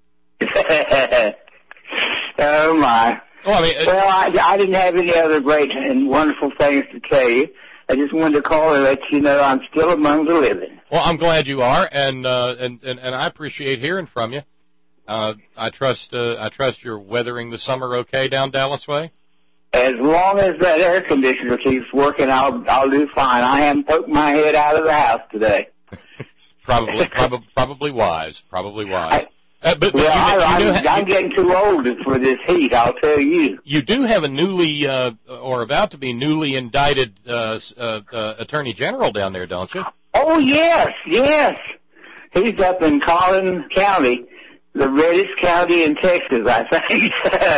Oh, my. Well, I, mean, well I, I didn't have any other great and wonderful things to tell you. I just wanted to call and let you know I'm still among the living. Well, I'm glad you are, and uh, and, and and I appreciate hearing from you. Uh, I trust uh, I trust you're weathering the summer okay down Dallas way. As long as that air conditioner keeps working, I'll I'll do fine. I haven't poked my head out of the house today. probably, probably, probably wise. Probably wise. I, uh, but, but well, you, I, you I'm, do, I'm getting too old for this heat, I'll tell you. You do have a newly, uh, or about to be newly indicted uh, uh, uh, Attorney General down there, don't you? Oh, yes, yes. He's up in Collin County, the reddest county in Texas, I think.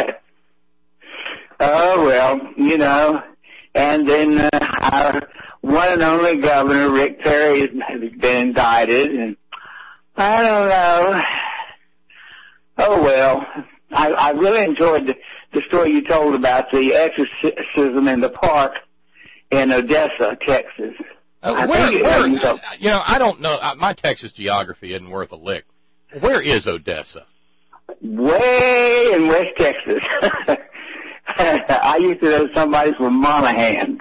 Oh, well, you know. And then uh, our one and only governor, Rick Perry, has been indicted, and I don't know. Oh, well, I, I really enjoyed the, the story you told about the exorcism in the park in Odessa, Texas. Uh, where, where, you know, I don't know. My Texas geography isn't worth a lick. Where is Odessa? Way in West Texas. I used to know somebody from Monahans,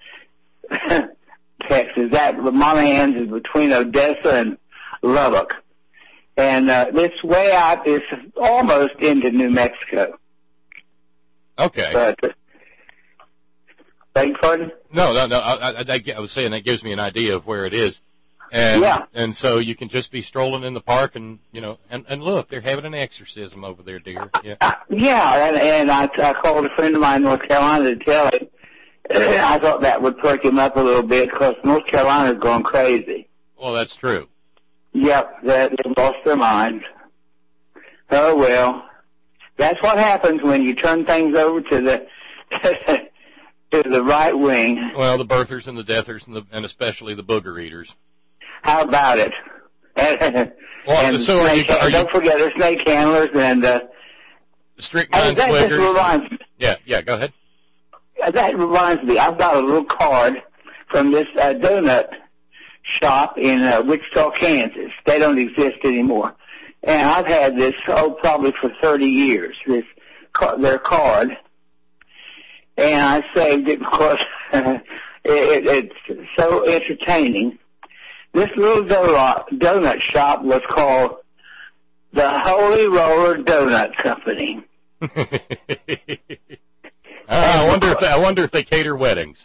Texas. That Monahans is between Odessa and Lubbock. And uh, this way out is almost into New Mexico. Okay. But, uh, beg your pardon? No, no, no. I, I, I was saying that gives me an idea of where it is. And, yeah. And so you can just be strolling in the park and, you know, and, and look, they're having an exorcism over there, dear. Yeah. Uh, yeah, and, and I, I called a friend of mine in North Carolina to tell him. I thought that would perk him up a little bit because North Carolina's going crazy. Well, that's true. Yep, that they've lost their minds. Oh, well. That's what happens when you turn things over to the to the right wing. Well, the birthers and the deathers and, the, and especially the booger eaters. How about it? And, well, and so are you, are don't you, forget the snake handlers and uh, strychnine that swiggers. just reminds me. Yeah, yeah, go ahead. That reminds me, I've got a little card from this uh, donut shop in uh, Wichita, Kansas. They don't exist anymore. And I've had this, oh, probably for thirty years, this their card. And I saved it because it, it, it's so entertaining. This little donut, donut shop was called the Holy Roller Donut Company. I wonder if they, I wonder if they cater weddings.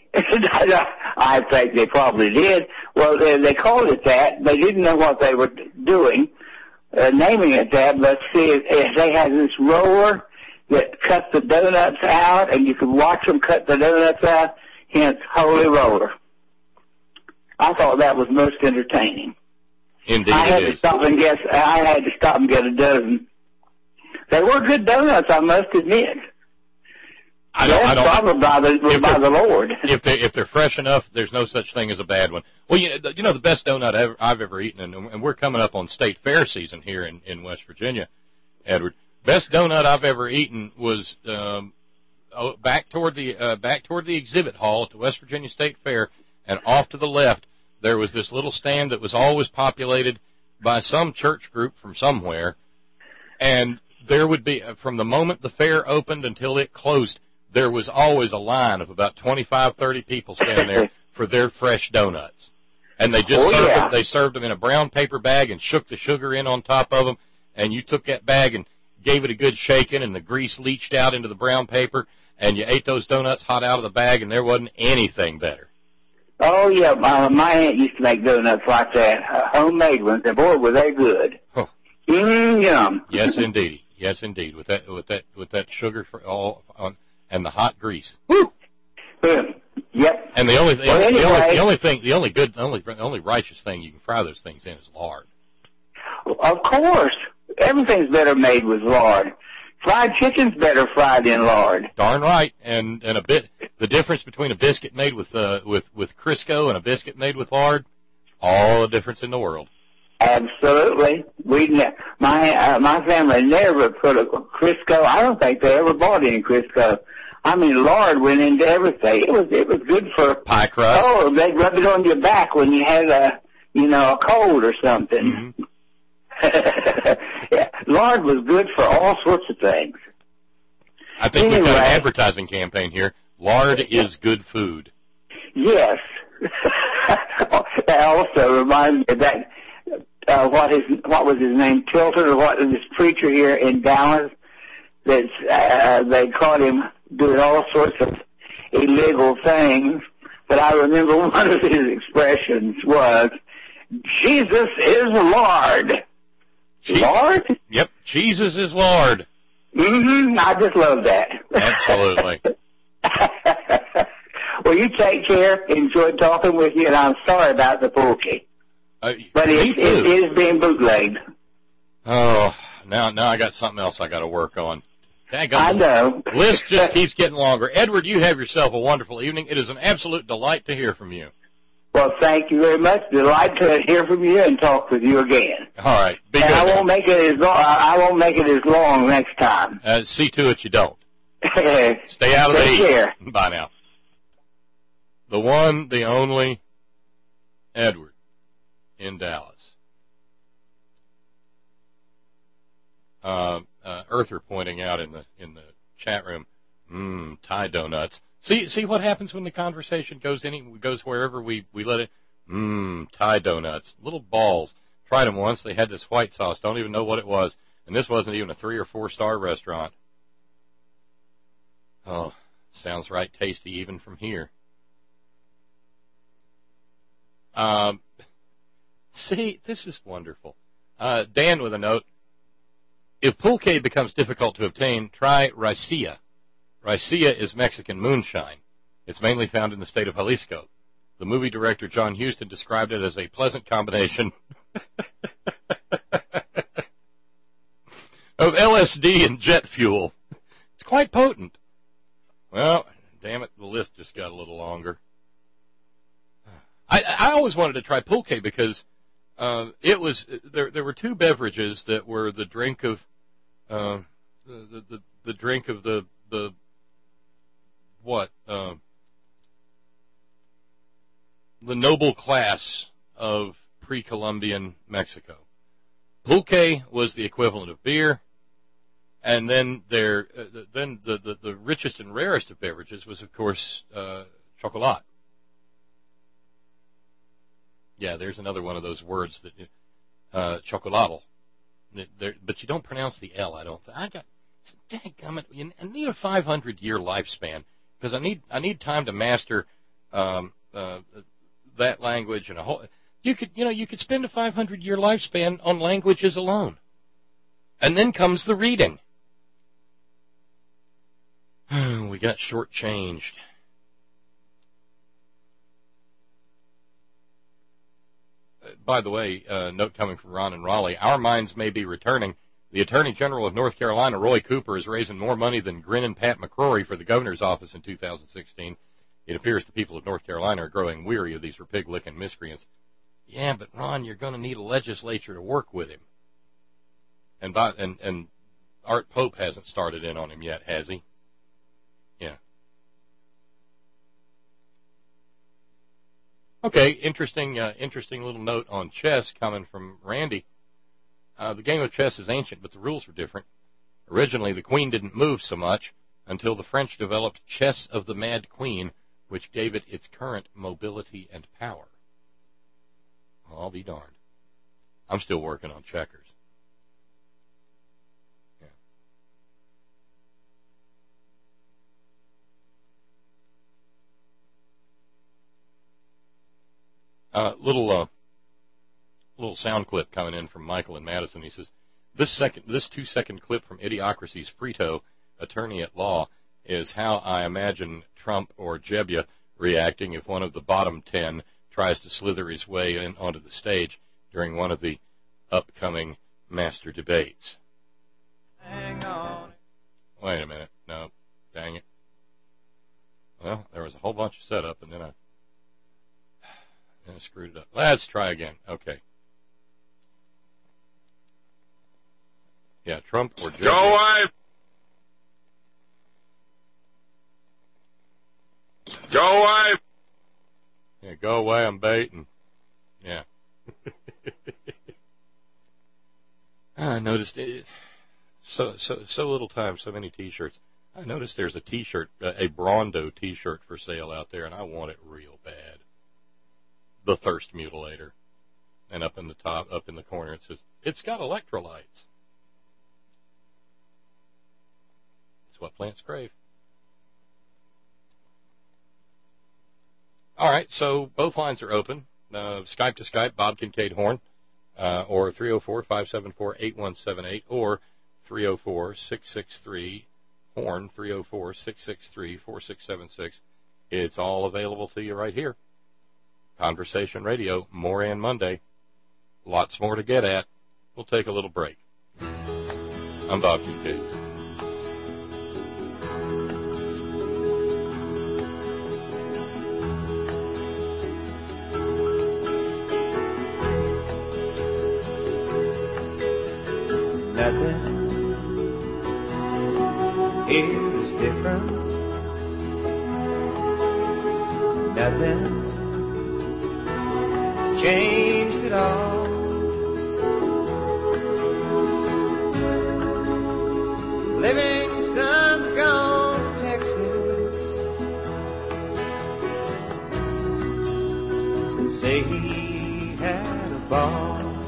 I think they probably did. Well, they, they called it that. They didn't know what they were doing, uh, naming it that. But see, if they had this roller that cut the donuts out, and you could watch them cut the donuts out. Hence, Holy Roller. I thought that was most entertaining. Indeed, I had it to is. stop and guess. I had to stop and get a dozen. They were good donuts, I must admit. I don't. I don't. Probably by the by the Lord. If they if they're fresh enough, there's no such thing as a bad one. Well, you know, you know the best donut I've, I've ever eaten, and, and we're coming up on State Fair season here in, in West Virginia, Edward. Best donut I've ever eaten was um, oh, back toward the uh, back toward the exhibit hall at the West Virginia State Fair, and off to the left there was this little stand that was always populated by some church group from somewhere, and there would be from the moment the fair opened until it closed. There was always a line of about twenty-five, thirty people standing there for their fresh donuts. And they just oh, served yeah. them, they served them in a brown paper bag and shook the sugar in on top of them. And you took that bag and gave it a good shaking, and the grease leached out into the brown paper, and you ate those donuts hot out of the bag, and there wasn't anything better. Oh, yeah. My, my aunt used to make donuts like that, uh, homemade ones, and boy, were they good. Huh. Mm, yum. Yes, indeed. Yes, indeed. With that, with that, with that sugar for all on, and the hot grease. Woo! Yep. And the only, the, well, only, anyway, the only, the only thing, the only good, the only, the only righteous thing you can fry those things in is lard. Of course. Everything's better made with lard. Fried chicken's better fried in lard. Darn right. And and a bit the difference between a biscuit made with uh with with Crisco and a biscuit made with lard, all the difference in the world. Absolutely. We ne- my uh, my family never put a Crisco. I don't think they ever bought any Crisco. I mean, lard went into everything. It was it was good for pie crust. Oh, they'd rub it on your back when you had a you know a cold or something. Mm-hmm. Yeah, lard was good for all sorts of things. I think anyway, we've got an advertising campaign here. Lard is good food. Yes. That also reminds me of that, uh, what his, what was his name, Tilton, or what, this preacher here in Dallas, that uh, they caught him doing all sorts of illegal things, but I remember one of his expressions was, Jesus is Lord. Je- Lord? Yep, Jesus is Lord. Mm-hmm. I just love that. Absolutely. Well, you take care. Enjoyed talking with you, and I'm sorry about the pulky. Uh, but it, it is being bootlegged. Oh, now now I got something else I got to work on. Dang, I know. The list just keeps getting longer. Edward, you have yourself a wonderful evening. It is an absolute delight to hear from you. Well, thank you very much. Delight to hear from you and talk with you again. All right. Be and good I now. won't make it as long. I won't make it as long next time. Uh, see to it you don't. Stay out of the Take heat. care. Bye now. The one, the only Edward in Dallas. Uh, uh, Earther pointing out in the in the chat room, mmm, Thai donuts. See, see what happens when the conversation goes any goes wherever we, we let it. Mmm, Thai donuts, little balls. Tried them once. They had this white sauce. Don't even know what it was, and this wasn't even a three or four star restaurant. Oh, sounds right tasty even from here. Um, see, this is wonderful. Uh, Dan with a note. If pulque becomes difficult to obtain, try raicilla. Raicilla is Mexican moonshine. It's mainly found in the state of Jalisco. The movie director John Huston described it as a pleasant combination of L S D and jet fuel. It's quite potent. Well, damn it, the list just got a little longer. I, I always wanted to try pulque because uh, it was there. There were two beverages that were the drink of uh, the, the the drink of the the what uh, the noble class of pre-Columbian Mexico. Pulque was the equivalent of beer, and then there uh, then the, the the richest and rarest of beverages was of course uh, chocolate. Yeah, there's another one of those words that uh, chocolatl. But you don't pronounce the L. I don't. I got. Dadgummit, I need a five hundred year lifespan because I need I need time to master um, uh, that language and a whole. You could you know you could spend a five hundred year lifespan on languages alone, and then comes the reading. We got shortchanged. By the way, uh, note coming from Ron and Raleigh, our minds may be returning. The Attorney General of North Carolina, Roy Cooper, is raising more money than Grin and Pat McCrory for the governor's office in two thousand sixteen. It appears the people of North Carolina are growing weary of these pig-licking miscreants. Yeah, but Ron, you're going to need a legislature to work with him. And, by, and and Art Pope hasn't started in on him yet, has he? Yeah. Okay, interesting, uh, interesting little note on chess coming from Randy. Uh, the game of chess is ancient, but the rules were different. Originally, the queen didn't move so much until the French developed chess of the Mad Queen, which gave it its current mobility and power. I'll be darned. I'm still working on checkers. Yeah. Uh, little, uh, little sound clip coming in from Michael in Madison. He says, this second, this two-second clip from Idiocracy's Frito, attorney at law, is how I imagine Trump or Jebbia reacting if one of the bottom ten tries to slither his way in onto the stage during one of the upcoming master debates. Hang on. Wait a minute. No. Dang it. Well, there was a whole bunch of setup, and then I, then I screwed it up. Let's try again. Okay. Yeah, Trump or Jebbia. Go away. Go away. Yeah, go away, I'm baiting. Yeah. I noticed it, so so so little time, so many T-shirts. I noticed there's a T-shirt, a Brondo T-shirt for sale out there, and I want it real bad. The Thirst Mutilator, and up in the top, up in the corner, it says it's got electrolytes. It's what plants crave. All right, so both lines are open. Uh, Skype to Skype, Bob Kincaid Horn, uh, or three oh four, five seven four, eight one seven eight, or three oh four, six six three, Horn, three oh four, six six three, four six seven six. It's all available to you right here. Conversation Radio, Moran Monday. Lots more to get at. We'll take a little break. I'm Bob Kincaid. Nothing here is different. Nothing changed at all. Livingston's gone to Texas. Say he had a ball.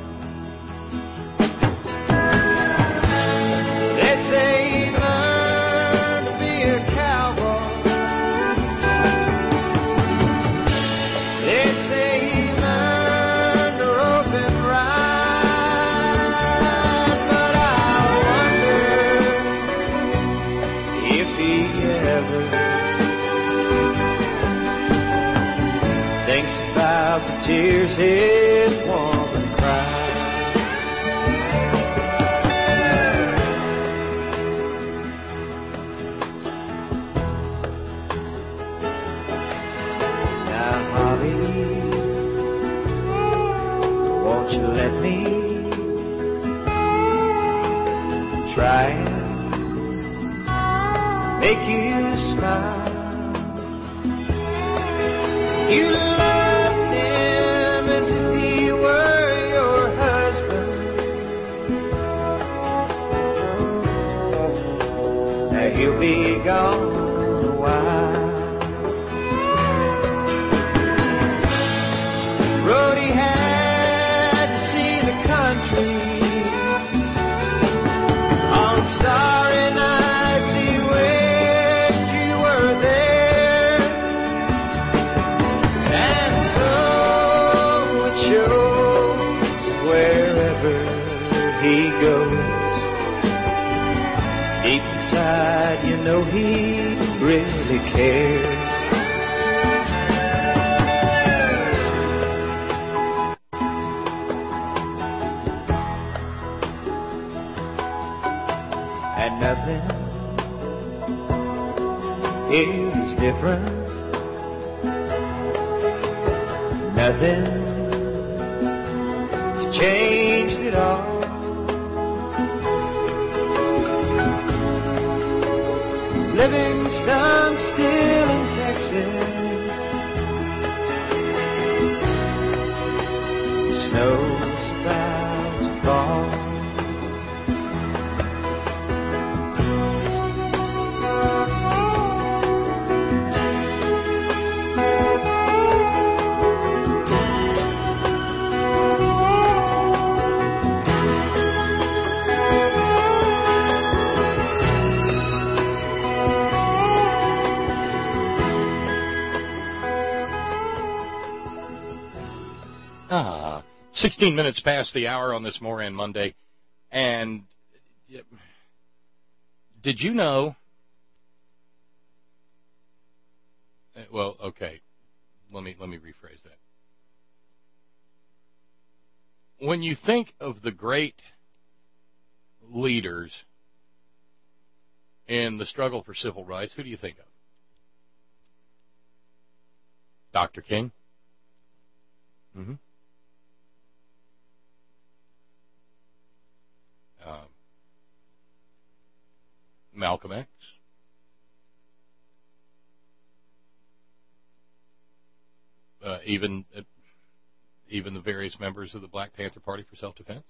Tears his woman cried. Now, Holly, won't you let me try and make you smile? You love him as if he were your husband. Now he'll be gone a while. Brody had to see the country on starry nights. He wished you were there, and so it shows wherever he goes. Deep inside, you know he really cares. And nothing is different. Nothing's changed at all. Livingston still in Texas. The snow's about to fall. Ah, sixteen minutes past the hour on this Moran Monday. And did you know? Well, okay. Let me let me rephrase that. When you think of the great leaders in the struggle for civil rights, who do you think of? Doctor King? Mm-hmm. Uh, Malcolm X? Uh, even uh, even the various members of the Black Panther Party for Self-Defense?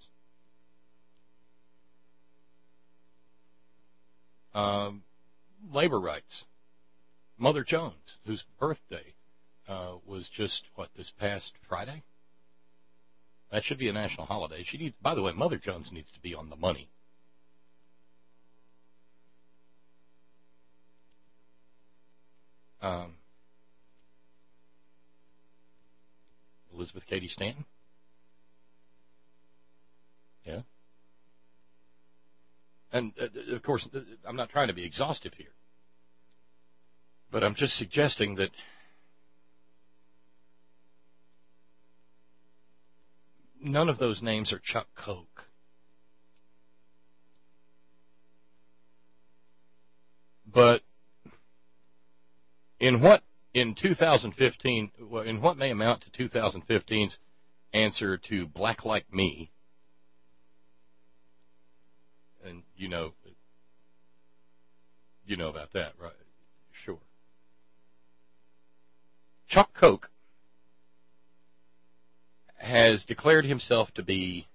Um, labor rights. Mother Jones, whose birthday uh, was just, what, this past Friday? That should be a national holiday. She needs, by the way, Mother Jones needs to be on the money. Um, Elizabeth Cady Stanton? Yeah. And, uh, of course, I'm not trying to be exhaustive here. But I'm just suggesting that none of those names are Chuck Koch. But in what, in two thousand fifteen, in what may amount to two thousand fifteen's answer to Black Like Me, and you know, you know about that, right? Sure. Chuck Koch has declared himself to be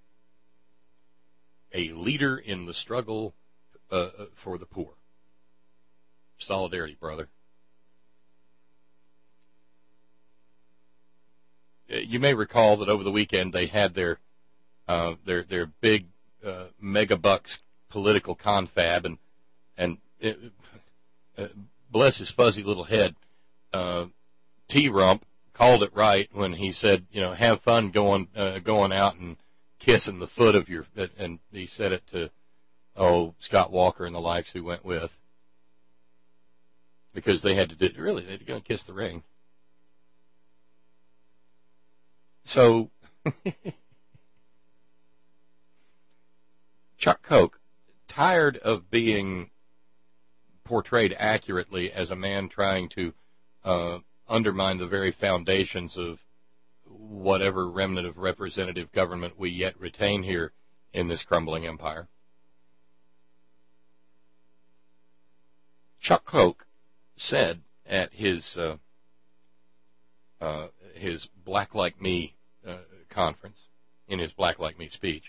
a leader in the struggle uh, for the poor. Solidarity, brother. You may recall that over the weekend they had their uh, their their big uh, mega bucks political confab, and and it, uh, bless his fuzzy little head, uh, T-Rump called it right when he said, you know, have fun going uh, going out and kissing the foot of your, and he said it to oh Scott Walker and the likes who went with, because they had to do really they had to go and kiss the ring. So, Chuck Koch, tired of being portrayed accurately as a man trying to uh, undermine the very foundations of whatever remnant of representative government we yet retain here in this crumbling empire, Chuck Koch said at his uh, uh, his Black Like Me uh, conference, in his Black Like Me speech,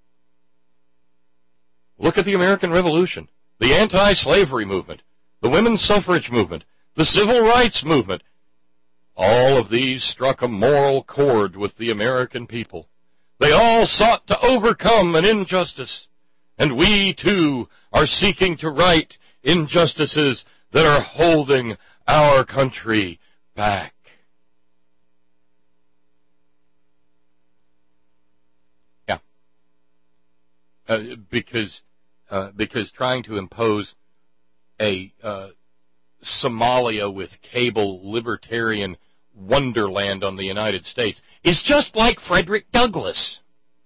look at the American Revolution, the anti-slavery movement, the women's suffrage movement, the civil rights movement. All of these struck a moral chord with the American people. They all sought to overcome an injustice, and we, too, are seeking to right injustices that are holding our country back. Yeah. Uh, because, uh, because trying to impose a uh, Somalia with cable libertarian wonderland on the United States is just like Frederick Douglass.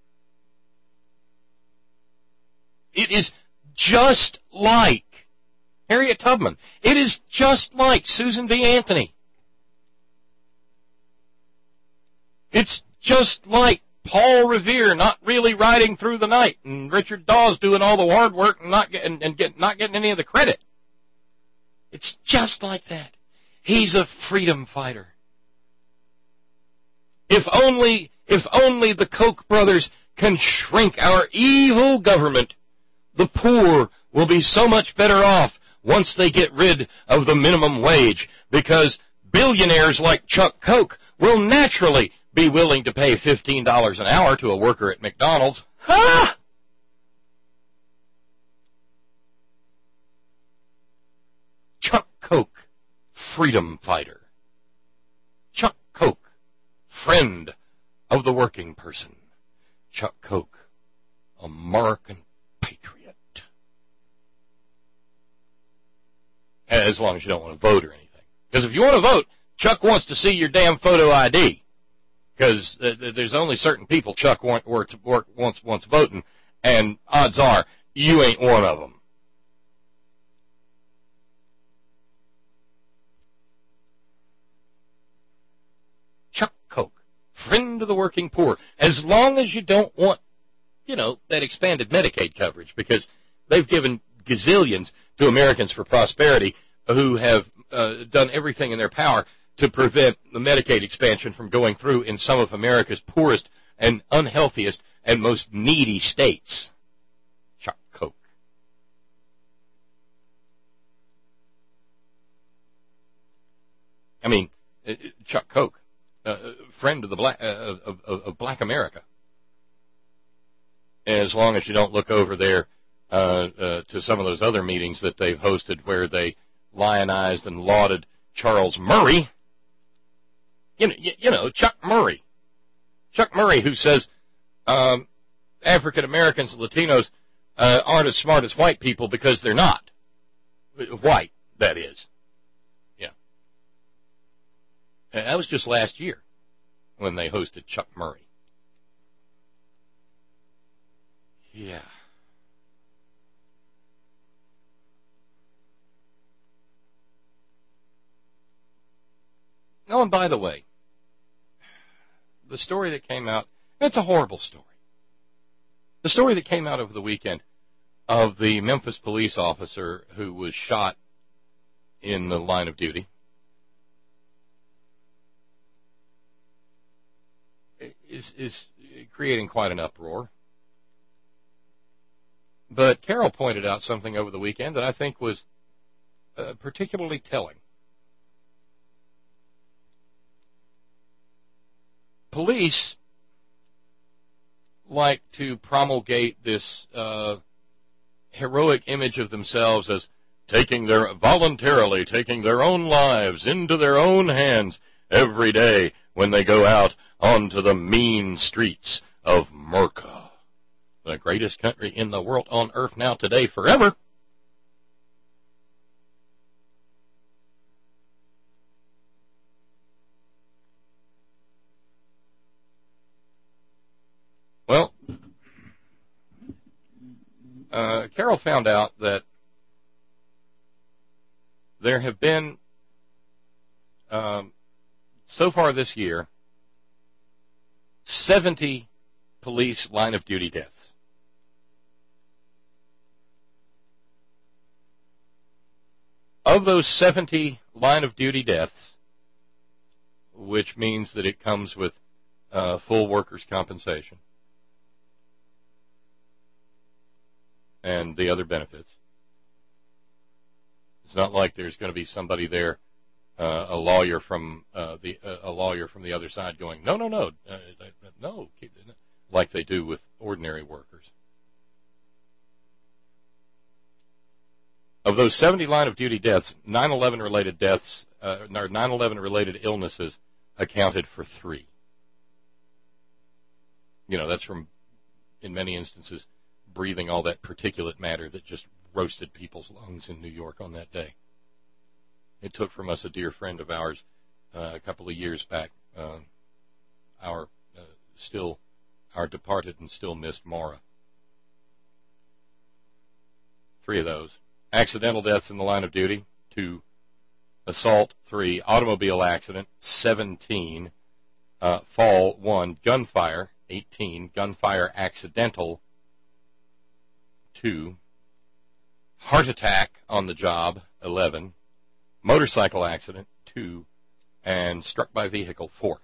It is just like Harriet Tubman. It is just like Susan B. Anthony. It's just like Paul Revere not really riding through the night, and Richard Dawes doing all the hard work and not getting and get, not getting any of the credit. It's just like that. He's a freedom fighter. If only, if only the Koch brothers can shrink our evil government, the poor will be so much better off once they get rid of the minimum wage, because billionaires like Chuck Koch will naturally be willing to pay fifteen dollars an hour to a worker at McDonald's. Ha! Chuck Koch, freedom fighter. Chuck Koch, friend of the working person, Chuck Koch, American patriot. As long as you don't want to vote or anything. Because if you want to vote, Chuck wants to see your damn photo I D. Because uh, there's only certain people Chuck want, works, work, wants, wants voting, and odds are you ain't one of them. Chuck Koch, friend of the working poor. As long as you don't want, you know, that expanded Medicaid coverage, because they've given gazillions to Americans for Prosperity who have uh, done everything in their power to prevent the Medicaid expansion from going through in some of America's poorest and unhealthiest and most needy states. Chuck Koch. I mean, Chuck Koch, uh, friend of the black, uh, of, of, of Black America. As long as you don't look over there uh, uh, to some of those other meetings that they've hosted where they lionized and lauded Charles Murray. You know, you know, Chuck Murray. Chuck Murray, who says um, African Americans and Latinos uh, aren't as smart as white people because they're not. White, that is. Yeah. And that was just last year when they hosted Chuck Murray. Yeah. Oh, and by the way, the story that came out, it's a horrible story. The story that came out over the weekend of the Memphis police officer who was shot in the line of duty is, is creating quite an uproar. But Carol pointed out something over the weekend that I think was uh, particularly telling. Police like to promulgate this uh, heroic image of themselves as taking their voluntarily taking their own lives into their own hands every day when they go out onto the mean streets of America, the greatest country in the world, on earth now, today, forever. Well, uh, Carol found out that there have been, um, so far this year, seventy police line-of-duty deaths. Of those seventy line-of-duty deaths, which means that it comes with uh, full workers' compensation and the other benefits. It's not like there's going to be somebody there, uh, a lawyer from uh, the uh, a lawyer from the other side going, no, no, no, uh, no, like they do with ordinary workers. Of those seventy line-of-duty deaths, nine eleven related deaths, uh, or nine eleven related illnesses accounted for three. You know, that's from, in many instances, breathing all that particulate matter that just roasted people's lungs in New York on that day. It took from us a dear friend of ours uh, a couple of years back, uh, our uh, still, our departed and still missed Maura. Three of those. Accidental deaths in the line of duty, two. Assault, three. Automobile accident, seventeen. Uh, fall, one. Gunfire, eighteen. Gunfire accidental, two. Heart attack on the job, eleven. Motorcycle accident, two. And struck by vehicle, four.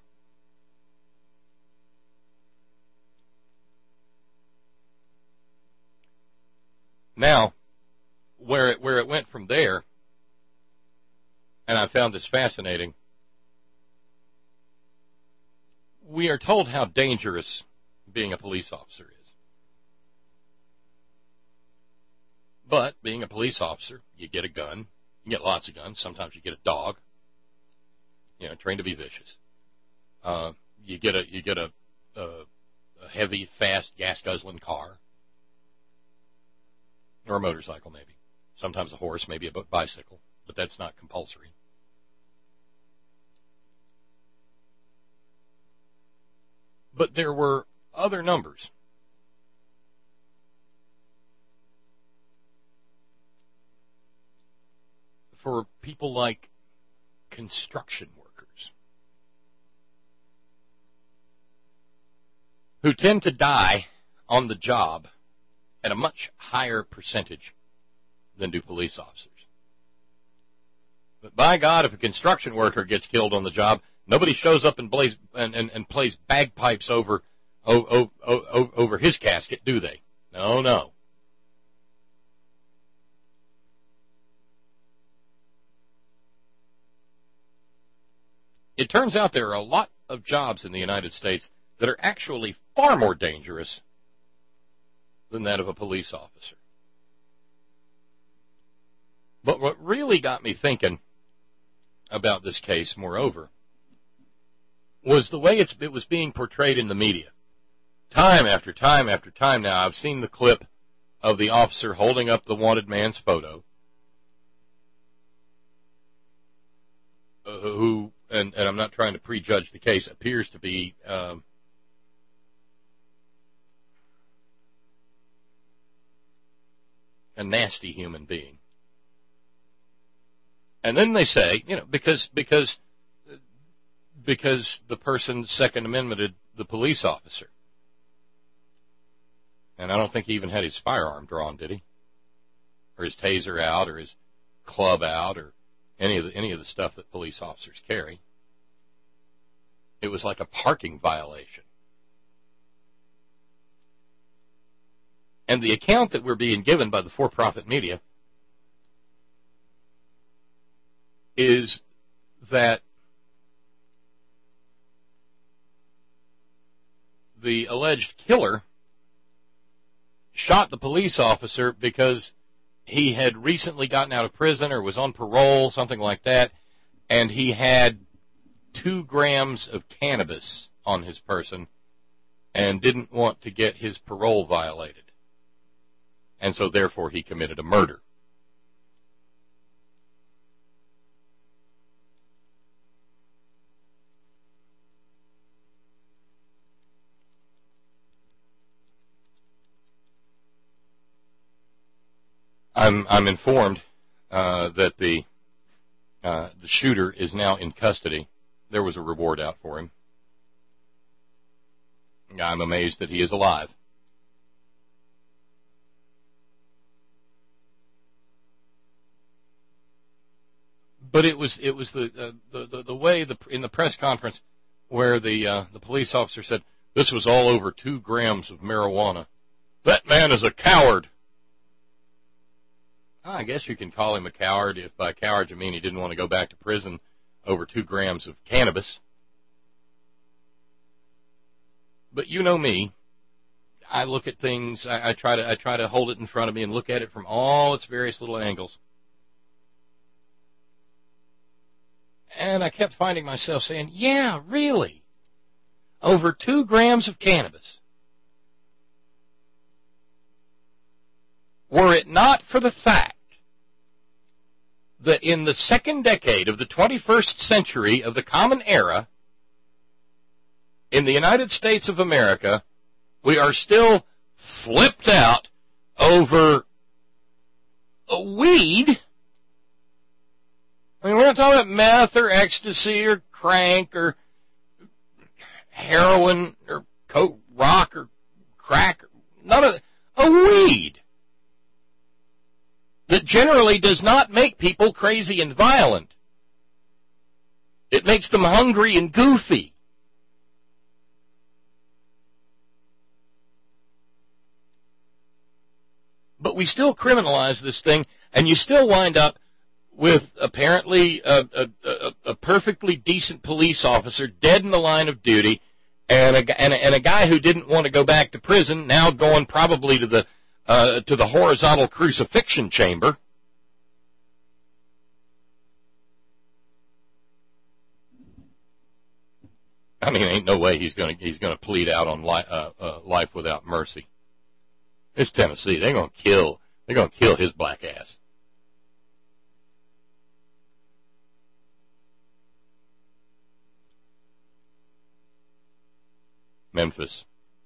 Now, where it, where it went from there, and I found this fascinating, we are told how dangerous being a police officer is. But being a police officer, you get a gun, you get lots of guns, sometimes you get a dog, you know, trained to be vicious. Uh, you get a you get a a, a heavy, fast, gas-guzzling car. Or a motorcycle, maybe. Sometimes a horse, maybe a bicycle. But that's not compulsory. But there were other numbers. For people like construction workers, who tend to die on the job at a much higher percentage than do police officers. But by God, if a construction worker gets killed on the job, nobody shows up and, plays, and, and, and plays bagpipes over, over, over, over his casket, do they? No, no. It turns out there are a lot of jobs in the United States that are actually far more dangerous than that of a police officer. But what really got me thinking about this case, moreover, was the way it's, it was being portrayed in the media. Time after time after time now, I've seen the clip of the officer holding up the wanted man's photo, uh, who, and, and I'm not trying to prejudge the case, appears to be um, a nasty human being. And then they say, you know, because because because the person Second Amendmented the police officer. And I don't think he even had his firearm drawn, did he? Or his taser out, or his club out, or any of the, any of the stuff that police officers carry. It was like a parking violation. And the account that we're being given by the for-profit media is that the alleged killer shot the police officer because he had recently gotten out of prison or was on parole, something like that, and he had two grams of cannabis on his person and didn't want to get his parole violated. And so therefore he committed a murder. I'm, I'm informed uh, that the uh, the shooter is now in custody. There was a reward out for him. I'm amazed that he is alive. But it was it was the uh, the, the the way the in the press conference where the uh, the police officer said this was all over two grams of marijuana. That man is a coward. I guess you can call him a coward if by coward you mean he didn't want to go back to prison over two grams of cannabis. But you know me. I look at things, I, I try to I try to hold it in front of me and look at it from all its various little angles. And I kept finding myself saying, yeah, really? Over two grams of cannabis. Were it not for the fact that in the second decade of the twenty-first century of the Common Era, in the United States of America, we are still flipped out over a weed. I mean, we're not talking about meth or ecstasy or crank or heroin or coke, rock or crack. None of a weed that generally does not make people crazy and violent. It makes them hungry and goofy. But we still criminalize this thing, and you still wind up with apparently a, a, a, a perfectly decent police officer dead in the line of duty, and a, and, a, and a guy who didn't want to go back to prison now going probably to the uh, to the horizontal crucifixion chamber. I mean, ain't no way he's going to he's going to plead out on li- uh, uh, life without mercy. It's Tennessee. They're going to kill. They're going to kill his black ass. Memphis.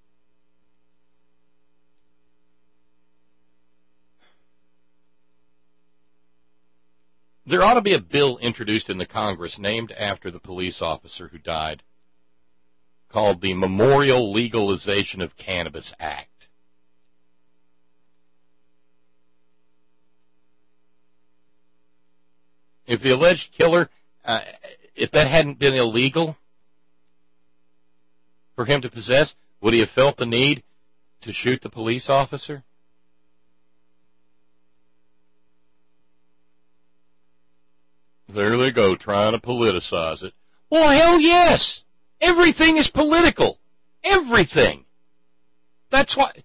There ought to be a bill introduced in the Congress named after the police officer who died, called the Memorial Legalization of Cannabis Act. If the alleged killer, uh, if that hadn't been illegal for him to possess, would he have felt the need to shoot the police officer? There they go, trying to politicize it. Well, hell yes! Everything is political. Everything. That's why...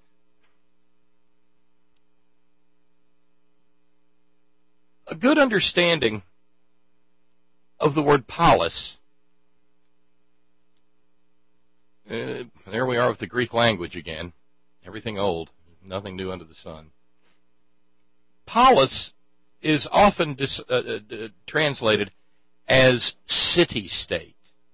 A good understanding of the word polis. Uh, there we are with the Greek language again. Everything old, nothing new under the sun. Polis is often dis, uh, uh, translated as city-state.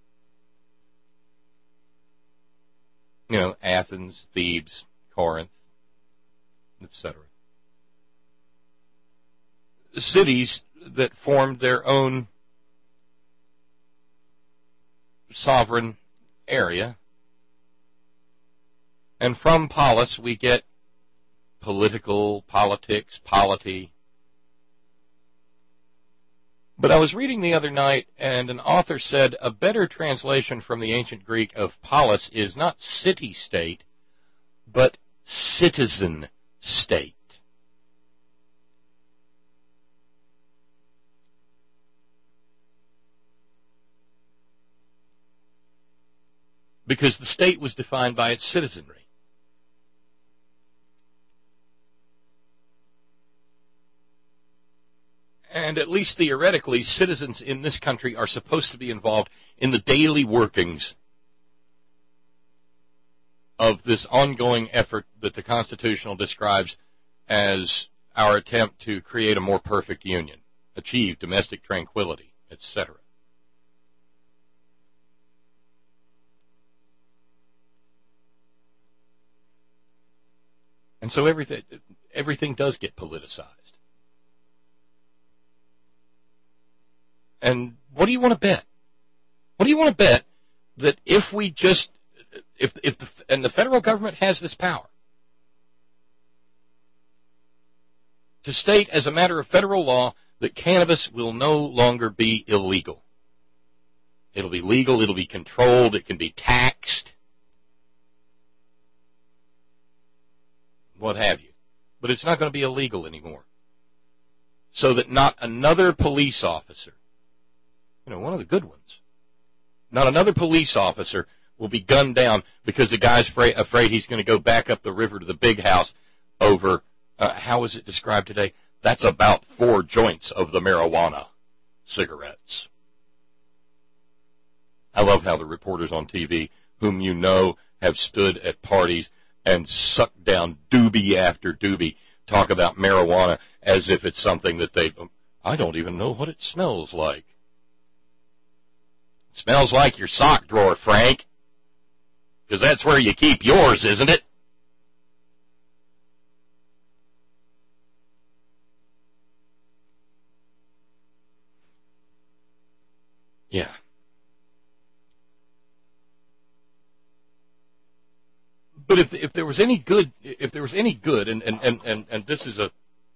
You know, Athens, Thebes, Corinth, et cetera. Cities that formed their own sovereign area. And from polis we get political, politics, polity. But I was reading the other night, and an author said a better translation from the ancient Greek of polis is not city-state, but citizen-state. Because the state was defined by its citizenry. And at least theoretically, citizens in this country are supposed to be involved in the daily workings of this ongoing effort that the Constitution describes as our attempt to create a more perfect union, achieve domestic tranquility, et cetera. And so everything, everything does get politicized. And what do you want to bet? What do you want to bet that if we just, if if the, and the federal government has this power to state as a matter of federal law that cannabis will no longer be illegal. It'll be legal, it'll be controlled, it can be taxed, what have you. But it's not going to be illegal anymore. So that not another police officer, you know, one of the good ones, not another police officer will be gunned down because the guy's afraid, afraid he's going to go back up the river to the big house over, uh, how is it described today? That's about four joints of the marijuana cigarettes. I love how the reporters on T V, whom you know have stood at parties and sucked down doobie after doobie, talk about marijuana as if it's something that they, I don't even know what it smells like. It smells like your sock drawer, Frank, because that's where you keep yours, isn't it? Yeah. But if if there was any good, if there was any good, and, and, and, and, and this is a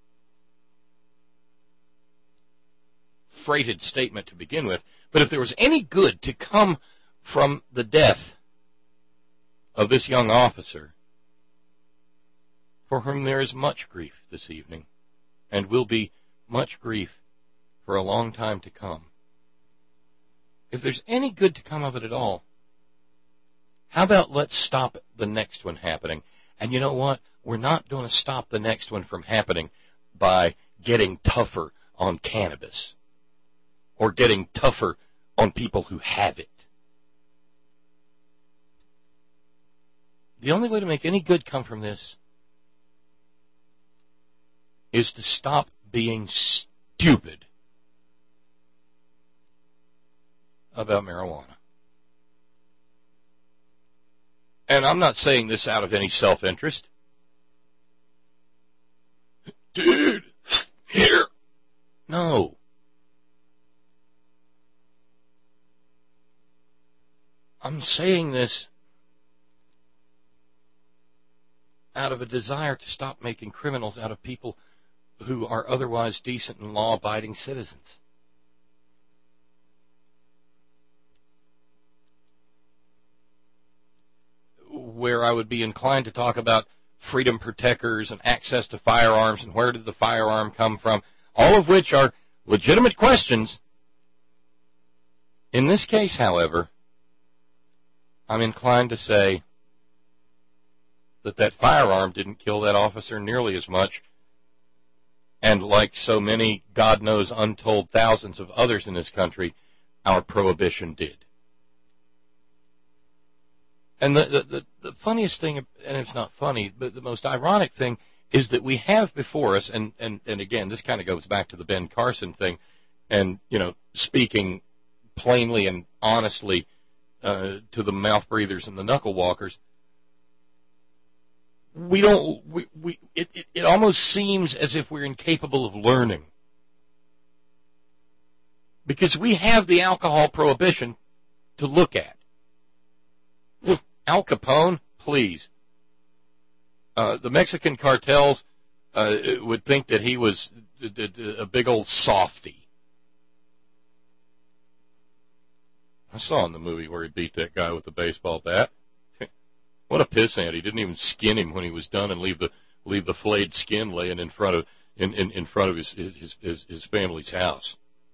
freighted statement to begin with, but if there was any good to come from the death of this young officer, for whom there is much grief this evening, and will be much grief for a long time to come, if there's any good to come of it at all, how about let's stop the next one happening? And you know what? We're not going to stop the next one from happening by getting tougher on cannabis or getting tougher on people who have it. the only way to make any good come from this is to stop being stupid about marijuana. And I'm not saying this out of any self-interest. Dude, here. No. I'm saying this out of a desire to stop making criminals out of people who are otherwise decent and law-abiding citizens. Where I would be inclined to talk about freedom protectors and access to firearms and where did the firearm come from, all of which are legitimate questions. In this case, however, I'm inclined to say that that firearm didn't kill that officer nearly as much, and like so many, God knows, untold thousands of others in this country, our prohibition did. And the, the, the, the funniest thing, and it's not funny, but the most ironic thing is that we have before us, and, and, and again, this kind of goes back to the Ben Carson thing, and, you know, speaking plainly and honestly uh, to the mouth breathers and the knuckle walkers, we don't, we, we it, it, it almost seems as if we're incapable of learning. Because we have the alcohol prohibition to look at. Al Capone, please. Uh, the Mexican cartels uh, would think that he was a big old softy. I saw in the movie where he beat that guy with the baseball bat. What a pissant. He didn't even skin him when he was done and leave the leave the flayed skin laying in front of in, in, in front of his, his his his family's house.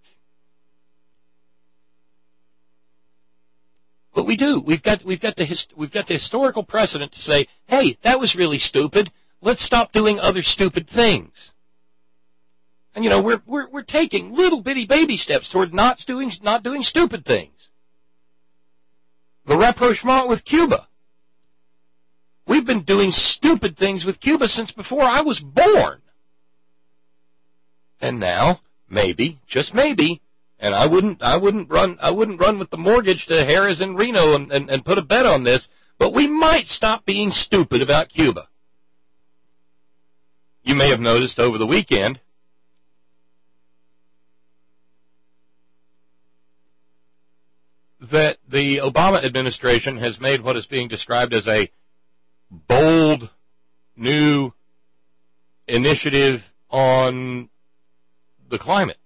But we do. We've got we've got the hist- we've got the historical precedent to say, hey, that was really stupid. Let's stop doing other stupid things. And you know, we're we're we're taking little bitty baby steps toward not doing not doing stupid things. The rapprochement with Cuba. We've been doing stupid things with Cuba since before I was born. And now, maybe, just maybe, and I wouldn't I wouldn't run I wouldn't run with the mortgage to Harris in Reno and, and, and put a bet on this, but we might stop being stupid about Cuba. You may have noticed over the weekend that the Obama administration has made what is being described as a bold new initiative on the climate.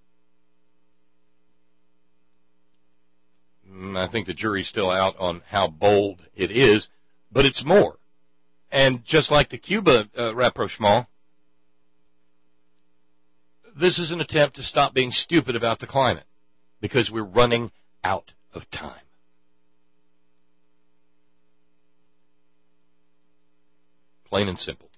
I think the jury's still out on how bold it is, but it's more. And just like the Cuba uh, rapprochement, this is an attempt to stop being stupid about the climate because we're running out of time. Plain and simple.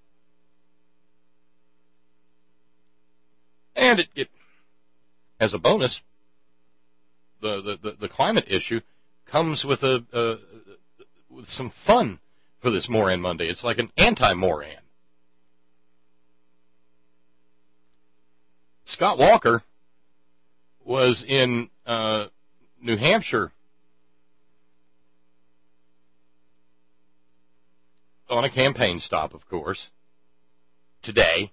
And it, it as a bonus, the, the, the, the climate issue comes with a uh, with some fun for this Moran Monday. It's like an anti-Moran. Scott Walker was in uh, New Hampshire on a campaign stop, of course, today.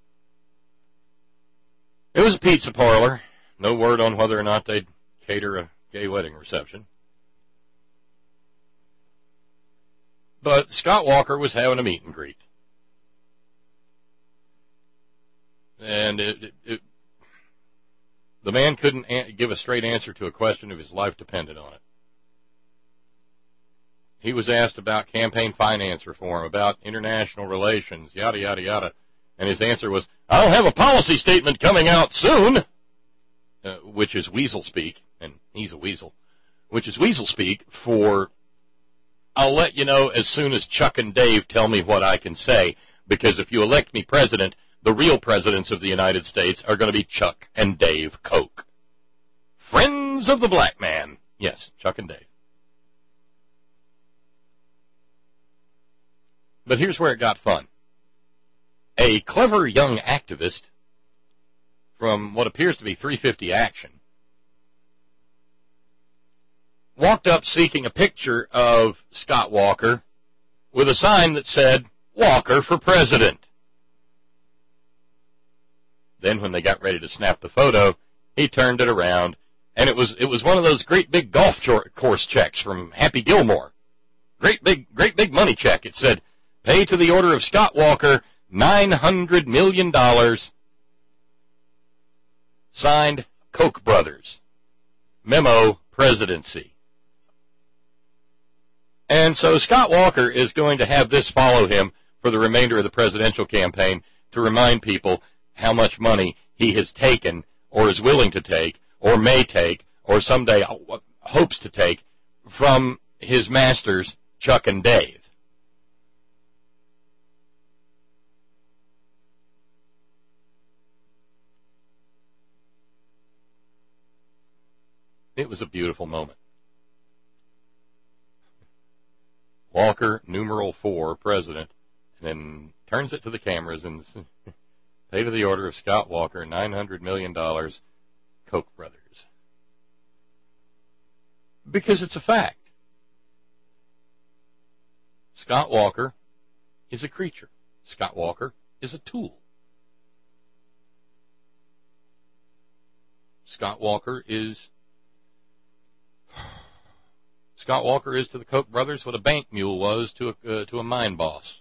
It was a pizza parlor. No word on whether or not they'd cater a gay wedding reception. But Scott Walker was having a meet and greet. And it, it, it, the man couldn't a- give a straight answer to a question if his life depended on it. He was asked about campaign finance reform, about international relations, yada, yada, yada. And his answer was, I'll have a policy statement coming out soon, uh, which is weasel speak, and he's a weasel, which is weasel speak for, I'll let you know as soon as Chuck and Dave tell me what I can say, because if you elect me president, the real presidents of the United States are going to be Chuck and Dave Koch. Friends of the black man. Yes, Chuck and Dave. But here's where it got fun. A clever young activist from what appears to be three fifty Action walked up seeking a picture of Scott Walker with a sign that said, Walker for President. Then when they got ready to snap the photo, he turned it around, and it was it was one of those great big golf course checks from Happy Gilmore. Great big, great big money check. It said, pay to the order of Scott Walker, nine hundred million dollars, signed Koch brothers. Memo, presidency. And so Scott Walker is going to have this follow him for the remainder of the presidential campaign to remind people how much money he has taken or is willing to take or may take or someday hopes to take from his masters, Chuck and Dave. It was a beautiful moment. Walker, numeral four, president, and then turns it to the cameras and pay to the order of Scott Walker, nine hundred million dollars, Koch brothers. Because it's a fact. Scott Walker is a creature. Scott Walker is a tool. Scott Walker is Scott Walker is to the Koch brothers what a bank mule was to a, uh, to a mine boss.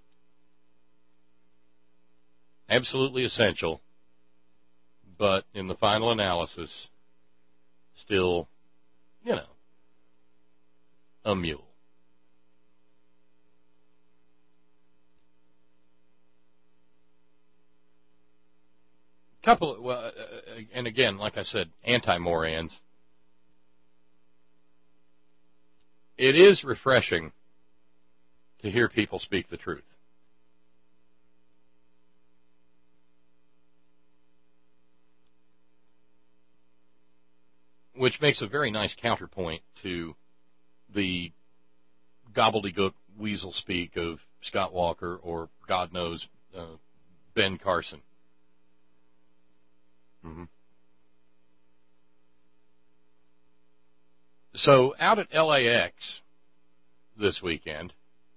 Absolutely essential, but in the final analysis, still, you know, a mule. Couple of, well, uh, and again, like I said, anti-Morans. It is refreshing to hear people speak the truth. Which makes a very nice counterpoint to the gobbledygook weasel speak of Scott Walker or, God knows, uh, Ben Carson. Mm-hmm. So out at L A X this weekend,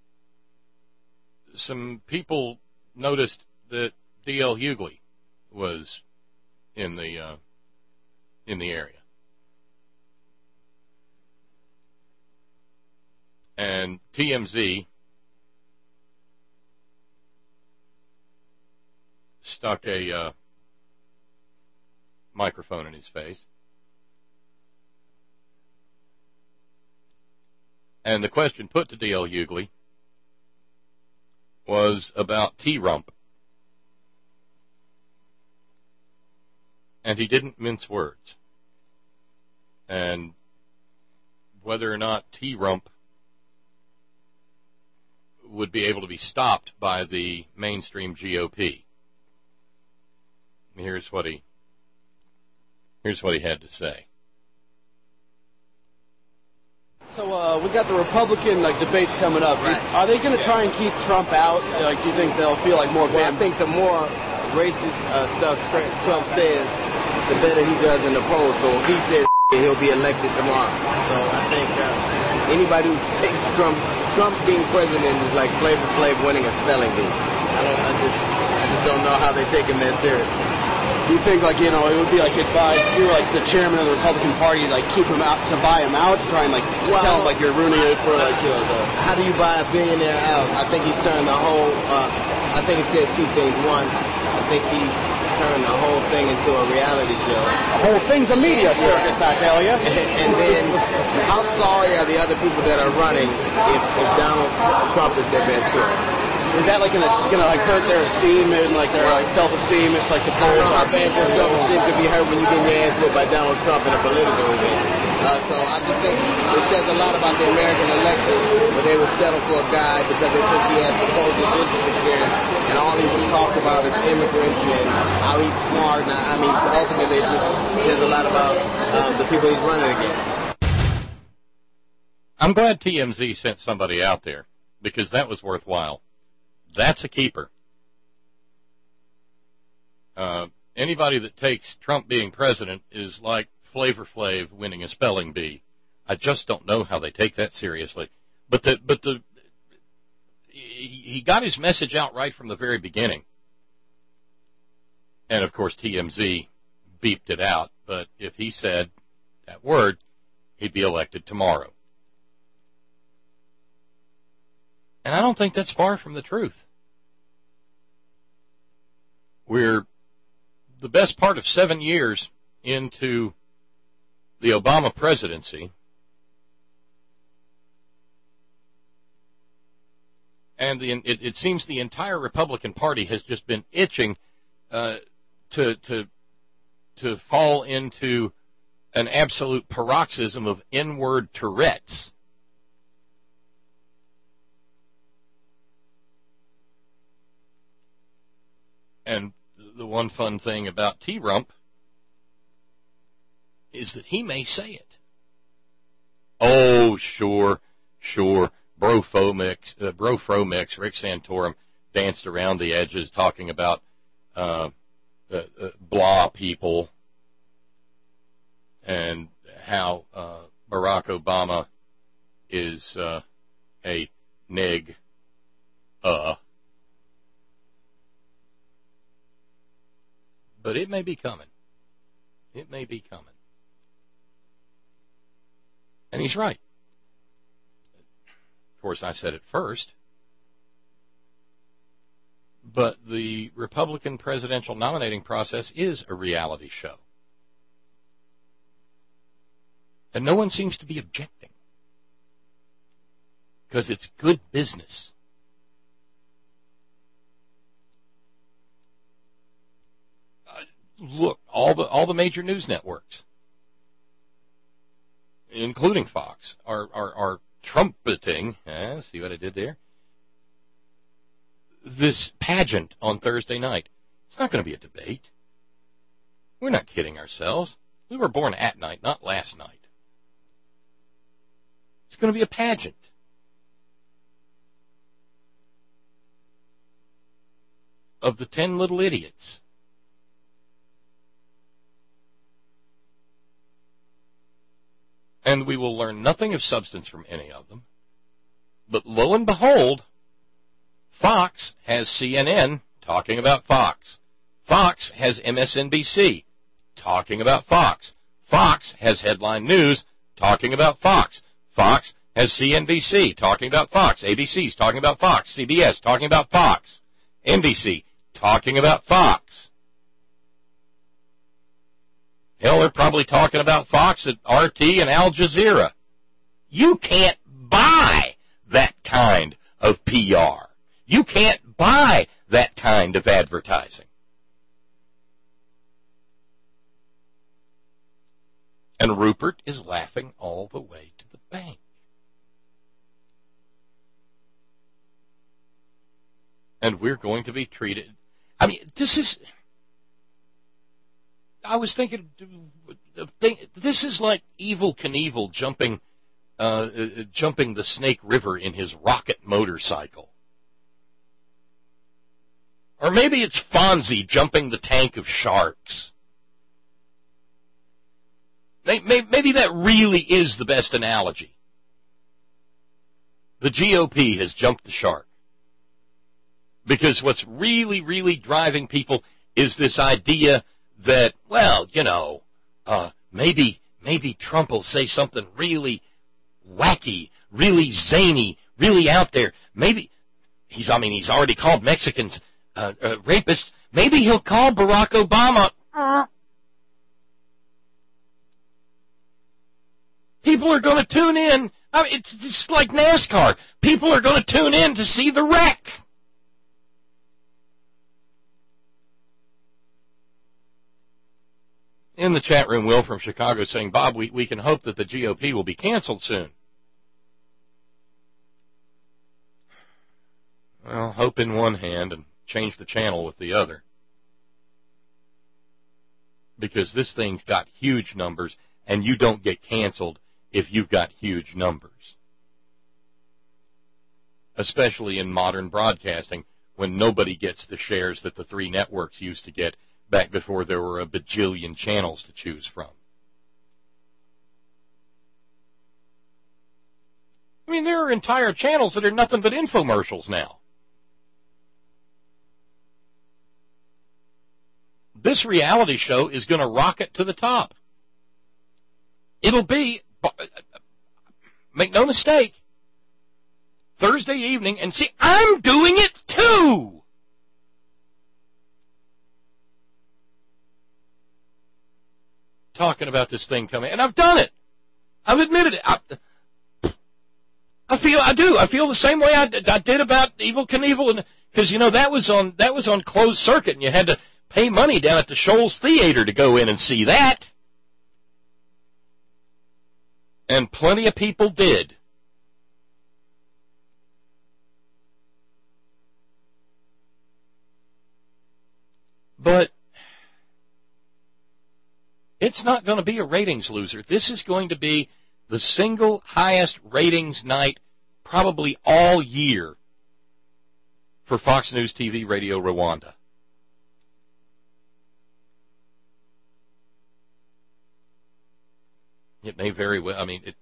some people noticed that D L Hughley was in the uh, in the area, and T M Z stuck a uh, microphone in his face. And the question put to D L Hughley was about T-Rump. And he didn't mince words. And whether or not T-Rump would be able to be stopped by the mainstream G O P. Here's what he, here's what he had to say. So uh, we got the Republican like debates coming up. Right. Are they going to try and keep Trump out? Like, do you think they'll feel like more? Well, I think the more racist uh, stuff Trump says, the better he does in the polls. So if he says he'll be elected tomorrow. So I think uh, anybody who takes Trump, Trump being president is like Flavor Flav winning a spelling bee. I don't. I just, I just don't know how they take him that seriously. Do you think, like, you know, it would be like advised, if you're like the chairman of the Republican Party, like keep him out, to buy him out, to try and like well, tell him like you're ruining it for like, you know, the... How do you buy a billionaire out? I think he's turned the whole, uh, I think it says two things. One, I think he's turned the whole thing into a reality show. The whole thing's a media circus, I tell you. And, and then, how sorry are the other people that are running if, if Donald Trump is their best choice? Is that like gonna, gonna like hurt their esteem and like their like self-esteem? It's like the polls are bad. Your self-esteem could be hurt when you get your ass whooped by Donald Trump in a political event. Uh, so I just think it says a lot about the American electorate, where they would settle for a guy because they think he has supposed business experience, and all he would talk about is immigrants and how he's smart. And I mean, ultimately, it just says a lot about um, the people he's running against. I'm glad T M Z sent somebody out there because that was worthwhile. That's a keeper. Uh, anybody that takes Trump being president is like Flavor Flav winning a spelling bee. I just don't know how they take that seriously. But the but the he, he got his message out right from the very beginning. And of course T M Z beeped it out, but if he said that word, he'd be elected tomorrow. And I don't think that's far from the truth. We're the best part of seven years into the Obama presidency, and the, it, it seems the entire Republican Party has just been itching uh, to to to fall into an absolute paroxysm of N-word Tourette's. And the one fun thing about T-Rump is that he may say it. Oh, sure, sure. Bro Fromix, uh, Bro Fromix, Rick Santorum danced around the edges talking about uh, uh, uh, blah people and how uh, Barack Obama is uh, a neg, uh. But it may be coming. It may be coming. And he's right. Of course, I said it first. But the Republican presidential nominating process is a reality show. And no one seems to be objecting. Because it's good business. Look, all the all the major news networks, including Fox, are are, are trumpeting. Eh, see what I did there? This pageant on Thursday night. It's not going to be a debate. We're not kidding ourselves. We were born at night, not last night. It's going to be a pageant. Of the ten little idiots. And we will learn nothing of substance from any of them. But lo and behold, Fox has C N N talking about Fox. Fox has M S N B C talking about Fox. Fox has Headline News talking about Fox. Fox has C N B C talking about Fox. A B C's talking about Fox. C B S talking about Fox. N B C talking about Fox. Hell, they're probably talking about Fox at R T and Al Jazeera. You can't buy that kind of P R. You can't buy that kind of advertising. And Rupert is laughing all the way to the bank. And we're going to be treated... I mean, this is... I was thinking, this is like Evel Knievel jumping, uh, jumping the Snake River in his rocket motorcycle. Or maybe it's Fonzie jumping the tank of sharks. Maybe that really is the best analogy. The G O P has jumped the shark. Because what's really, really driving people is this idea that, well, you know, uh, maybe maybe Trump will say something really wacky, really zany, really out there. Maybe he's, I mean, he's already called Mexicans uh, uh, rapists. Maybe he'll call Barack Obama. Uh, people are going to tune in. I mean, it's just like NASCAR. People are going to tune in to see the wreck. In the chat room, Will from Chicago saying, Bob, we, we can hope that the G O P will be canceled soon. Well, hope in one hand and change the channel with the other. Because this thing's got huge numbers, and you don't get canceled if you've got huge numbers. Especially in modern broadcasting, when nobody gets the shares that the three networks used to get back before there were a bajillion channels to choose from. I mean, there are entire channels that are nothing but infomercials now. This reality show is going to rocket to the top. It'll be, make no mistake, Thursday evening, and see, I'm doing it too! Talking about this thing coming, and I've done it. I've admitted it. I, I feel, I do. I feel the same way I, I did about Evel Knievel, because, you know, that was on, that was on closed circuit, and you had to pay money down at the Shoals Theater to go in and see that. And plenty of people did. But it's not going to be a ratings loser. This is going to be the single highest ratings night probably all year for Fox News T V Radio Rwanda. It may very well, I mean, it,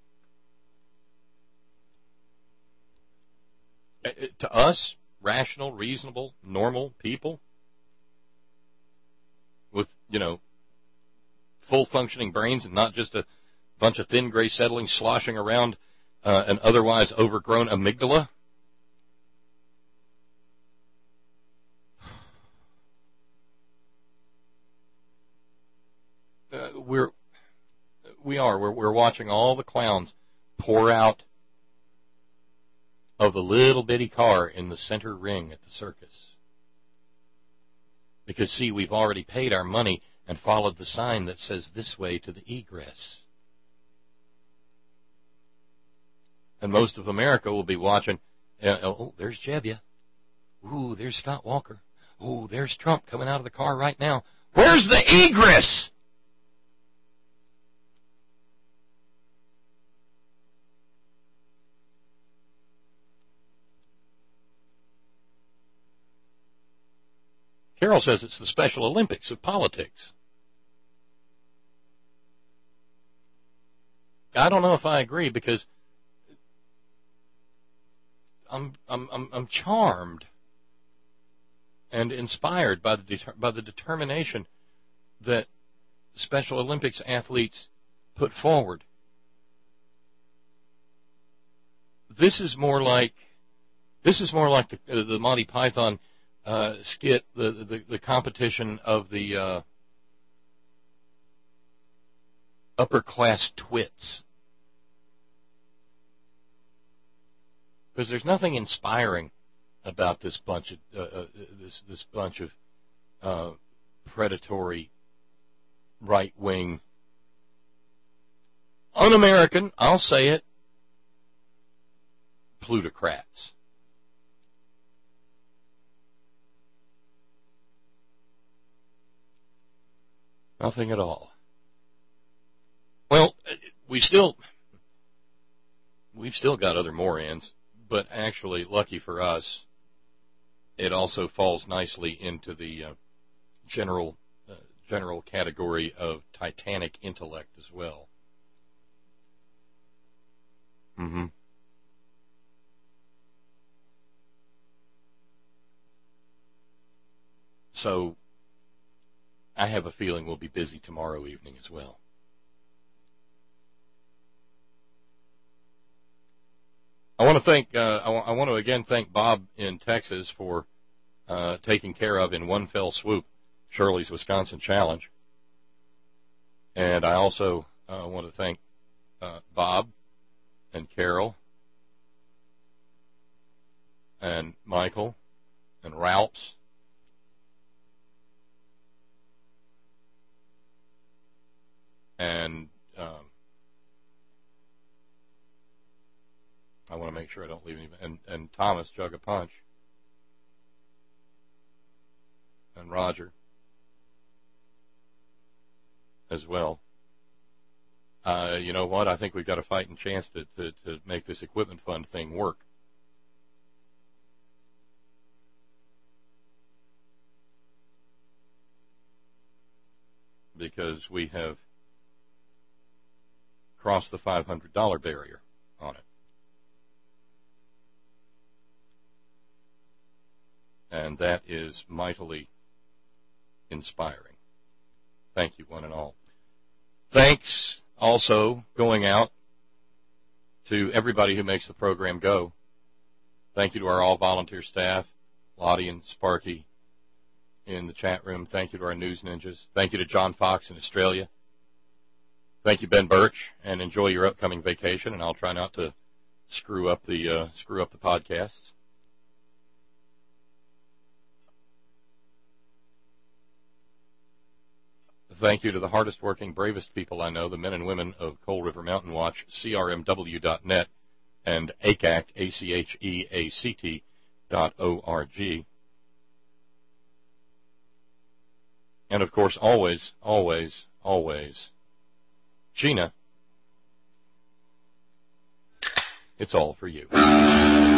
it, to us, rational, reasonable, normal people with, you know, full functioning brains and not just a bunch of thin gray settling sloshing around uh, an otherwise overgrown amygdala. Uh, we're We are. We're, we're watching all the clowns pour out of the little bitty car in the center ring at the circus. Because, see, we've already paid our money and followed the sign that says this way to the egress. And most of America will be watching, uh, oh, there's Jebbia. Ooh, there's Scott Walker. Ooh, there's Trump coming out of the car right now. Where's the egress? Carol says it's the Special Olympics of politics. I don't know if I agree, because I'm I'm I'm, I'm charmed and inspired by the deter, by the determination that Special Olympics athletes put forward. This is more like this is more like the, uh, the Monty Python Uh, skit, the, the the competition of the uh, upper class twits, because there's nothing inspiring about this bunch of uh, uh, this this bunch of uh, predatory, right wing, un-American, I'll say it, plutocrats. Nothing at all. Well, we still, we've still got other Morans, but actually, lucky for us, it also falls nicely into the uh, general uh, general category of titanic intellect as well. Mm-hmm. So, I have a feeling we'll be busy tomorrow evening as well. I want to thank, uh, I, w- I want to again thank Bob in Texas for uh, taking care of in one fell swoop Shirley's Wisconsin Challenge. And I also uh, want to thank uh, Bob and Carol and Michael and Ralphs and um, I want to make sure I don't leave any, and, and Thomas Jug a Punch and Roger as well. Uh, you know what? I think we've got a fighting chance to, to, to make this equipment fund thing work. because we have crossed the five hundred dollars barrier on it. And that is mightily inspiring. Thank you, one and all. Thanks also going out to everybody who makes the program go. Thank you to our all-volunteer staff, Lottie and Sparky in the chat room. Thank you to our news ninjas. Thank you to John Fox in Australia. Thank you, Ben Birch, and enjoy your upcoming vacation, and I'll try not to screw up the uh, screw up the podcasts. Thank you to the hardest working, bravest people I know, the men and women of Coal River Mountain Watch, C R M W dot net, and A C A C T, A C H E A C T dot O R G. And, of course, always, always, always, Gina, it's all for you.